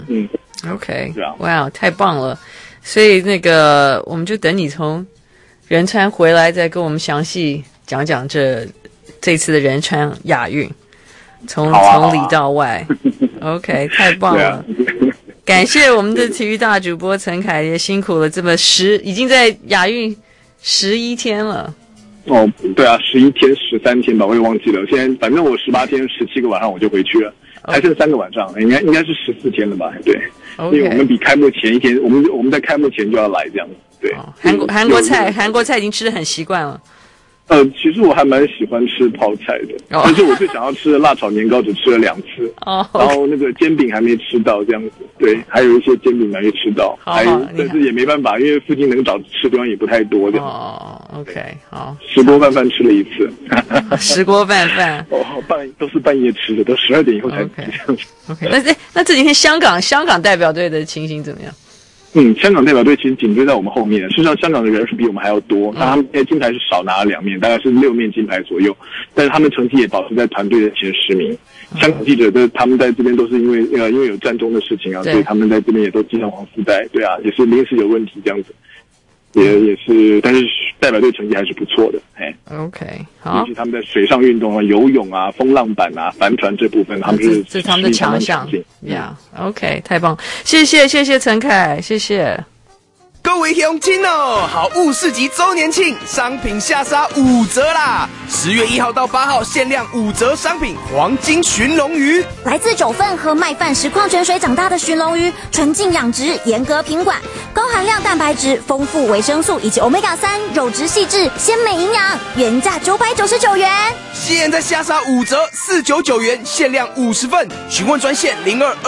OK， 对啊，哇，太棒了！所以那个我们就等你从仁川回来，再跟我们详细讲讲这次的仁川亚运，从里到外。OK， 太棒了！感谢我们的体育大主播陈凯，也辛苦了，已经在亚运11天了。 对啊，11天13天吧，我也忘记了。现在反正我18天17个晚上我就回去了，还剩3个晚上，应该是14天了吧？对，因为我们比开幕前一天，我们在开幕前就要来这样子。对， 韩国菜已经吃得很习惯了。 其实我还蛮喜欢吃泡菜的，但是我最想要吃的辣炒年糕只吃了2次，然后那个煎饼还没吃到这样子，对，还有一些煎饼还没吃到，但是也没办法，因为附近能找吃的地方也不太多这样。 OK， 好， 石锅拌饭吃了1次， 石锅拌饭， 都是半夜吃的，都12点以后才吃这样子。 OK， 那这几天香港代表队的情形怎么样？ 香港代表队其实紧追在我们后面，事实上香港的人数比我们还要多，那他们现在金牌是少拿了2面，大概是6面金牌左右，但是他们成绩也保持在团队的前10名。香港记者他们在这边都是因为有战中的事情啊，所以他们在这边也都系上黄丝带，对啊，也是临时有问题这样子。也是，但是代表队成绩还是不错的。 OK， 好。 尤其他们在水上运动啊、游泳啊、风浪板啊、帆船这部分，他们是他们的强项。OK， 太棒，谢谢陈凯，谢谢。 各位乡亲哦，好物市集周年庆，商品下杀5折啦！10月1号到8号限量5折商品，黄金鲟龙鱼， 来自9份喝麦饭食矿泉水长大的鲟龙鱼，纯净养殖，严格品管，高含量蛋白质，丰富维生素以及 Omega-3， 肉质细致，鲜美营养，原价999元， 现在下杀5折，499元，限量50份，询问专线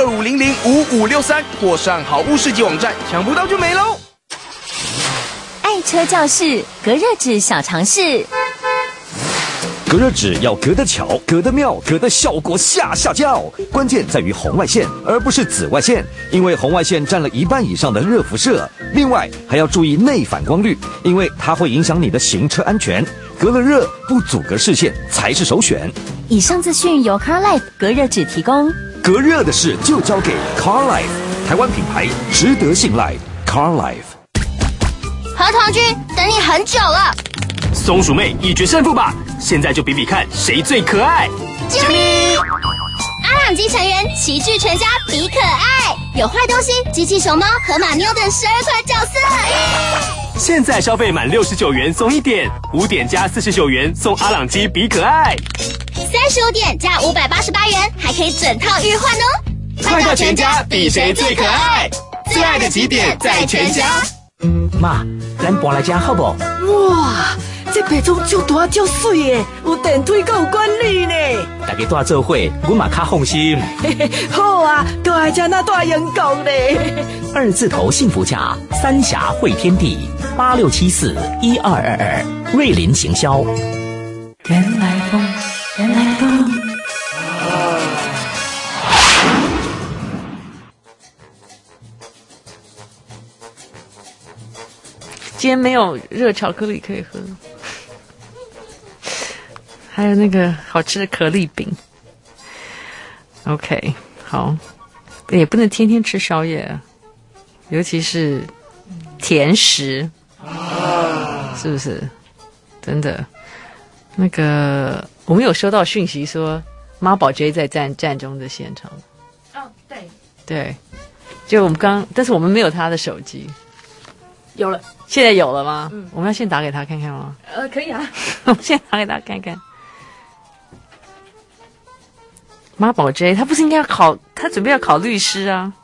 0225005563，或上好物市集网站，抢不到就没喽。 爱车教室隔热纸小常识。 隔热纸要隔得巧、隔得妙、隔得效果下叫，关键在于红外线，而不是紫外线，因为红外线占了1半以上的热辐射。另外还要注意内反光率，因为它会影响你的行车安全。隔了热不阻隔视线才是首选。 以上资讯由 CarLife 隔热纸提供。 隔热的事就交给 CarLife， 台湾品牌，值得信赖。CarLife。 何同君，等你很久了。 松鼠妹一决胜负吧，现在就比比看谁最可爱。 啾咪！阿朗基成员齐聚全家比可爱。 有坏东西、机器熊猫、河马妞等12款角色。 现在消费满69元送1点，5点加49元送阿朗基比可爱 ，35点加588元，还可以整套预换哦！ 快到全家比谁最可爱，最爱的几点在全家。 妈，咱搬来家好不？ 哇，这白种足大足水的，有电梯阁有管理呢。 大家住做伙，我嘛较放心。 好啊，都爱家那大阳光呢。 2字头幸福价，三峡汇天地86741222，瑞林行销。 原来风，原来风。 今天没有热巧克力可以喝，还有那个好吃的可丽饼。OK， 好，也不能天天吃宵夜，尤其是甜食，是不是？真的，那个我们有收到讯息说，妈宝 J 在战中的现场。 哦，对， 对，就我们但是我们没有他的手机。 有了， 现在有了吗？我们要先打给他看看吗？ 可以啊， 我们先打给他看看。妈宝 J， 他不是应该要考？他准备要考律师啊。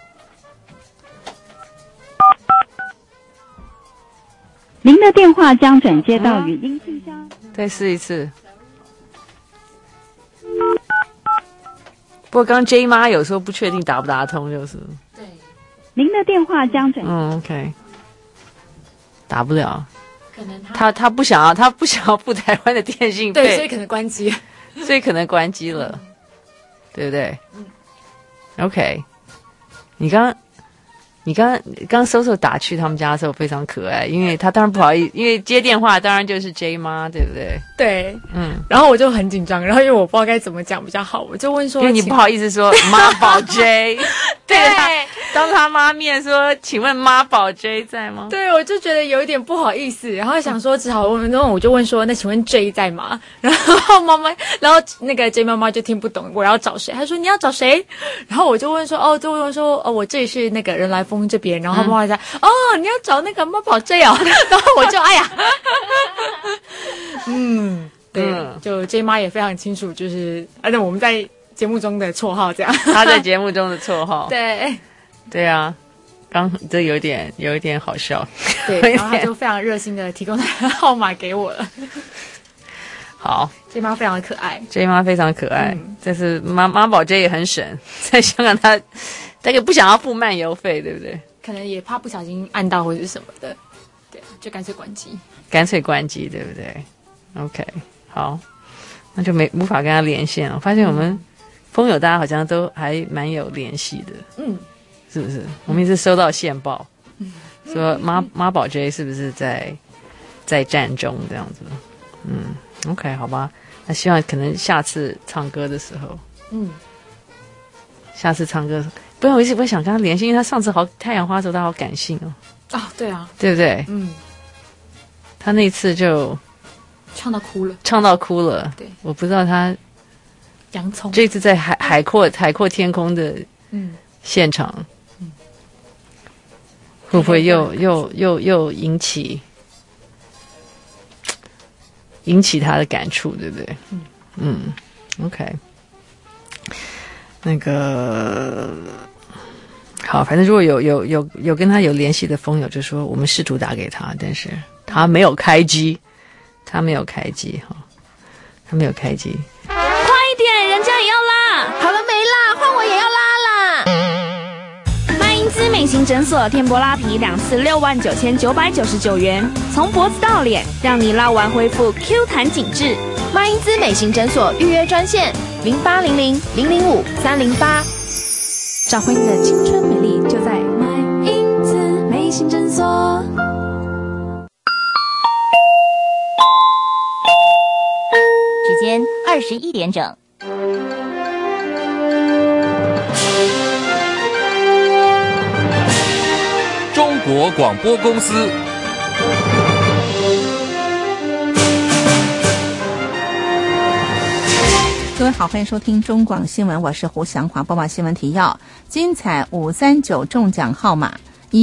您的电话将转接到语音信箱。 再试一次。不过刚 J 妈有时候不确定打不打得通，就是。 对。您的电话将转。 OK。打不了， 可能他不想要付台湾的电信费， 对，所以可能关机， 了，对不对？OK， 你刚搜搜打去他们家的时候非常可爱，因为他当然不好意思，因为接电话当然就是 J 妈，对不对？ 对，然后我就很紧张，然后因为我不知道该怎么讲比较好，我就问说， 因为你不好意思说妈宝 J， 对，当他妈面说，请问妈宝 J 在吗？ 对，我就觉得有一点不好意思，然后想说只好问，然后我就问说，那请问 J 在吗？然后然后那个 J 妈妈就听不懂我要找谁，她说你要找谁？然后我就问说，我这里是那个人来疯这边，然后妈妈在，你要找那个妈宝 J 哦，然后我就哎呀，对，就 J 妈也非常清楚，就是那我们在节目中的绰号这样， 他在节目中的绰号， 对啊，刚这有点好笑， 对，然后他就非常热心的提供他的号码给我了。 好 ，J 妈非常的可爱 ，J 妈非常可爱，但是妈宝 J 也很省，在香港他大概不想要付漫游费，对不对？ 可能也怕不小心按到或者是什么的，对，就干脆关机， 对不对 ？OK， 好，那就无法跟他连线了。我发现我们风友大家好像都还蛮有联系的，是不是？我们一直收到线报，说妈宝 J 是不是在战中这样子？OK， 好吧，那希望可能下次唱歌的时候，下次唱歌，不然我一直不想跟他联系，因为他上次太阳花的时候他好感性哦。 对啊， 对不对？他那次就唱到哭了。 对，我不知道他洋葱这次在海阔天空的现场，会不会又引起他的感触，对不对？OK， 那个好，反正如果有跟他有联系的风友，就说我们试图打给他，但是他没有开机，他没有开机。快一点，人家也要拉。好了没啦？换我也要拉啦。 麦因兹美型诊所天波拉皮2次69999元，从脖子到脸，让你拉完恢复 Q 弹紧致。 麦因兹美型诊所预约专线0800-005-308， 找回你的青春美丽，就在麦因兹美型诊所。 时间21点整。 中国广播公司。 各位好，欢迎收听中广新闻，我是胡祥华，播报新闻提要。精彩539中奖号码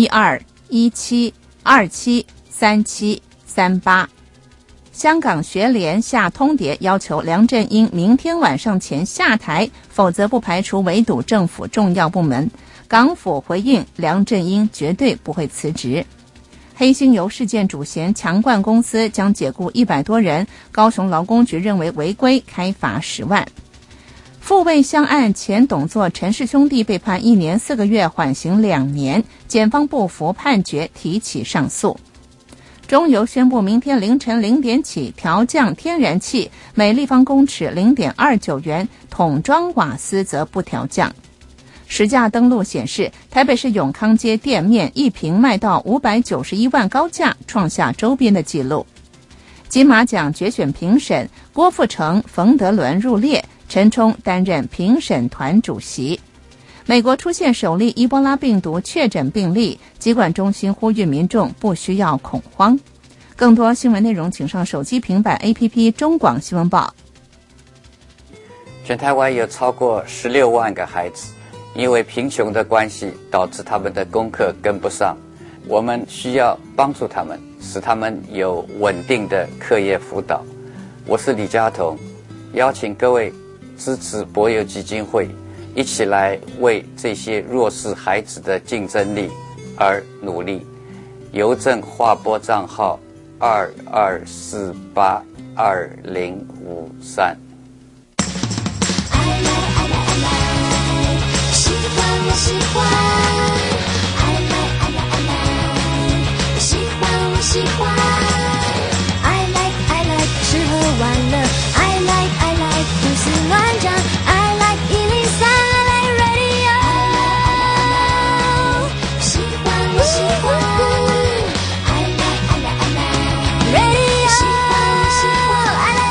1217273738。香港学联下通牒，要求梁振英明天晚上前下台，否则不排除围堵政府重要部门。港府回应，梁振英绝对不会辞职。黑犀牛事件主嫌强冠公司将解雇100多人，高雄劳工局认为违规，开罚10万。父卫香案前董座陈氏兄弟被判1年4个月，缓刑2年，检方不服判决，提起上诉。中油宣布，明天凌晨0点起调降天然气每立方公尺0.29元，桶装瓦斯则不调降。实价登录显示，台北市永康街店面一坪卖到591万高价，创下周边的纪录。金马奖决选评审，郭富城、冯德伦入列，陈冲担任评审团主席。美国出现首例伊波拉病毒确诊病例，疾管中心呼吁民众不需要恐慌。更多新闻内容，请上手机平板 APP 中广新闻报。 全台湾有超过16万个孩子因为贫穷的关系，导致他们的功课跟不上。我们需要帮助他们，使他们有稳定的课业辅导。我是李家彤，邀请各位支持博幼基金会，一起来为这些弱势孩子的竞争力而努力。邮政划拨账号22482053。 喜欢，爱来爱来爱来，喜欢我喜欢，爱来爱来吃喝玩乐，爱来爱来胡思乱想，爱来103，爱来 radio， 喜欢我喜欢，爱来爱来爱来 radio， 喜欢我喜欢，爱来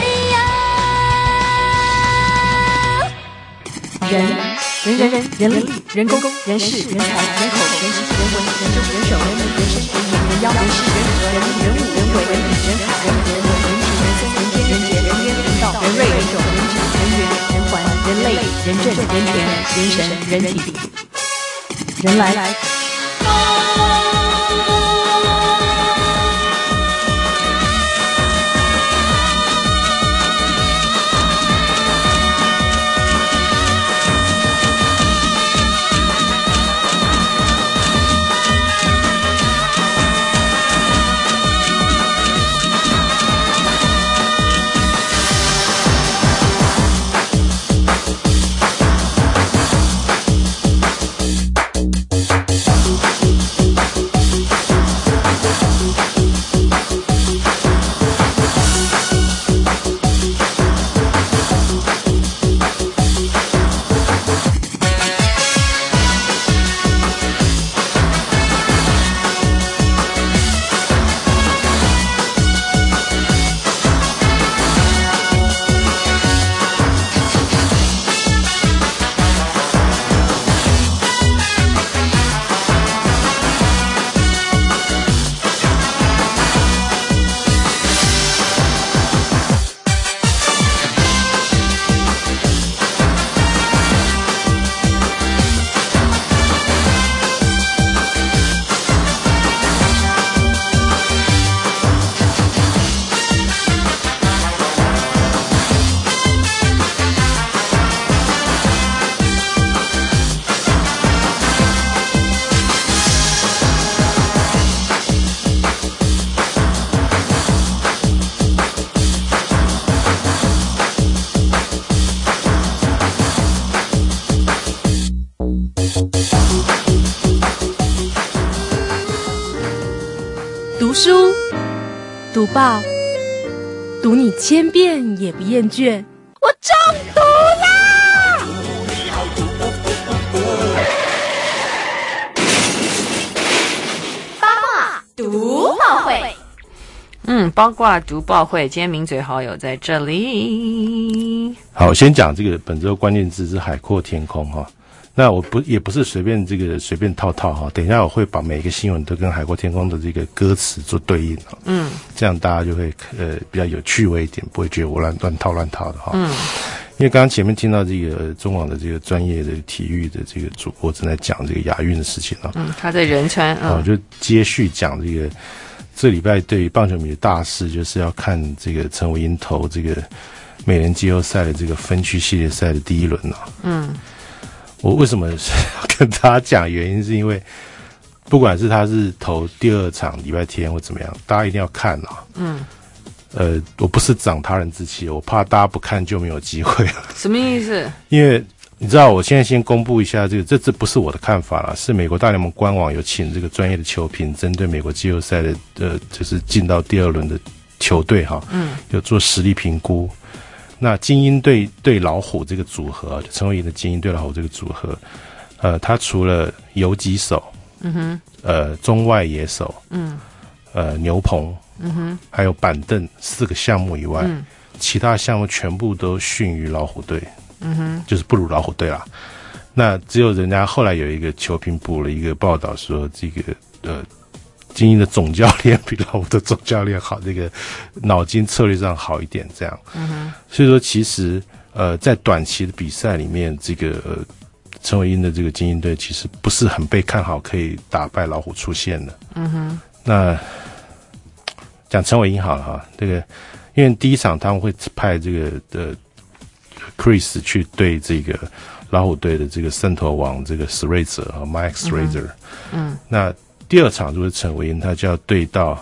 radio。 人力、人工、人事、人才、人口、人情、人文、人政、人手、人民、人生、人言、人妖、人事、人和、人物、人为、人理、人海、人和、人文、人情、人生、人间、人杰、人冤、人道、人瑞、人种、人质、人缘、人环、人类、人政、人权、人神、人体、人来。 读书，读报，读你千遍也不厌倦。我中毒啦！ 八卦读报会。 八卦读报会，今天名嘴好友在这里。 好，先讲这个本周关键字是海阔天空哈。那我也不是随便套哈，等一下我会把每一个新闻都跟海阔天空的这个歌词做对应哈，这样大家就会比较有趣味一点，不会觉得我乱套的哈。 因为刚刚前面听到这个中广的这个专业的体育的这个主播正在讲这个亚运的事情啊， 他在仁川， 就接续讲这礼拜对于棒球迷的大事，就是要看这个陈伟英投这个美联季后赛的这个分区系列赛的第一轮啊。我为什么要跟大家讲？原因是因为不管是他是投第2场礼拜天或怎么样，大家一定要看啊。我不是长他人志气，我怕大家不看就没有机会了。 什么意思？ 因为你知道，我现在先公布一下这不是我的看法啦，是美国大联盟官网有请这个专业的球评，针对美国季后赛的就是进到第2轮的球队哈，有做实力评估。那精英队对老虎这个组合，就陈伟英的精英对老虎这个组合，他除了游击手，中外野手，牛棚。还有板凳4个项目以外，其他项目全部都逊于老虎队，就是不如老虎队啦。那只有人家后来有一个球评补了一个报道说，这个精英的总教练比老虎的总教练好，这个脑筋策略上好一点，这样。所以说其实在短期的比赛里面，这个陈伟英的这个精英队其实不是很被看好可以打败老虎出现的。那讲陈伟英好了哈，这个因为第1场他们会派这个Chris 去对这个老虎队的这个胜投王这个史瑞哲和 Max Scherzer，那第2场如果是陈伟英，他就要对到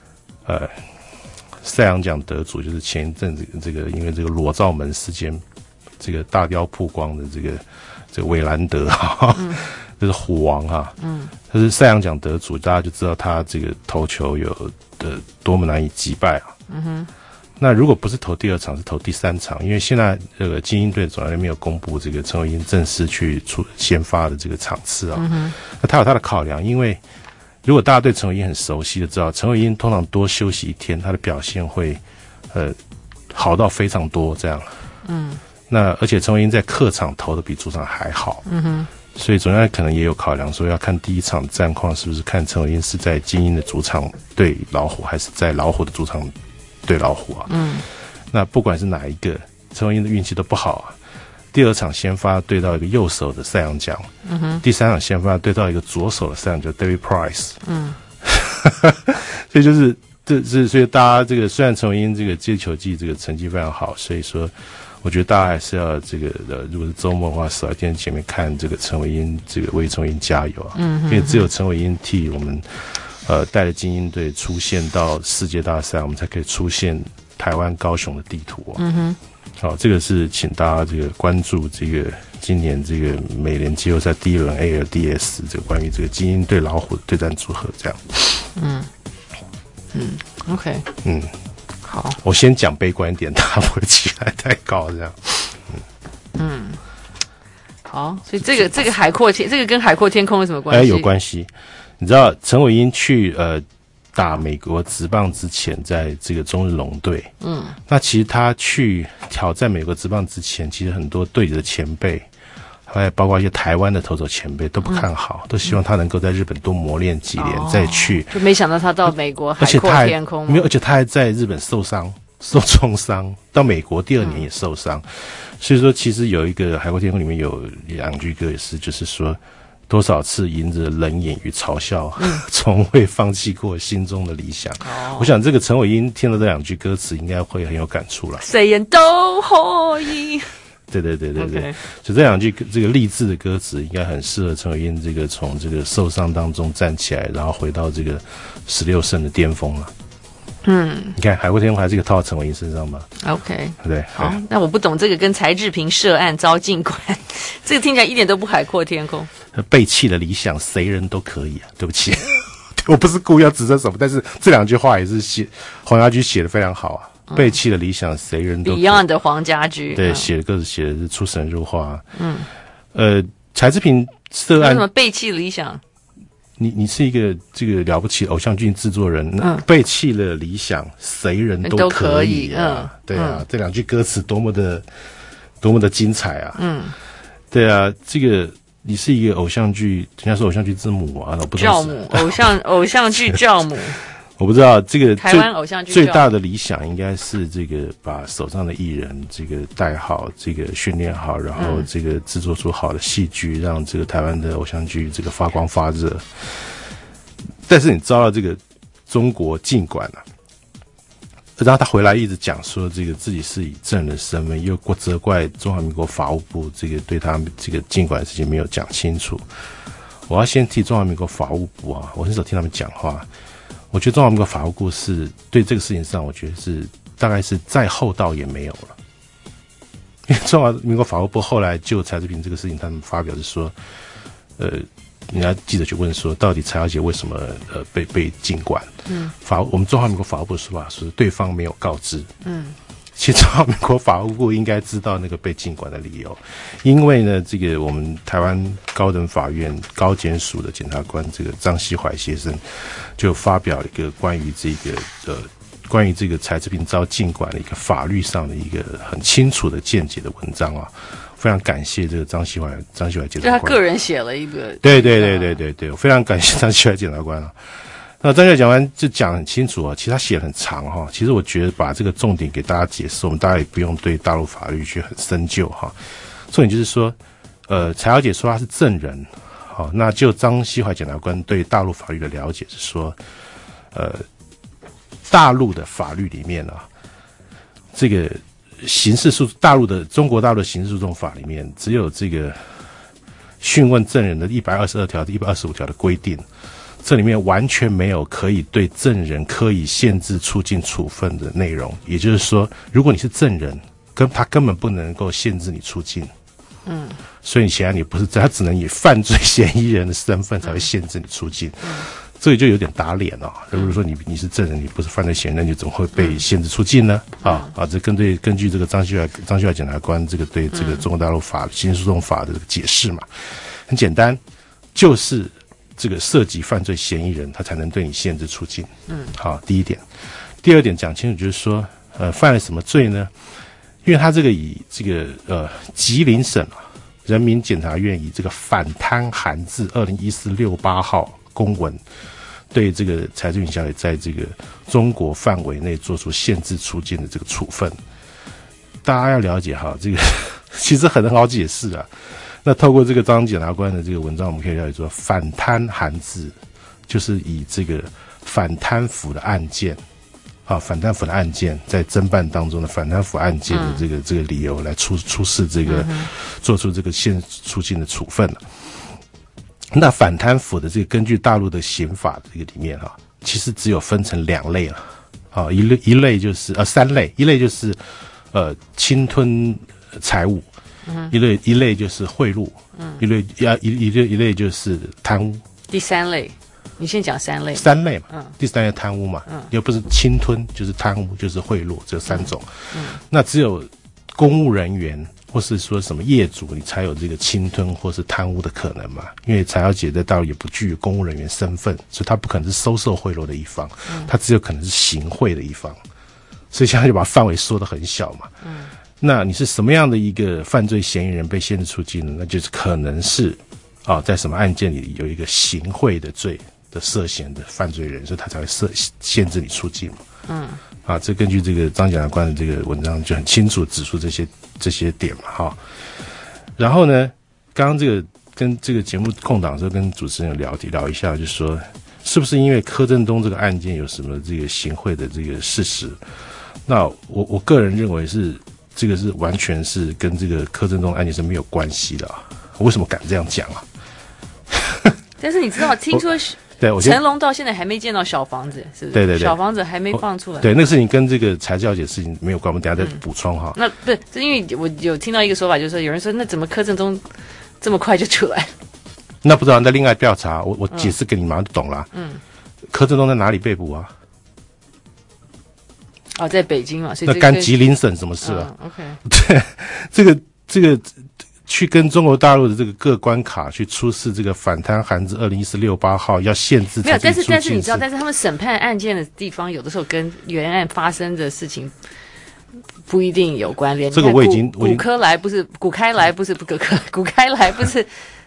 赛扬奖得主，就是前一阵子这个因为这个裸照门事件这个大雕曝光的这个韦兰德哈。这是虎王哈，他是赛扬奖得主，大家就知道他这个投球有多么难以击败啊。那如果不是投第2场，是投第3场，因为现在这个精英队总教练没有公布这个陈伟英正式去先发的这个场次啊。那他有他的考量，因为如果大家对陈伟英很熟悉的知道，陈伟英通常多休息1天，他的表现会好到非常多这样。那而且陈伟英在客场投的比主场还好。所以总教练可能也有考量，说要看第1场战况是不是看陈伟英是在精英的主场对老虎，还是在老虎的主场对老虎啊？那不管是哪一个，陈伟英的运气都不好啊。第2场先发对到一个右手的赛扬奖，第3场先发对到一个左手的赛扬奖 David Price。所以所以大家这个虽然陈伟英这个接球季这个成绩非常好，所以说。我觉得大家还是要这个如果是周末的话，少一天前面看这个陈伟英，这个为陈伟英加油啊！因为只有陈伟英替我们带着精英队出现到世界大赛，我们才可以出现台湾高雄的地图啊。好，这个是请大家这个关注这个今年这个美联季后赛第1轮 ALDS 这个关于这个精英对老虎的对战组合这样。 OK，好， 我先讲悲观一点，他不会起来太高，这样。 好，所以这个海阔天，这个跟海阔天空有什么关系？ 有关系。你知道陈伟英去打美国职棒之前，在这个中日龙队，那其实他去挑战美国职棒之前，其实很多队里的前辈。还有包括一些台湾的投手前辈都不看好，都希望他能够在日本多磨练几年再去。 就没想到他到美国海阔天空， 没有，而且他还在日本受重伤，到美国第2年也受伤。所以说，其实有一个海阔天空里面有2句歌也是，就是说多少次迎着冷眼与嘲笑，从未放弃过心中的理想。我想这个陈伟英听了这2句歌词，应该会很有感触了。 谁人都可以。 对，就这2句这个励志的歌词，应该很适合陈伟英这个从这个受伤当中站起来，然后回到这个16胜的巅峰了。你看海阔天空还是一个套到陈伟英身上吗 ？OK， 对， 好，那我不懂这个跟柴智屏涉案遭禁管，这个听起来一点都不海阔天空。 背弃了理想，谁人都可以啊！对不起，我不是故意要指责什么，但是这2句话也是黄家驹写的非常好啊。背弃了理想，谁人都 Beyond 的黄家驹， 对，写的是出神入化。柴智屏涉案， 为什么背弃理想？ 你是一个这个了不起的偶像剧制作人，背弃了理想，谁人都可以啊！对啊，这2句歌词多么的精彩啊！对啊，这个你是一个偶像剧，人家说偶像剧之母啊，我不知道教母，偶像剧教母。 我不知道这个台湾偶像剧最大的理想应该是这个把手上的艺人这个带好，这个训练好，然后这个制作出好的戏剧，让这个台湾的偶像剧这个发光发热。但是你遭到这个中国禁管了，然后他回来一直讲说这个自己是以证人身份，又责怪中华民国法务部这个对他们这个禁管的事情没有讲清楚。我要先替中华民国法务部啊，我很少听他们讲话。我觉得中华民国法务部是对这个事情上，我觉得是大概是再厚道也没有了。因为中华民国法务部后来就柴智屏这个事情，他们发表是说，人家记者去问说，到底蔡小姐为什么被禁管？我们中华民国法务部的说法是对方没有告知。其实中华民国法务部应该知道那个被禁管的理由，因为呢，这个我们台湾高等法院高检署的检察官这个张锡怀先生就发表一个关于这个柴智屏遭禁管的一个法律上的一个很清楚的见解的文章啊，非常感谢这个张锡怀检察官， 就他个人写了一个， 对，我非常感谢张锡怀检察官啊。那张锡怀检察官就讲很清楚啊，其实他写得很长哈。其实我觉得把这个重点给大家解释，我们大家也不用对大陆法律去很深究哈。重点就是说，柴小姐说她是证人，好，那就张锡怀检察官对大陆法律的了解是说，大陆的法律里面啊，这个中国大陆的刑事诉讼法里面，只有这个讯问证人的122条、125条的规定。这里面完全没有可以对证人可以限制出境处分的内容，也就是说，如果你是证人，他根本不能够限制你出境。所以显然你不是，他只能以犯罪嫌疑人的身份才会限制你出境。这个就有点打脸哦。如果说你是证人，你不是犯罪嫌疑人，你怎么会被限制出境呢？这根据这个张锡怀检察官这个对这个中国大陆刑事诉讼法的这个解释嘛，很简单，就是这个涉及犯罪嫌疑人，他才能对你限制出境。好，第一点。第二点讲清楚，就是说，犯了什么罪呢？因为他这个以这个吉林省人民检察院以这个反贪函字201468号公文，对这个柴智屏小姐在这个中国范围内做出限制出境的这个处分。大家要了解哈，这个其实很好解释啊。那透过这个张检察官的这个文章，我们可以了解说，反贪函字就是以这个反贪腐的案件，反贪腐的案件在侦办当中的反贪腐案件的这个理由来出示这个做出这个限制出境的处分。那反贪腐的这个根据大陆的刑法这个里面其实只有分成2类了，一类就是3类，一类就是侵吞财物。一类就是贿赂，一类就是贪污。 第3类，你先讲3类。 3类嘛，第3类贪污嘛，又不是侵吞就是贪污就是贿赂，这3种。那只有公务人员或是说什么业主，你才有这个侵吞或是贪污的可能嘛。因为柴小姐在大陆也不具有公务人员身份，所以她不可能是收受贿赂的一方，她只有可能是行贿的一方。所以现在就把范围缩得很小嘛。那你是什么样的一个犯罪嫌疑人被限制出境呢？那就是可能是在什么案件里有一个行贿的罪的涉嫌的犯罪人，所以他才会限制你出境嘛。这根据这个张检察官的这个文章就很清楚指出这些点嘛然后呢，刚刚这个跟这个节目空档的时候跟主持人聊一下，就是说是不是因为柯震东这个案件有什么这个行贿的这个事实？那我个人认为是。这个是完全是跟这个柯震东案件是没有关系的我为什么敢这样讲但是你知道，听说成龙到现在还没见到小房子，是不是？对，小房子还没放出来。 对，那个事情跟这个柴小姐的事情没有关，我们等一下再补充那不是，是因为我有听到一个说法，就是说有人说，那怎么柯震东这么快就出来？ 那不知道，那另外调查，我解释给你马上就懂了。柯震东在哪里被捕啊？ 在北京嘛，所以那干吉林省什么事啊 ？OK， 对，这个去跟中国大陆的这个各关卡去出示这个反贪函字201468号要限制， 没有，但是你知道，但是他们审判案件的地方，有的时候跟原案发生的事情不一定有关联。 这个我已经古开来不是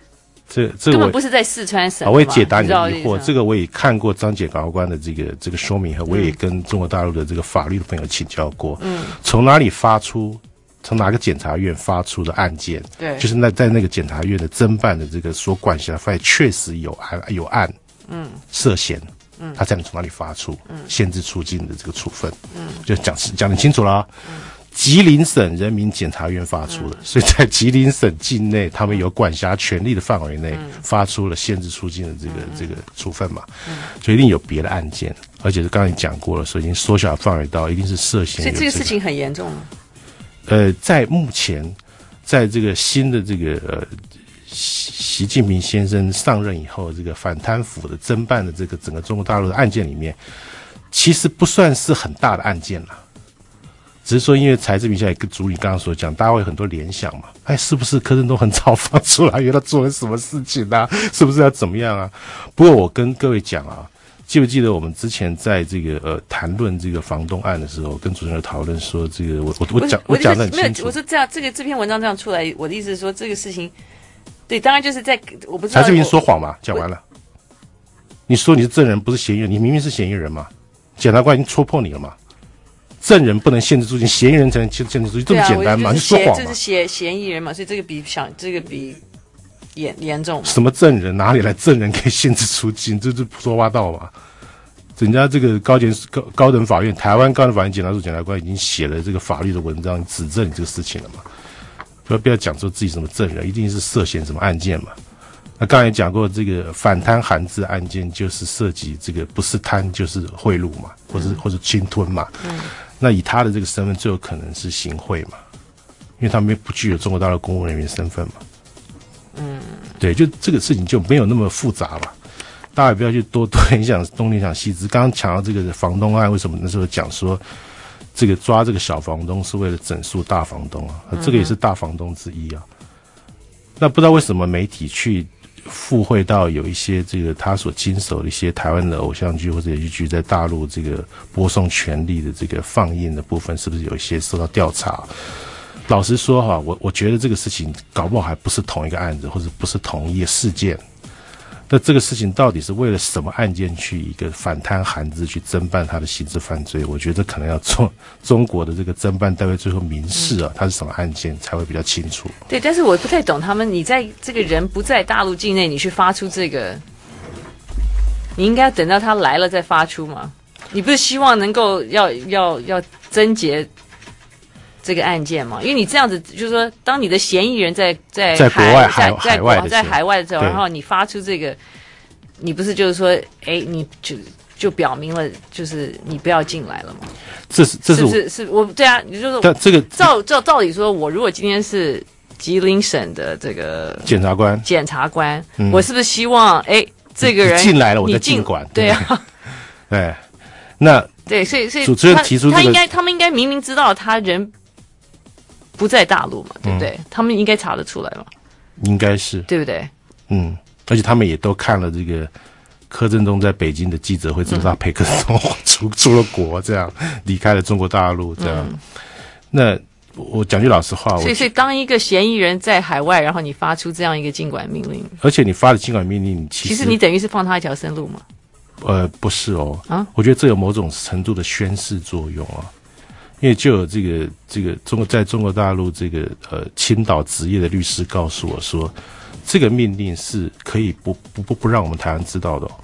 这根本不是在四川省。 我也解答你的疑惑，这个我也看过张检察官的这个说明后，我也跟中国大陆的这个法律的朋友请教过，从哪里发出，从哪个检察院发出的案件， 对， 就是在那个检察院的侦办的这个所管辖的范围确实有案，涉嫌，他才能从哪里发出限制出境的这个处分，就讲得清楚了。吉林省人民检察院发出的，所以在吉林省境内，他们有管辖权力的范围内发出了限制出境的这个处分嘛，所以一定有别的案件，而且是刚才讲过了，所以已经缩小范围到一定是涉嫌。 所以这个事情很严重吗？ 在目前，在这个新的这个习近平先生上任以后，这个反贪腐的侦办的这个整个中国大陆的案件里面，其实不算是很大的案件了。只是说，因为财政部现在跟主理刚刚所讲，大家会有很多联想嘛，是不是柯震东很早放出来，原来做了什么事情啊？是不是要怎么样啊？不过我跟各位讲啊，记不记得我们之前在这个谈论这个房东案的时候，跟主持人讨论说，这个我讲得很清楚。 我说这篇文章这样出来，我的意思是说，这个事情，对，当然就是在我不知道财政部说谎嘛，讲完了。你说你是证人，不是嫌疑人，你明明是嫌疑人嘛，检察官已经戳破你了嘛。证人不能限制出境，嫌疑人才能限制出境，这么简单嘛？你说谎嘛？ 就是嫌疑人嘛，所以这个比严重嘛。 什么证人？哪里来证人可以限制出境？这是胡说八道嘛？人家这个高等法院，台湾高等法院检察署检察官已经写了这个法律的文章，指证你这个事情了嘛？不要讲说自己什么证人，一定是涉嫌什么案件嘛？那刚才讲过，这个反贪函治案件就是涉及这个不是贪就是贿赂嘛，或者侵吞嘛。那以他的这个身份，最有可能是行贿嘛，因为他们不具有中国大陆公务人员身份嘛。对，就这个事情就没有那么复杂吧。大家也不要去多联想细致。刚刚讲到这个房东案，为什么那时候讲说这个抓这个小房东是为了整肃大房东啊？这个也是大房东之一啊。那不知道为什么媒体去附会到有一些这个他所经手的一些台湾的偶像剧或者连续剧在大陆这个播送权利的这个放映的部分，是不是有一些受到调查？老实说哈，我觉得这个事情搞不好还不是同一个案子，或者不是同一个事件。那这个事情到底是为了什么案件去一个反贪函治去侦办他的刑事犯罪？我觉得可能要中国的这个侦办单位最后明示啊，他是什么案件才会比较清楚。 对，但是我不太懂他们，你在这个人不在大陆境内，你去发出这个，你应该等到他来了再发出吗？你不是希望能够要侦结这个案件嘛？因为你这样子，就是说，当你的嫌疑人在国外在海外的时候，然后你发出这个，你不是就是说，你就表明了，就是你不要进来了吗？ 这是我对啊，你就是但这个照理说，我如果今天是吉林省的这个检察官，我是不是希望这个人进来了，我再尽管？ 对啊， 对，那对，所以主持人提出这个， 他们应该明明知道他人不在大陆嘛，对不对？他们应该查得出来嘛？ 应该是， 对不对？ 而且他们也都看了这个柯震东在北京的记者会，知道陪柯震东出了国，这样离开了中国大陆，这样。那我讲句老实话， 所以当一个嫌疑人在海外，然后你发出这样一个禁管命令， 而且你发的禁管命令，其实你等于是放他一条生路嘛？ 不是哦，我觉得这有某种程度的宣示作用啊。因为就有这个在中国大陆这个青岛职业的律师告诉我说，这个命令是可以不让我们台湾知道的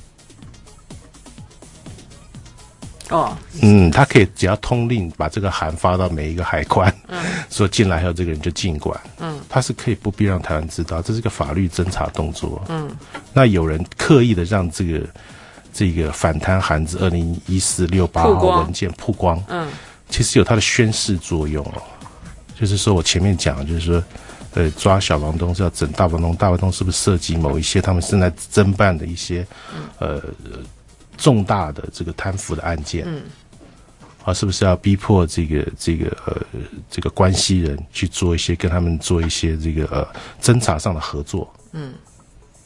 他可以只要通令把这个函发到每一个海关，说进来还有这个人就尽管，他是可以不必让台湾知道，这是个法律侦查动作，那有人刻意的让这个反贪函治201468号文件曝光，其实有它的宣示作用哦，就是说我前面讲，就是说，抓小房东是要整大房东，大房东是不是涉及某一些他们正在侦办的一些重大的这个贪腐的案件，是不是要逼迫这个关系人去做一些跟他们做一些这个侦查上的合作，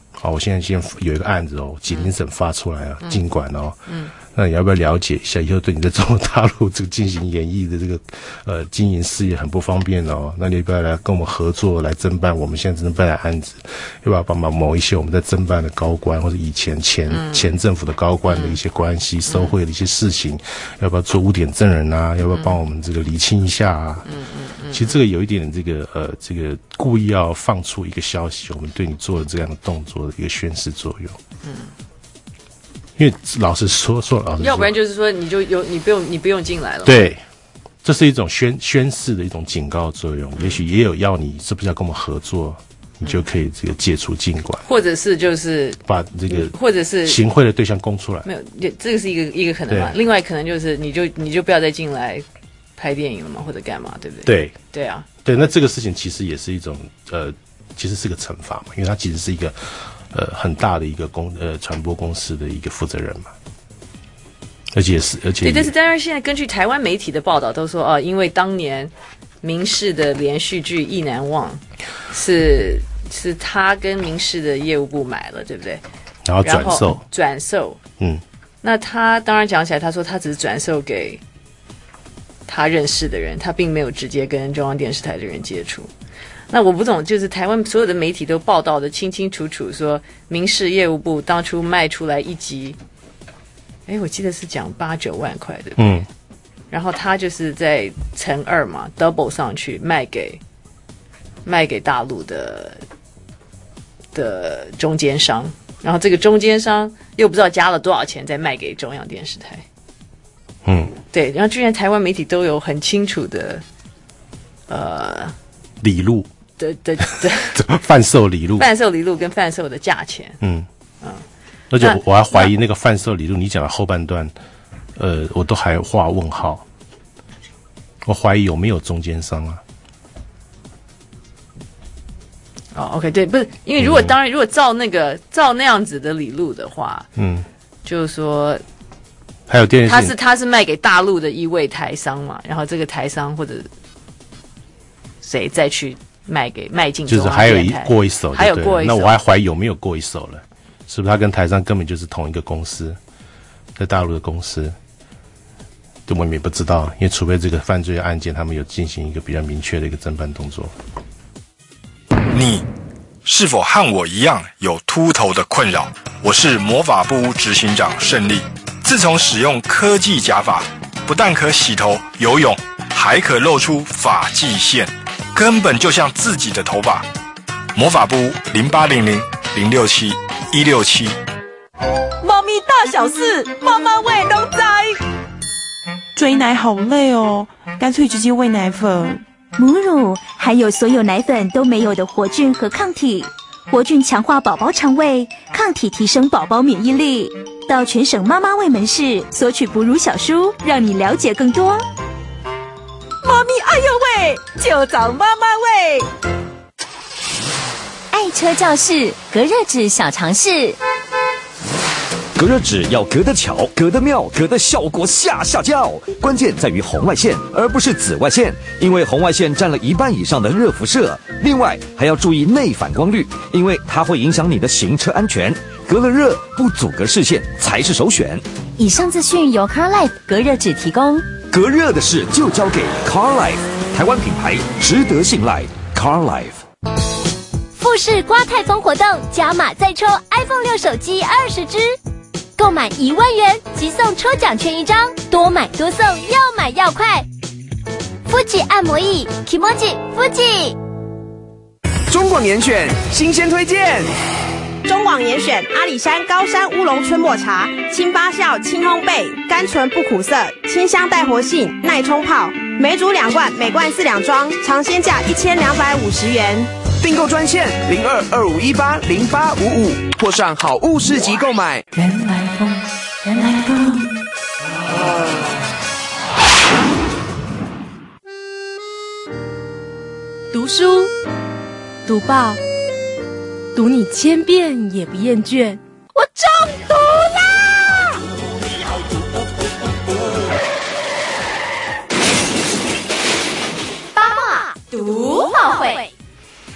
好，我现在先有一个案子哦，吉林省发出来啊，尽管哦，那你要不要了解一下？以后对你在中国大陆这个进行演艺的这个经营事业很不方便哦。那你要不要来跟我们合作来侦办我们现在正办的案子？要不要帮忙某一些我们在侦办的高官或者以前前政府的高官的一些关系、收贿的一些事情？要不要做污点证人啊？要不要帮我们这个厘清一下啊？其实这个有一点这个故意要放出一个消息，我们对你做了这样的动作的一个宣示作用。因为老实说， 要不然就是说你不用进来了。 对，这是一种宣示的一种警告作用。也许也有要你是不是要跟我们合作，你就可以这个解除禁管， 或者是就是把这个或者是行贿的对象供出来。 没有，这个是一个可能嘛。另外可能就是你就不要再进来拍电影了嘛，或者干嘛，对不对？ 对对啊， 对，那这个事情其实也是一种其实是个惩罚嘛，因为它其实是一个很大的一个传播公司的一个负责人嘛，而且对，但是当然现在根据台湾媒体的报道都说因为当年民视的连续剧《意难忘》是他跟民视的业务部买了，对不对？ 然后转售， 那他当然讲起来，他说他只是转售给他认识的人，他并没有直接跟中央电视台的人接触。那我不懂，就是台湾所有的媒体都报道的清清楚楚，说民视业务部当初卖出来一集，我记得是讲8、9万块的，然后他就是在乘2嘛 ，double 上去卖给大陆的中间商，然后这个中间商又不知道加了多少钱再卖给中央电视台，对，然后居然台湾媒体都有很清楚的理路。 的贩售理路跟贩售的价钱， 而且我还怀疑那个贩售理路，你讲的后半段，我都还画问号，我怀疑有没有中间商啊 ？OK， 对，不是因为如果当然如果照那样子的理路的话，就是说， 还有电视， 他是卖给大陆的一位台商嘛，然后这个台商或者谁再去卖进中央电台， 就是还有过一手， 还有过一手。 那我还怀疑有没有过一手了，是不是他跟台商根本就是同一个公司，在大陆的公司，我们也不知道，因为除非这个犯罪案件他们有进行一个比较明确的一个侦办动作。 你是否和我一样有秃头的困扰？我是魔法部执行长胜利。自从使用科技假发，不但可洗头、游泳，还可露出发际线，根本就像自己的头发。魔法部0800-067-167。 猫咪大小事，妈妈喂都在。追奶好累哦，干脆直接喂奶粉。 母乳含有所有奶粉都没有的活菌和抗体，活菌强化宝宝肠胃，抗体提升宝宝免疫力。到全省妈妈喂门市索取哺乳小书，让你了解更多。 妈咪爱又喂，就找妈妈喂。 爱车教室隔热纸小常识。 隔热纸要隔得巧、隔得妙、隔得效果下叫，关键在于红外线，而不是紫外线，因为红外线占了1半以上的热辐射。另外还要注意内反光率，因为它会影响你的行车安全。隔了热不阻隔视线才是首选。 以上资讯由 CarLife 隔热纸提供。 隔热的事就交给 CarLife， 台湾品牌，值得信赖。CarLife。 富士刮泰丰活动加码再抽 iPhone 6手机20只，购买1万元即送抽奖券1张，多买多送，要买要快。Fuji 按摩椅 Kimoji Fuji。 中广严选新鲜推荐。 中广严选阿里山高山乌龙春抹茶，轻发酵、轻烘焙，甘醇不苦涩，清香带活性，耐冲泡。每组2罐，每罐4两装，尝鲜价1250元。 订购专线0225180855，或上好物市集购买。 人来疯，人来疯。 读书，读报，读你千遍也不厌倦。我中毒啦！ 八卦读报会。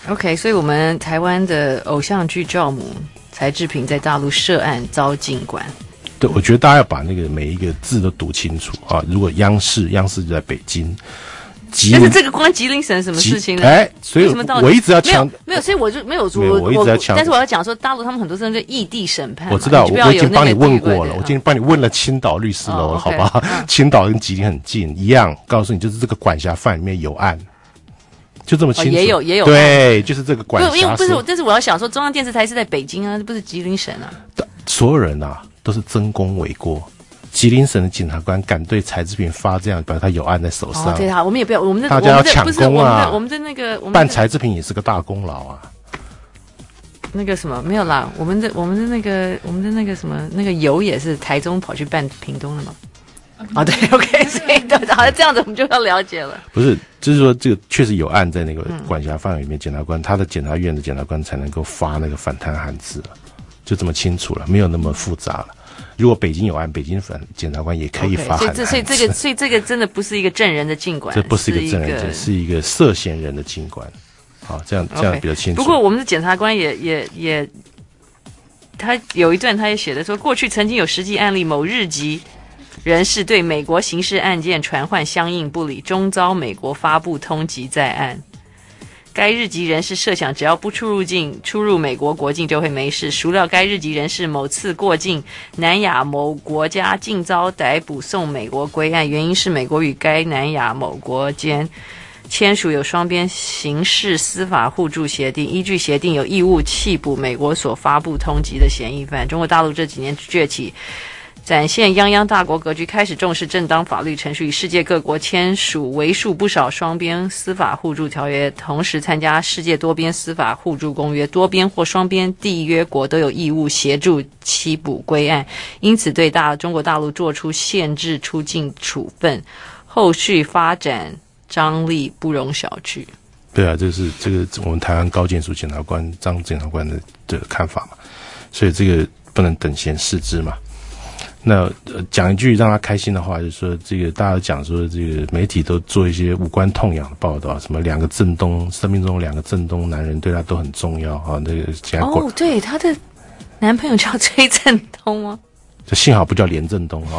OK， 所以我们台湾的偶像剧教母柴智屏在大陆涉案遭禁管。 对，我觉得大家要把那个每一个字都读清楚啊！如果央视就在北京， 但是这个关吉林省什么事情呢？ 所以我一直要强没有，所以我就没有说， 我一直在强， 但是我要讲说，大陆他们很多时候就异地审判。 我知道，我已经帮你问过了，我已经帮你问了青岛律师楼了，好不好？青岛跟吉林很近，一样，告诉你就是这个管辖范里面有案。就这么清楚， 也有对，就是这个管辖。 因为不是，但是我要想说，中央电视台是在北京啊，不是吉林省啊。 所有人啊都是争功诿过，吉林省的检察官敢对柴智屏发这样，表示他有案在手上。 对啊，我们也不要，我们大家要抢功啊！ 我们的那个办柴智屏也是个大功劳啊。 那个什么没有啦，我们的那个什么那个油也是台中跑去办屏东的嘛。对 ，OK， 所以好像这样子我们就要了解了。 不是，就是说这个确实有案在那个管辖范围里面，检察官他的检察院的检察官才能够发那个反贪函字了，就这么清楚了，没有那么复杂了。如果北京有案，北京检察官也可以发函字。 所以这个真的不是一个证人的禁管， 这不是一个证人，这是一个涉嫌人的禁管。好，这样比较清楚。 不过我们的检察官也，他有一段他也写的说，过去曾经有实际案例，某日籍人士对美国刑事案件传唤相应不理，终遭美国发布通缉在案。该日籍人士设想只要不出入美国国境就会没事，孰料该日籍人士某次过境南亚某国家，竟遭逮捕送美国归案，原因是美国与该南亚某国间签署有双边刑事司法互助协定，依据协定有义务缉捕美国所发布通缉的嫌疑犯。中国大陆这几年崛起，展现泱泱大国格局，开始重视正当法律程序，与世界各国签署为数不少双边司法互助条约，同时参加世界多边司法互助公约，多边或双边缔约国都有义务协助缉捕归案，因此对中国大陆做出限制出境处分，后续发展张力不容小觑。 对啊，这是我们台湾高检署检察官张检察官的看法嘛，所以这个不能等闲视之嘛。那讲一句让他开心的话，就是说这个大家讲说这个媒体都做一些无关痛痒的报道，什么两个正东，生命中2个正东男人对他都很重要啊。那个对，他的男朋友叫崔正东吗？ 就幸好不叫连正东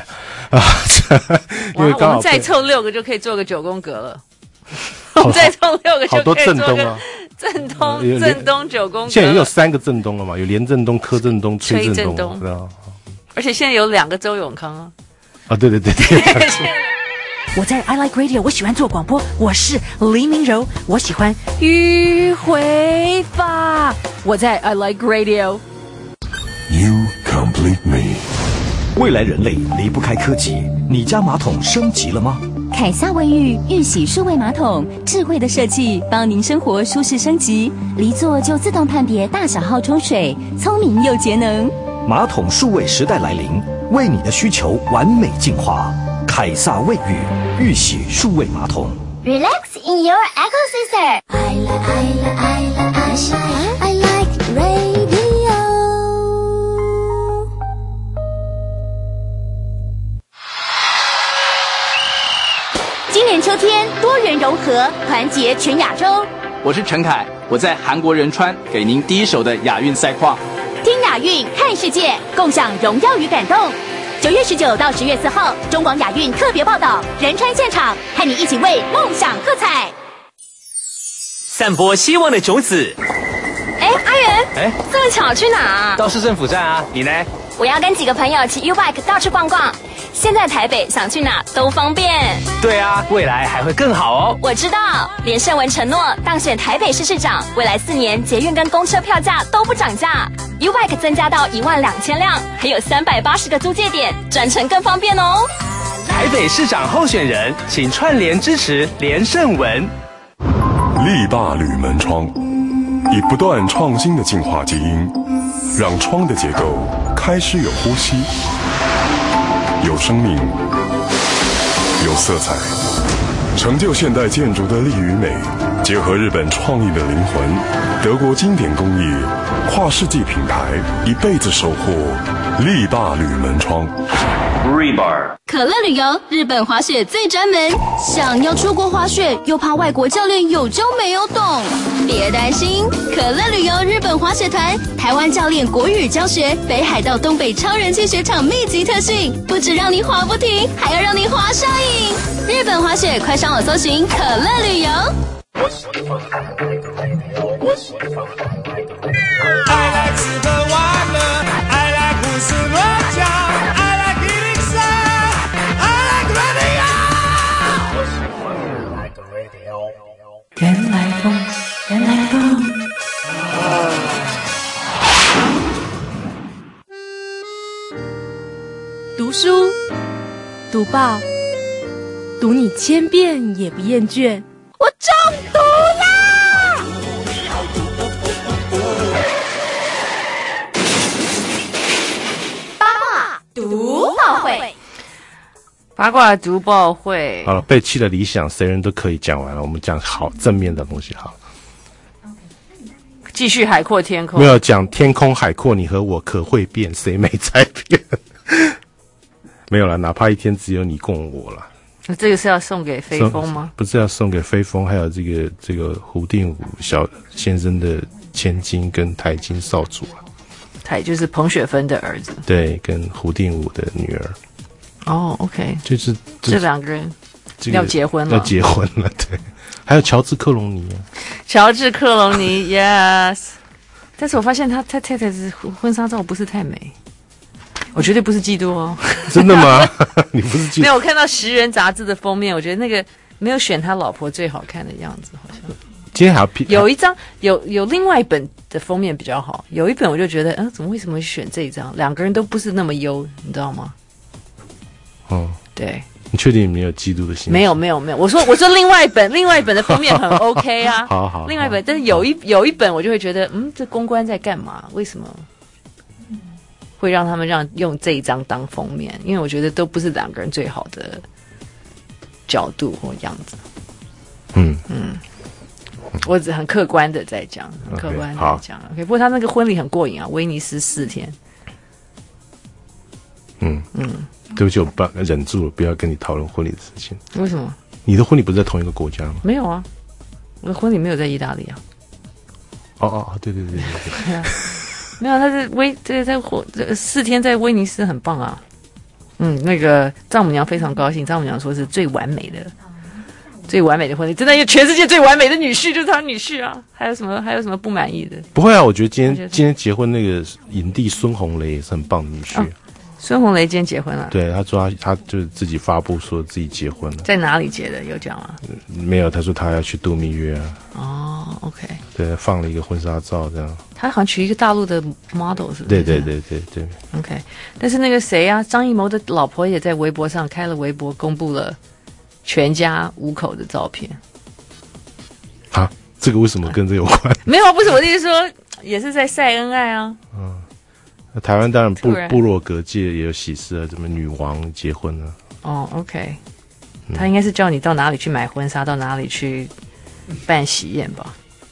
因为刚好我们再凑6个就可以做个9宫格了。我们再凑6个就可以做个正东9宫格。 现在已经有3个正东了嘛，有连正东、柯正东、崔正东，对啊。 而且现在有2个周永康啊！ 对。 我在 I Like Radio， 我喜欢做广播，我是黎明柔，我喜欢迂回法。我在 I Like Radio。 You complete me。 未来人类离不开科技，你家马桶升级了吗？ 凯撒卫浴预洗数位马桶，智慧的设计帮您生活舒适升级，离座就自动判别大小号冲水，聪明又节能。 马桶数位时代来临，为你的需求完美净化。凯撒卫浴预洗数位马桶。 Relax in your ecosystem. I like radio. 今年秋天多元融合，团结全亚洲。 我是陈凯，我在韩国仁川给您第一手的亚运赛况。 听亚运看世界，共享荣耀与感动。9月19到10月4号，中广亚运特别报道，仁川现场，和你一起为梦想喝彩。 散播希望的种子。 阿元，这么巧去哪啊？ 到市政府站啊，你呢？ 我要跟几个朋友骑 U-Bike 到处逛逛。现在台北想去哪都方便。 对啊，未来还会更好哦。 我知道，连胜文承诺当选台北市市长，未来4年捷运跟公车票价都不涨价。U-Bike 增加到12000辆，还有380个租借点，转乘更方便哦。 台北市长候选人，请串联支持连胜文。 力霸铝门窗，以不断创新的进化基因，让窗的结构开始有呼吸，有生命，有色彩，成就现代建筑的力与美，结合日本创意的灵魂，德国经典工艺，跨世纪品牌，一辈子守护。力霸铝门窗。 Rebar 可乐旅游，日本滑雪最专门。想要出国滑雪，又怕外国教练有教没有懂？别担心，可乐旅游日本滑雪团，台湾教练国语教学，北海道东北超人气雪场密集特训，不止让你滑不停，还要让你滑上瘾。日本滑雪，快上网搜寻可乐旅游。 I like 吃喝玩乐 I like 胡思乱想 I like 103 I like radio 原来风，原来风。 读书，读报，读你千遍也不厌倦。我中毒啦！ 八卦读报会， 八卦读报会。 好了，背弃了理想，谁人都可以讲完了。我们讲好正面的东西，好。 继续海阔天空。 没有讲天空海阔，你和我可会变，谁没在变？没有了，哪怕一天只有你供我了。 这个是要送给飞风吗？ 不是要送给飞风，还有这个胡定武小先生的千金跟台金少主啊。 台就是彭雪芬的儿子。对， 跟胡定武的女儿。 哦 ，OK， 就是这两个人要结婚了， 要结婚了，对。还有乔治克隆尼啊。 乔治克隆尼 ，yes。但是我发现他太太的婚纱照不是太美。我绝对不是嫉妒哦。 真的吗？你不是嫉妒？ 没有，我看到《时人》杂志的封面，我觉得那个没有选他老婆最好看的样子，好像。 今天还要有一张有另外一本的封面比较好，有一本我就觉得，为什么会选这一张？两个人都不是那么优，你知道吗？ 哦， 对。 你确定你没有嫉妒的心？ 没有。我说另外一本的封面很 OK 啊。 好。 另外一本，但是有一本我就会觉得，这公关在干嘛？为什么？会让他们用这一张当封面，因为我觉得都不是两个人最好的角度或样子。我只很客观的在讲，客观的在讲。OK， 不过他那个婚礼很过瘾啊，威尼斯4天。 对不起，我忍住了，不要跟你讨论婚礼的事情。 为什么？ 你的婚礼不是在同一个国家吗？ 没有啊，我的婚礼没有在意大利啊。 对。 没有，他是在4天在威尼斯很棒啊。那个丈母娘非常高兴，丈母娘说是最完美的婚礼，真的，因为全世界最完美的女婿就是他女婿啊。还有什么不满意的？ 不会啊，我觉得今天结婚那个影帝孙红雷也是很棒的女婿。 孙红雷今天结婚了。 对，他说他就是自己发布说自己结婚了。 在哪里结的？有讲吗？ 没有，他说他要去度蜜月啊。OK。 对，放了一个婚纱照这样。 他好像娶一个大陆的 model 是不是？ 对。 OK， 但是那个谁啊，张艺谋的老婆也在微博上开了微博，公布了全家5口的照片。 啊，这个为什么跟这有关？ 没有，不是我的意思说，也是在晒恩爱啊。 台湾当然部落格界也有喜事啊，什么女王结婚了。 OK， 他应该是叫你到哪里去买婚纱，到哪里去办喜宴吧。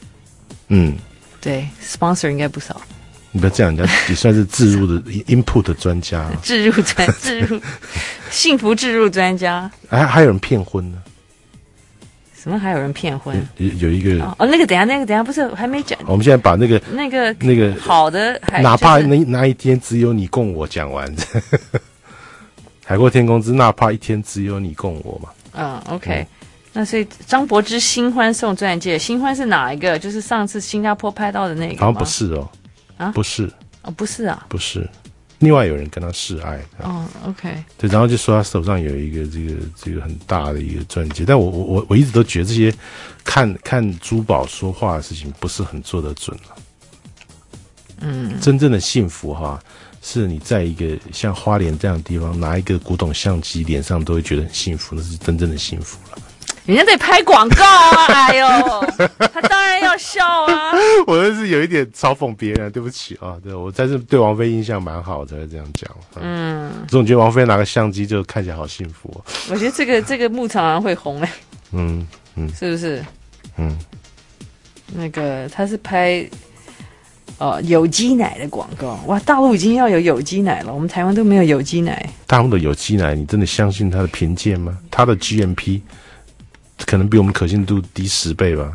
对 ，sponsor 应该不少。 你不要这样，人家也算是置入的 input 专家。 置入幸福置入专家。 还有人骗婚呢？ 什么还有人骗婚？ 有一个那个等一下不是还没讲。 我们现在把那个好的， 哪怕那一天只有你供我讲完。海阔天空之哪怕一天只有你供我嘛。 OK。那所以张柏芝新欢送钻戒，新欢是哪一个？就是上次新加坡拍到的那个吗？ 好像不是哦。不是。 不是啊。 不是。另外有人跟他示爱。 OK。 对，然后就说他手上有一个这个很大的一个钻戒，但我一直都觉得这些看珠宝说话的事情不是很做得准了。真正的幸福是你在一个像花莲这样的地方拿一个古董相机，脸上都会觉得很幸福，那是真正的幸福了。 人家在拍广告啊！哎呦，他当然要笑啊！ 我就是有一点嘲讽别人，对不起啊。对，我在这对王菲印象蛮好，才会这样讲。总觉得王菲拿个相机就看起来好幸福。 我觉得这个牧场好像会红是不是？那个他是拍有机奶的广告。哇，大陆已经要有有机奶了，我们台湾都没有有机奶。 大陆的有机奶，你真的相信它的评鉴吗？它的 GMP 可能比我们可信度低10倍吧。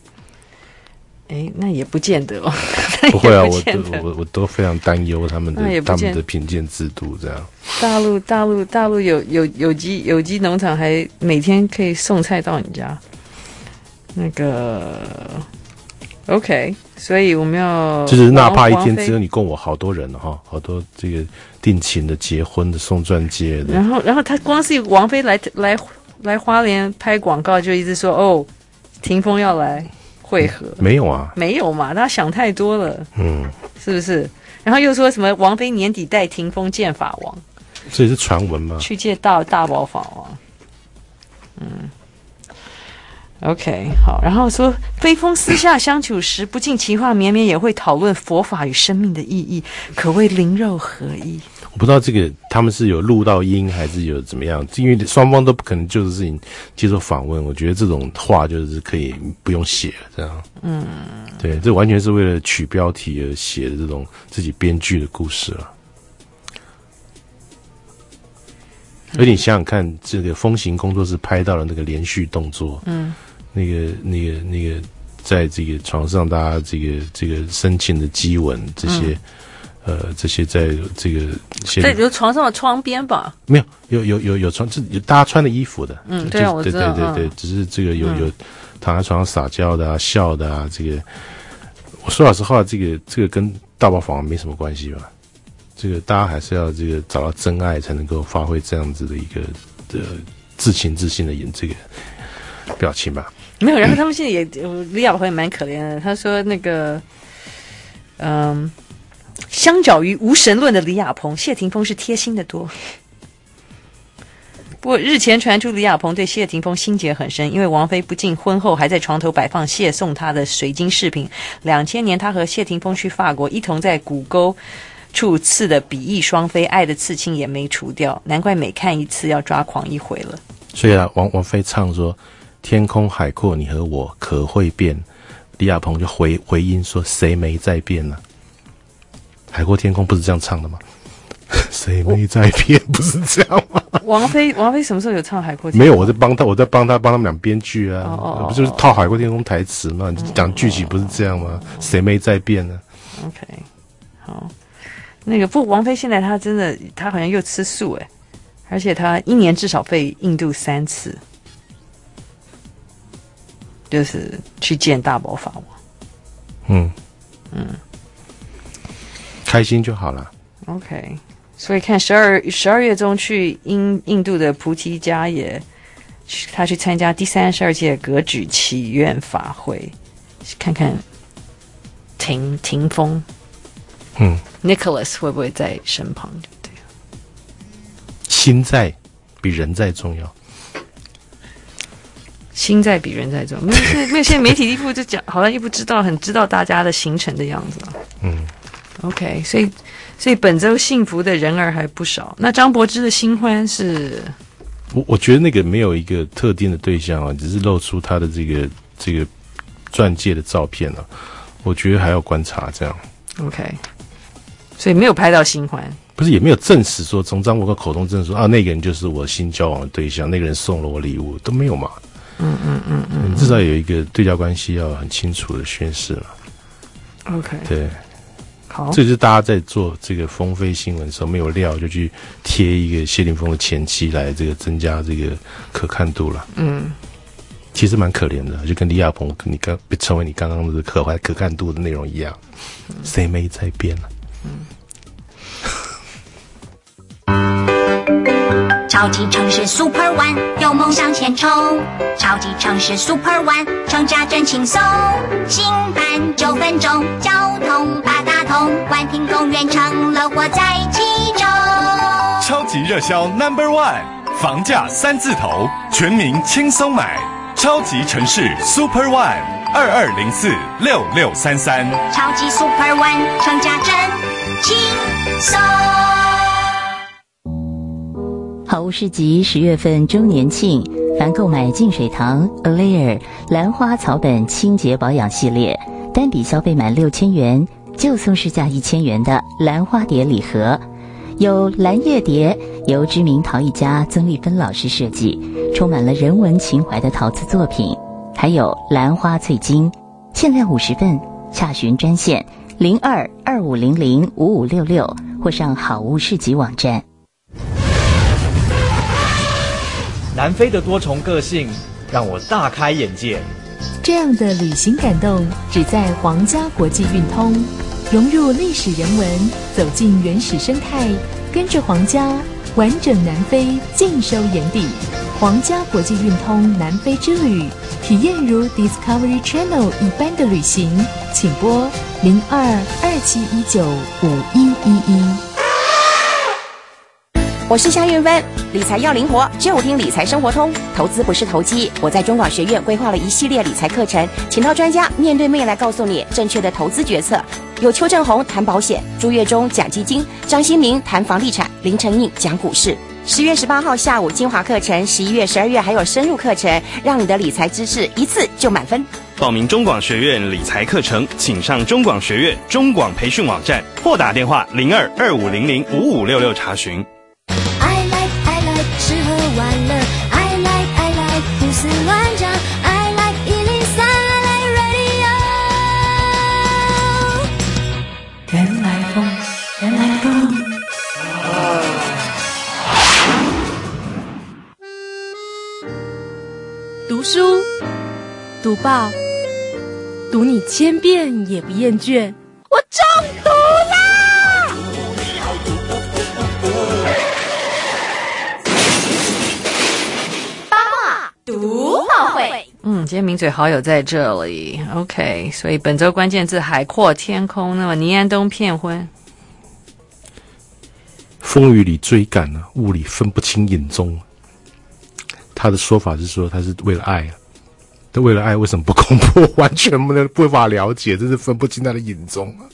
那也不见得哦。 不会啊，我都非常担忧他们的评鉴制度这样。 大陆有机农场还每天可以送菜到你家。那个 OK， 所以我们要就是哪怕一天只有你供我好多人哈，好多这个定情的、结婚的、送钻戒的。 然后他光是王菲来花莲拍广告，就一直说霆锋要来会合。 没有啊， 没有嘛，他想太多了，是不是？然后又说什么王菲年底带霆锋见法王， 这也是传闻吗？ 去见大宝法王，OK， 好，然后说飞峰私下相处时不尽其话，绵绵也会讨论佛法与生命的意义，可谓灵肉合一。 我不知道这个他们是有录到音还是有怎么样，因为双方都不可能就着事情接受访问，我觉得这种话就是可以不用写这样。对，这完全是为了取标题而写的这种自己编剧的故事了。而你想想看，这个风行工作室拍到了那个连续动作，那个，在这个床上大家这个深情的激吻，这些在这个在有床上的窗边吧？ 没有，有床，有大家穿的衣服的， 对啊，我知道， 对，只是这个有躺在床上撒娇的啊，笑的啊，这个我说老实话，这个跟大宝坊没什么关系吧？这个大家还是要这个找到真爱，才能够发挥这样子的一个自情自性的这个表情吧。 没有，然后他们现在也李亚鹏也蛮可怜的。他说那个，相较于无神论的李亚鹏，谢霆锋是贴心的多。不过日前传出李亚鹏对谢霆锋心结很深，因为王菲不仅婚后还在床头摆放谢送她的水晶饰品。2000年，他和谢霆锋去法国，一同在骨沟处刺的比翼双飞，爱的刺青也没除掉，难怪每看一次要抓狂一回了。 所以啊，王菲唱说天空海阔你和我可会变，李亚鹏就回音说谁没在变呢？海阔天空不是这样唱的吗？谁没在变不是这样吗？ 王菲什么时候有唱海阔天空？ 没有，我在帮他们俩编剧啊，不就是套海阔天空台词吗？讲剧情不是这样吗？谁没在变呢 ？OK， 好。那个王菲现在她好像又吃素而且她1年至少飞印度3次，就是去见大宝法王。 开心就好了。 OK， 所以看12月中去印度的菩提迦也，他去参加第32届格举祈愿法会，看看霆锋。Nicholas 会不会在身旁？对， 心在比人在重要。 心在比人在重要。没有，现在媒体一副就讲，好像一副很知道大家的行程的样子了。OK， 所以本周幸福的人儿还不少。那张柏芝的新欢是？ 我觉得那个没有一个特定的对象啊，只是露出他的这个钻戒的照片啊。我觉得还要观察这样。 OK。所以没有拍到新欢， 不是也没有证实说从张柏芝口中证实说那个人就是我新交往的对象，那个人送了我礼物都没有嘛。至少有一个对价关系要很清楚的宣示了。 OK， 对， 好， 这就是大家在做这个风飞新闻的时候没有料就去贴一个谢霆锋的前妻来这个增加这个可看度了。其实蛮可怜的，就跟李亚鹏成为你刚刚的可看度的内容一样，谁没在变呢？ 超级城市 Super One， 有梦想前冲。超级城市 Super One， 成家真轻松。新版9分钟，交通八达通，万庭公园成了活在其中。 超级热销 No.1， 房价3字头，全民轻松买。超级城市 Super One，22046633。 超级 Super One， 成家真轻松。 好物市集10月份周年庆，凡购买净水堂 Alair 兰花草本清洁保养系列，单笔消费满6000元， 就送市价1000元的兰花蝶礼盒，有蓝月蝶，由知名陶艺家曾丽芬老师设计，充满了人文情怀的陶瓷作品，还有兰花翠金，限量50份，洽询专线02-2500-5566或上好物市集网站。 南非的多重个性让我大开眼界。 这样的旅行感动只在皇家国际运通，融入历史人文，走进原始生态，跟着皇家完整南非尽收眼底。皇家国际运通南非之旅，体验如 Discovery Channel 一般的旅行，请拨02-2719-5111。 我是夏运芬，理财要灵活，就听理财生活通。投资不是投机，我在中广学院规划了一系列理财课程，请到专家面对面来告诉你正确的投资决策。有邱正宏谈保险，朱月忠讲基金，张新明谈房地产，林承印讲股市。10月18号下午精华课程，11月、12月还有深入课程，让你的理财知识一次就满分。 报名中广学院理财课程，请上中广学院中广培训网站或打电话02-2500-5566查询。 吃喝玩乐 I like 胡思乱想 I like 103 I like radio 原来风读书读报读你千遍也不厌倦，我中毒啦！ 读报会。 今天名嘴好友在这里 ，OK， 所以本周关键字海阔天空。那么倪安东骗婚， 风雨里追赶啊，雾里分不清影踪。他的说法是说，他是为了爱啊，他为了爱为什么不公布？完全无法了解，真是分不清他的影踪啊。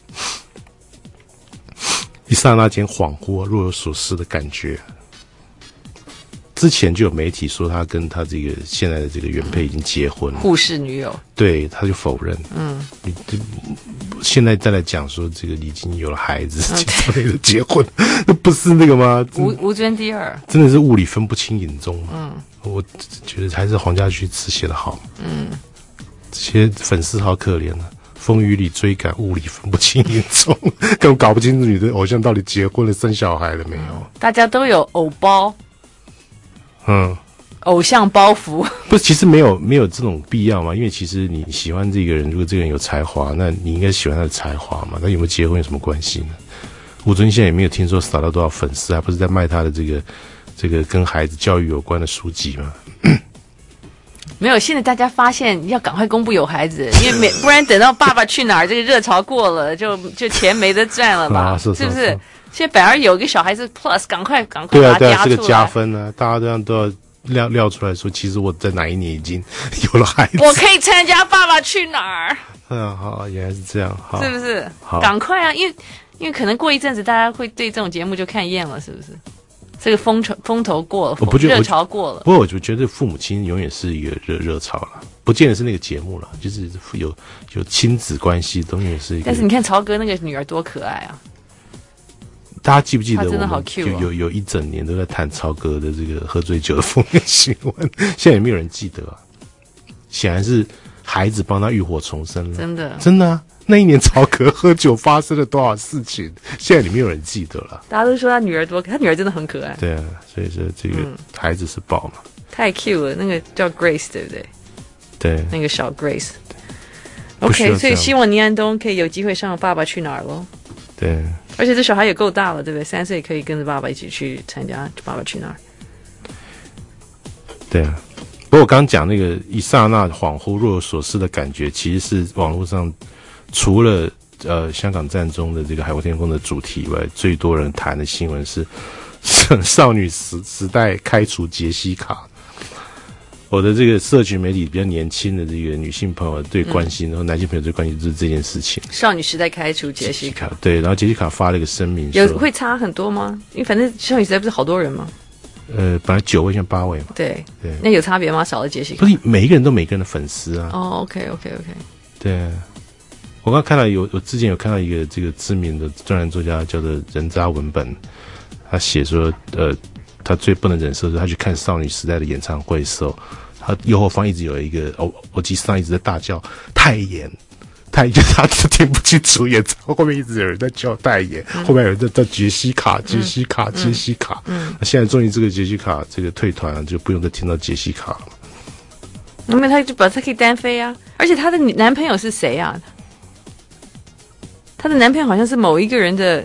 一刹那间恍惚，若有所思的感觉。之前就有媒体说他跟他这个现在的这个原配已经结婚了， 护士女友， 对，他就否认。你现在再来讲说这个已经有了孩子，结婚，那不是那个吗？ 无尊第二， 真的是雾里分不清影踪。我觉得还是黄家驹词写得好。这些粉丝好可怜啊，风雨里追赶，雾里分不清影踪，根本搞不清楚你的偶像到底结婚了、生小孩了没有。 大家都有偶包。偶像包袱不是，其实没有这种必要嘛，因为其实你喜欢这个人，如果这个人有才华，那你应该喜欢他的才华嘛，那有没有结婚有什么关系呢？吴尊现在也没有听说撒到多少粉丝，还不是在卖他的这个跟孩子教育有关的书籍嘛？ 没有，现在大家发现要赶快公布有孩子，因为不然等到《爸爸去哪儿》这个热潮过了，就钱没得赚了吧？是不是？现在反而有一个小孩子 Plus， 赶快把它加出来。对啊， 这个加分啊！大家都要撂出来说，其实我在哪一年已经有了孩子， 我可以参加《爸爸去哪儿》。 好，原来是这样，好， 是不是？赶快啊！因为可能过一阵子，大家会对这种节目就看厌了，是不是？这个风头过了，热潮过了。不过我就觉得父母亲永远是一个热潮了，不见得是那个节目了，就是有亲子关系，永远是一个。 但是你看曹哥那个女儿多可爱啊！ 大家记不记得我们有一整年都在谈曹哥的这个喝醉酒的负面新闻？现在也没有人记得啊。显然是孩子帮他浴火重生了，真的啊！那一年曹哥喝酒发生了多少事情，现在也没有人记得了。 大家都说他女儿多，他女儿真的很可爱。 对啊，所以说这个孩子是宝嘛， 太 cute 了。那个叫 Grace 对不对？ 对， 那个小 Grace。OK， 所以希望倪安东可以有机会上《爸爸去哪儿》咯。 对。 而且这小孩也够大了，对不对？3岁可以跟着爸爸一起去参加《爸爸去哪儿》。 对啊，不过我刚刚讲那个一刹那恍惚若有所思的感觉，其实是网络上除了香港战中的这个海阔天空的主题以外，最多人谈的新闻是少女时代开除杰西卡。我的这个社群媒体比较年轻的这个女性朋友最关心，然后男性朋友最关心就是这件事情。 少女时代开除杰西卡， 对，然后杰西卡发了一个声明， 会差很多吗？因为反正少女时代不是好多人吗？ 本来9位现在8位嘛。 对，那有差别吗？少了杰西卡？ 不是每一个人都每个人的粉丝啊。 哦 ，OK。 对， 我刚看到我之前有看到一个这个知名的专栏作家叫做人渣文本，他写说，他最不能忍受的是他去看少女时代的演唱会的时候，他右后方一直有一个欧吉桑一直在大叫太严，就是他就听不清楚演唱，后面一直有人在叫太严，后面有人在叫杰西卡。那现在终于这个杰西卡这个退团了，就不用再听到杰西卡了。 因为他可以单飞啊，而且他的男朋友是谁啊？她的男朋友好像是某一个人的。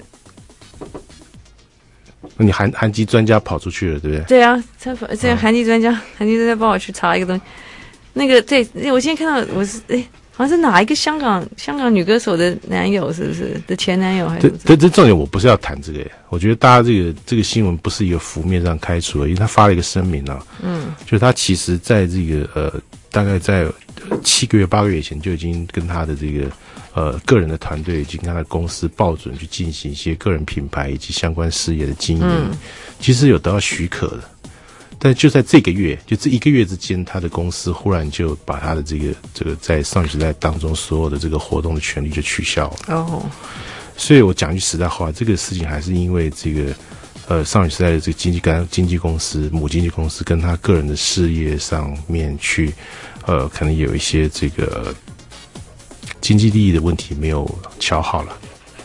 你韩籍专家跑出去了，对不对？ 对啊，这韩籍专家帮我去查一个东西。那个对，我今天看到好像是哪一个香港女歌手的男友，是不是的前男友还是？ 这重点我不是要谈这个，我觉得大家这个新闻不是一个浮面上开除的，因为他发了一个声明啊，就是他其实在这个大概在7个月8个月以前就已经跟他的这个个人的团队已经跟他的公司报准去进行一些个人品牌以及相关事业的经营，其实有得到许可的。但就在这个月，就这1个月之间，他的公司忽然就把他的这个在少女时代当中所有的这个活动的权利就取消了。哦，所以我讲句实在话，这个事情还是因为这个少女时代的这个经纪公司母经纪公司跟他个人的事业上面去可能有一些这个经济利益的问题没有瞧好了。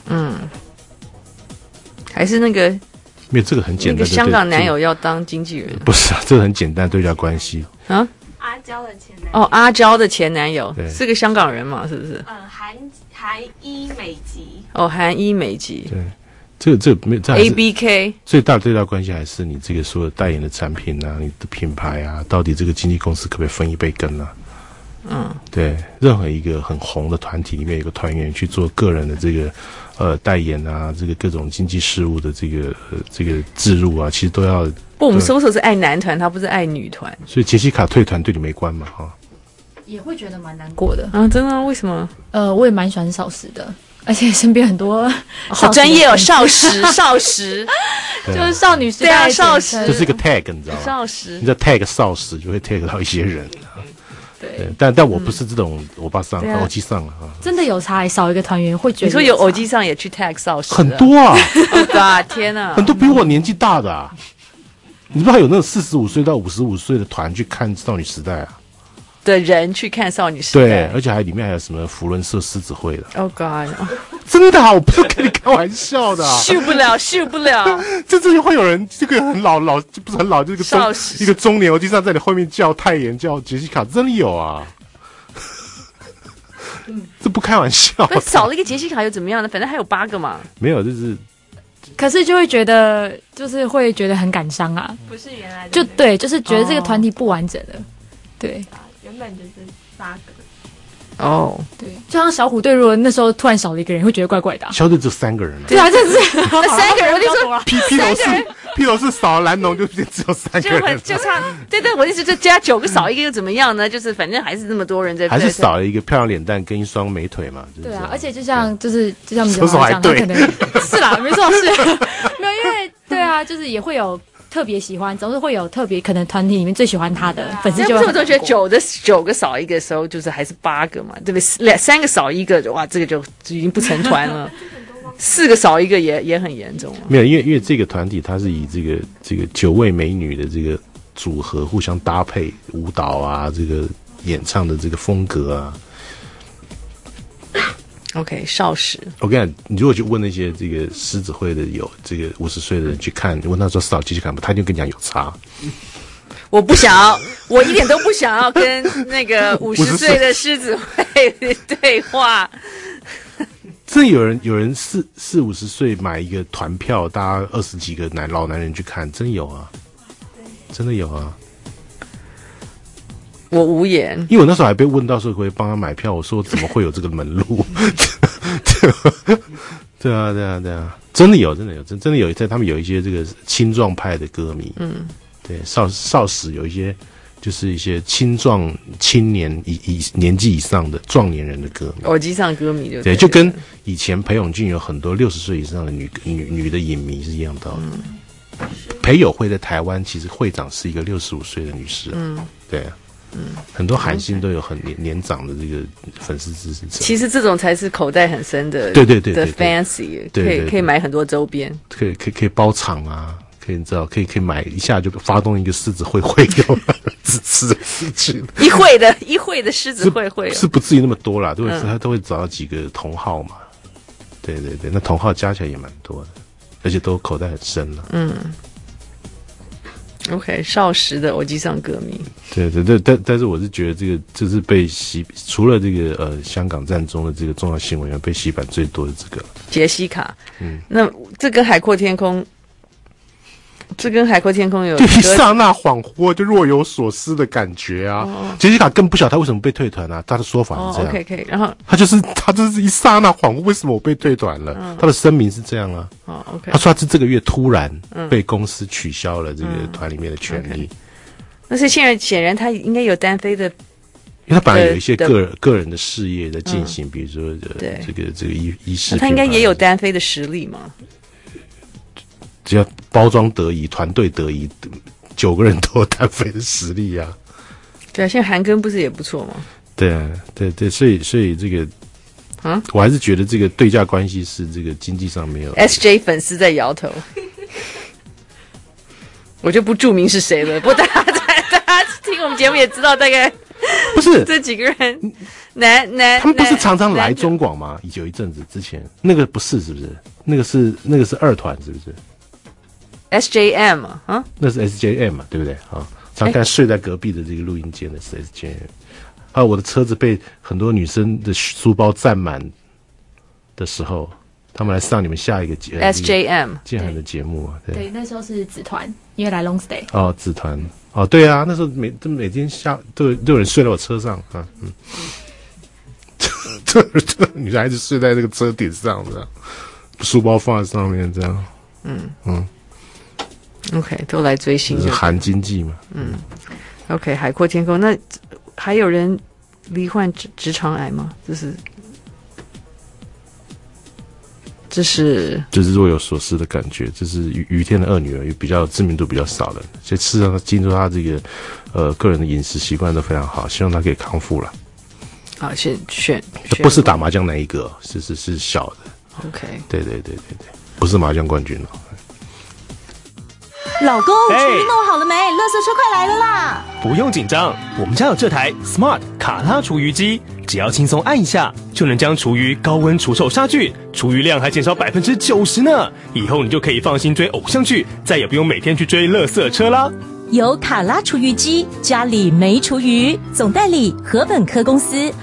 还是那个。 因为这个很简单，那个香港男友要当经纪人， 不是啊？这个很简单，对价关系啊。 阿娇的前男友阿娇的前男友是个香港人嘛？是不是？ 韩一美籍韩一美籍。 对，这没有 ABK 最大的对价关系还是你这个所有代言的产品啊，你的品牌啊，到底这个经纪公司可不可以分一杯羹啊？对，任何一个很红的团体里面有个团员去做个人的这个代言啊，这个各种经济事务的这个置入啊，其实都要。 不，我们搜索是爱男团，他不是爱女团。 所以杰西卡退团对你没关嘛？ 也会觉得蛮难过的啊！真的？为什么？ 我也蛮喜欢少时的，而且身边很多好专业哦，少时就是少女时代少时， 这是一个 tag， 你知道吗？ 少时， 你在 tag 少时就会 tag 到一些人。对，但我不是这种欧巴桑、欧基桑啊， 真的有差，少一个团员会觉得。 你说有欧基桑也去 tag 少时， 很多啊！ 天哪， 很多比我年纪大的啊！你不知道有那种45岁到55岁的团去看少女时代啊？ 的人去看少女时代， 对，而且里面还有什么福伦社狮子会的。 Oh God！ 真的啊，我不是跟你开玩笑的、啊。 受不了！ 这会有人这个很老，不是很老，这个一个中年，我经常在你后面叫泰妍，叫杰西卡，真的有啊。这不开玩笑。 那少了一个杰西卡又怎么样呢？反正还有8个嘛。 没有，就是。 可是就会觉得，就是会觉得很感伤啊。 不是原来的就对，就是觉得这个团体不完整了。对。 原本就是8 个。 对，就像小虎队，如果那时候突然少了一个人，会觉得怪怪的。 小虎队只有3个人了。 对啊，这是 3个人，我就说披头士少了蓝农，就只有3个人， 就差对，我的意思就加9个少一个又怎么样呢？就是反正还是那么多人在， 还是少了一个漂亮脸蛋跟一双美腿嘛。 对啊，而且就像我们讲，他可能是啦，没错是，没有，因为对啊，就是也会有。特别喜欢，总是会有特别可能团体里面最喜欢他的粉丝就会。 我都觉得9个少一个的时候，就是还是8个嘛，对不对？3个少一个，哇，这个就已经不成团了。4个少一个也很严重啊。 没有，因为这个团体它是以这个9位美女的这个组合互相搭配舞蹈啊，这个演唱的这个风格啊。 OK， 少时。 我跟你讲，你如果去问那些这个狮子会的有这个50岁的人去看，你问他说少继续看吧，他就跟你讲有差。 我不想要，我一点都不想要跟那个50岁的狮子会对话。 真的有人40-50岁买一个团票，大家20几个老男人去看，真有啊，真的有啊。 我无言， 因为我那时候还被问到说可以帮他买票，我说怎么会有这个门路？对啊，真的有，在他们有一些这个青壮派的歌迷，对，少时有一些就是一些青壮青年年纪以上的壮年人的歌迷， 耳机上歌迷对，就跟以前裴勇俊有很多60岁以上的女的影迷是一样道理。裴友会在台湾其实会长是一个65岁的女士，对。 很多韩星都有很年长的这个粉丝支持者。 其实这种才是口袋很深的， 对的 fancy， 可以买很多周边， 可以包场啊，可以你知道，可以买一下就发动一个狮子会有支持的事情。 一会的狮子会是不至于那么多啦，他都会找到几个同号嘛。对，那同号加起来也蛮多的，而且都口袋很深了。 OK， 少时的偶机上歌迷。 对，但是我是觉得这是被除了这个香港战中的这个重要新闻，被洗版最多的这个杰西卡。那这跟海阔天空有就一刹那恍惚，就若有所思的感觉啊。杰西卡更不晓得他为什么被退团啊，他的说法是这样。 OK， 然后他就是一刹那恍惚，为什么我被退团了？他的声明是这样啊。 OK， 他说他是这个月突然被公司取消了这个团里面的权利。 那是显然他应该有单飞的， 因为他本来有一些个人的事业在进行，比如说这个衣饰， 他应该也有单飞的实力嘛。 只要包装得宜，团队得宜，9个人都有单飞的实力啊。 对啊，现在韩庚不是也不错吗？ 对啊，对，所以这个，我还是觉得这个对价关系是这个经济上没有。 SJ 粉丝在摇头，我就不注明是谁了。不过大家听我们节目也知道，大概不是这几个人， 他们不是常常来中广吗？有一阵子之前，那个不是不是？那个是二团是不是 ？SJM 啊， 那是 SJM 嘛，对不对啊？常看睡在隔壁的这个录音间的是 SJM 啊。我的车子被很多女生的书包占满的时候，他们来上你们下一个 SJM 建韩的节目啊。 对，那时候是子团，因为来 long stay。 子团对啊，那时候每天都有人睡在我车上啊。这女孩子睡在这个车顶上这样，书包放在上面这样。 OK， 都来追星， 就是韩经济嘛。 OK， 海阔天空。那还有人罹患直肠癌吗？这是若有所思的感觉。这是于天的二女儿，比较知名度比较少的，所以事实上听说她这个个人的饮食习惯都非常好，希望她可以康复了。 好，选不是打麻将那一个，是小的。 OK， 对，不是麻将冠军哦。 老公，厨余弄好了没？垃圾车快来了啦！ 不用紧张，我们家有这台 Smart 卡拉厨余机，只要轻松按一下，就能将厨余高温除臭杀菌，厨余量还减少90%呢。以后你就可以放心追偶像剧，再也不用每天去追垃圾车啦。 有卡拉厨余机，家里没厨余。总代理禾本科公司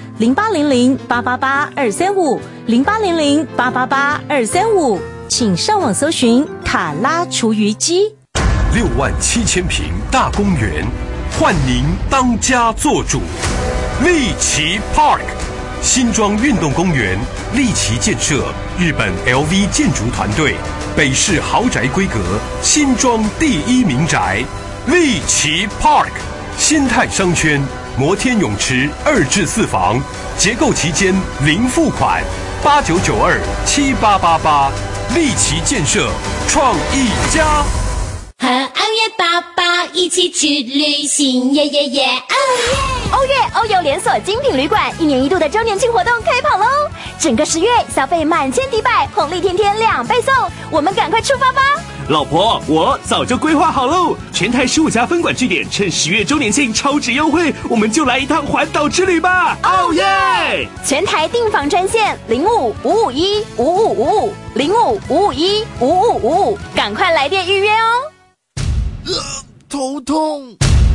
0800-888-235，0800-888-235，请上网搜寻卡拉厨余机。 67000平大公园，换您当家做主。丽奇 Park 新庄运动公园，丽奇建设日本 LV 建筑团队，北市豪宅规格，新庄第1民宅。丽奇 Park 新泰商圈摩天泳池2至4房，结构期间零付款，89927888。丽奇建设，创意家。 和欧耶爸爸一起去旅行，耶耶耶！ 欧耶欧游连锁精品旅馆1年1度的周年庆活动开跑喽！整个10月消费满千抵百，红利天天2倍送，我们赶快出发吧！ 老婆，我早就规划好喽，全台15家分馆据点，趁10月周年庆超值优惠，我们就来一趟环岛之旅吧！哦耶！ 全台订房专线05-551-5555，05-551-5555，赶快来电预约哦！ 头痛，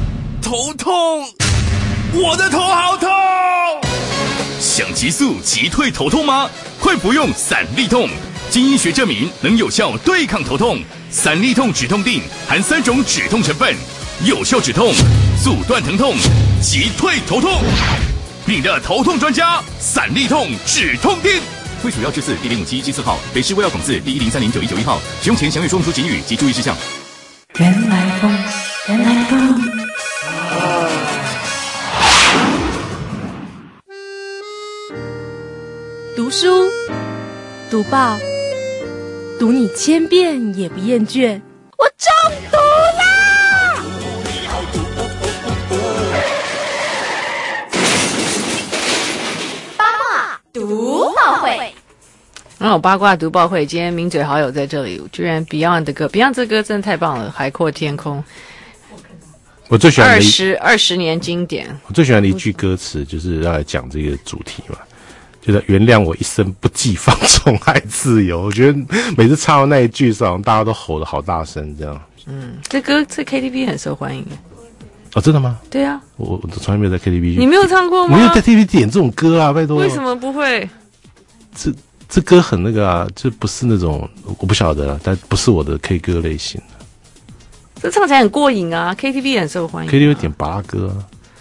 我的头好痛！ 想急速急退头痛吗？快服用散利痛，经医学证明能有效对抗头痛。散利痛止痛定含3种止痛成分，有效止痛，阻断疼痛，急退头痛。你的头痛专家，散利痛止痛定。归属药制字第057及4号，北市卫药广字第103099191号。使用前详阅说明书警语及注意事项。 原来风，原来风。 读书，读报，读你1000遍也不厌倦。我中毒啦！ 我八卦读报会，今天名嘴好友在这里，居然 Beyond 的歌 ，Beyond 这歌真的太棒了，海阔天空。 我最喜欢 20年经典。 我最喜欢的一句歌词就是要来讲这个主题嘛，就是原谅我一生不羁放纵爱自由。我觉得每次唱到那一句的时候，大家都吼得好大声，这样。 这歌在 KTV 很受欢迎。 哦，真的吗？ 对啊， 我从来没有在 KTV。 你没有唱过吗？ 没有在 KTV 点这种歌啊，拜托。 为什么不会？ 这歌很那个啊，这不是那种我不晓得，但不是我的 K 歌类型。 这唱起来很过瘾啊 ，KTV 很受欢迎、 KTV 点巴拉歌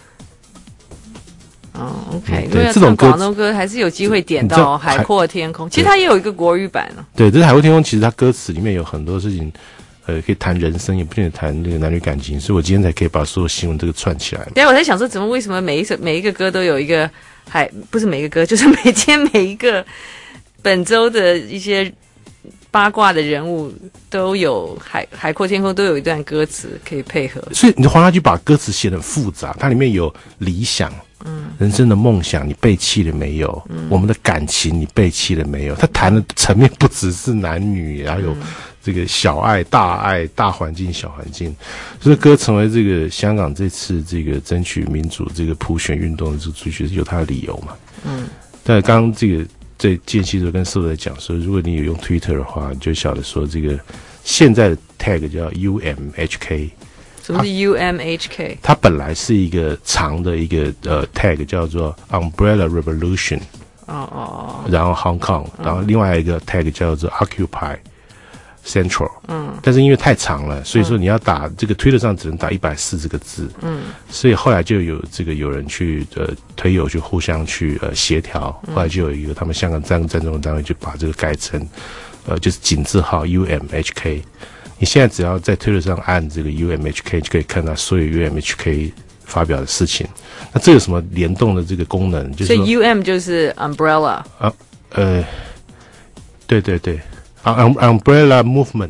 啊。OK， 对，这种广东歌还是有机会点到《海阔天空》。其实它也有一个国语版啊。 对，这《海阔天空》其实它歌词里面有很多事情。可以谈人生，也不见得谈那个男女感情，所以我今天才可以把所有新闻这个串起来。 对，我在想说，为什么每一个歌都有一个不是每一个歌，就是每一个本周的一些八卦的人物都有海阔天空都有一段歌词可以配合。 所以你的黄家驹把歌词写得很复杂，它里面有理想，人生的梦想你背弃了没有？我们的感情你背弃了没有？他谈的层面不只是男女，还有这个小爱、大爱、大环境、小环境，所以歌成为这个香港这次这个争取民主这个普选运动的这个主角有它的理由嘛？但刚刚这个在间隙时候跟受在讲说，如果你有用 Twitter 的话，你就晓得说这个现在的 tag 叫 UMHK。 什么是 UMHK？ 它本来是一个长的一个tag 叫做 Umbrella Revolution。然后 Hong Kong，然后另外一个 tag 叫做 Occupy Central， 但是因为太长了，所以说你要打这个Twitter上只能打140个字，所以后来就有人去推友去互相去协调，后来就有一个他们香港战争单位就把这个改成就是井字号 UMHK， 你现在只要在Twitter上按这个 UMHK 就可以看到所有 UMHK 发表的事情。那这有什么联动的这个功能？就是所以 UM 就是 umbrella 对对对。Umbrella Movement。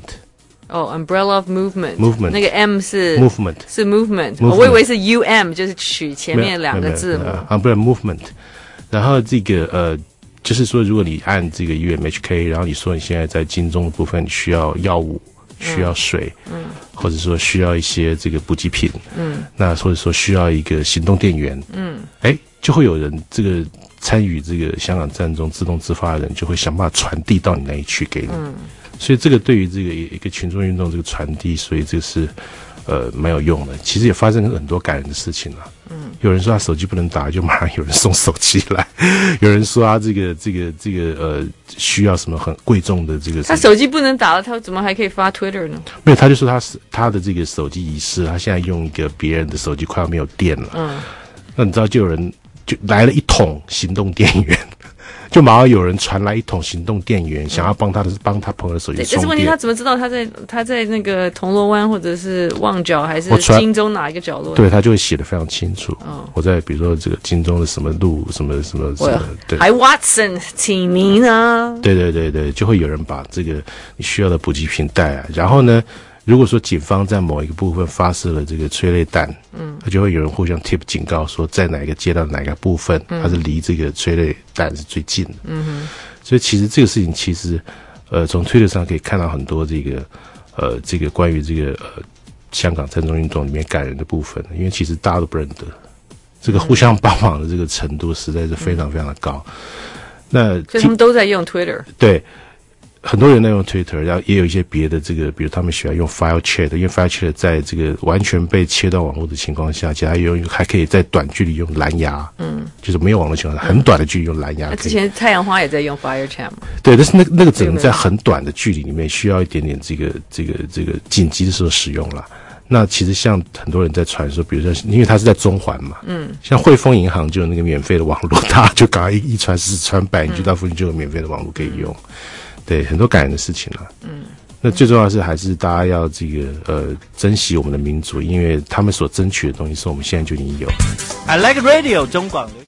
Umbrella Movement。那个 M 是 Movement， 是 Movement。我以为是 UM， 就是取前面两个字母。 Umbrella Movement。然后这个就是说，如果你按这个 UMHK， 然后你说你现在在金钟的部分需要药物、需要水，或者说需要一些这个补给品，那或者说需要一个行动电源，就会有人这个参与这个香港战中自动自发的人就会想办法传递到你那一区给你，所以这个对于这个一个群众运动这个传递，所以这个是蛮有用的。其实也发生很多感人的事情了。有人说他手机不能打，就马上有人送手机来；有人说他这个需要什么很贵重的这个， 他手机不能打了，他怎么还可以发 Twitter 呢？ 没有，他就说他的这个手机遗失，他现在用一个别人的手机快要没有电了。那你知道就有人就来了一桶行动电源。就马上有人传来一桶行动电源，想要帮他朋友的手机充电。 但是问题他怎么知道他在那个铜锣湾或者是旺角还是金钟哪一个角落？ 对，他就会写得非常清楚。我在比如说这个金钟的什么路什么，对， 还 Watson 请您啊。 对，就会有人把这个你需要的补给品带来，然后呢。如果说警方在某一个部分发射了这个催泪弹，他就会有人互相 tip 警告说，在哪一个街道哪一个部分，它是离这个催泪弹是最近的。所以其实这个事情其实，从推特上可以看到很多这个关于这个香港战中运动里面感人的部分，因为其实大家都不认得，这个互相帮忙的这个程度实在是非常非常的高。那所以他们都在用 Twitter。 对。很多人在用 Twitter， 然后也有一些别的这个，比如他们喜欢用 File Chat， 因为 File Chat 在这个完全被切断网络的情况下，其实还可以在短距离用蓝牙，就是没有网络情况下，很短的距离用蓝牙。 之前太阳花也在用 Fire Chat 嘛？ 对，但是那个只能在很短的距离里面，需要一点点这个紧急的时候使用了。那其实像很多人在传说，比如说，因为它是在中环嘛，像汇丰银行就有那个免费的网络，大家就赶快一传十传百，你就到附近就有免费的网络可以用。对，很多感人的事情了。那最重要的是还是大家要这个珍惜我们的民主，因为他们所争取的东西是我们现在就已经有。 I like radio 中广。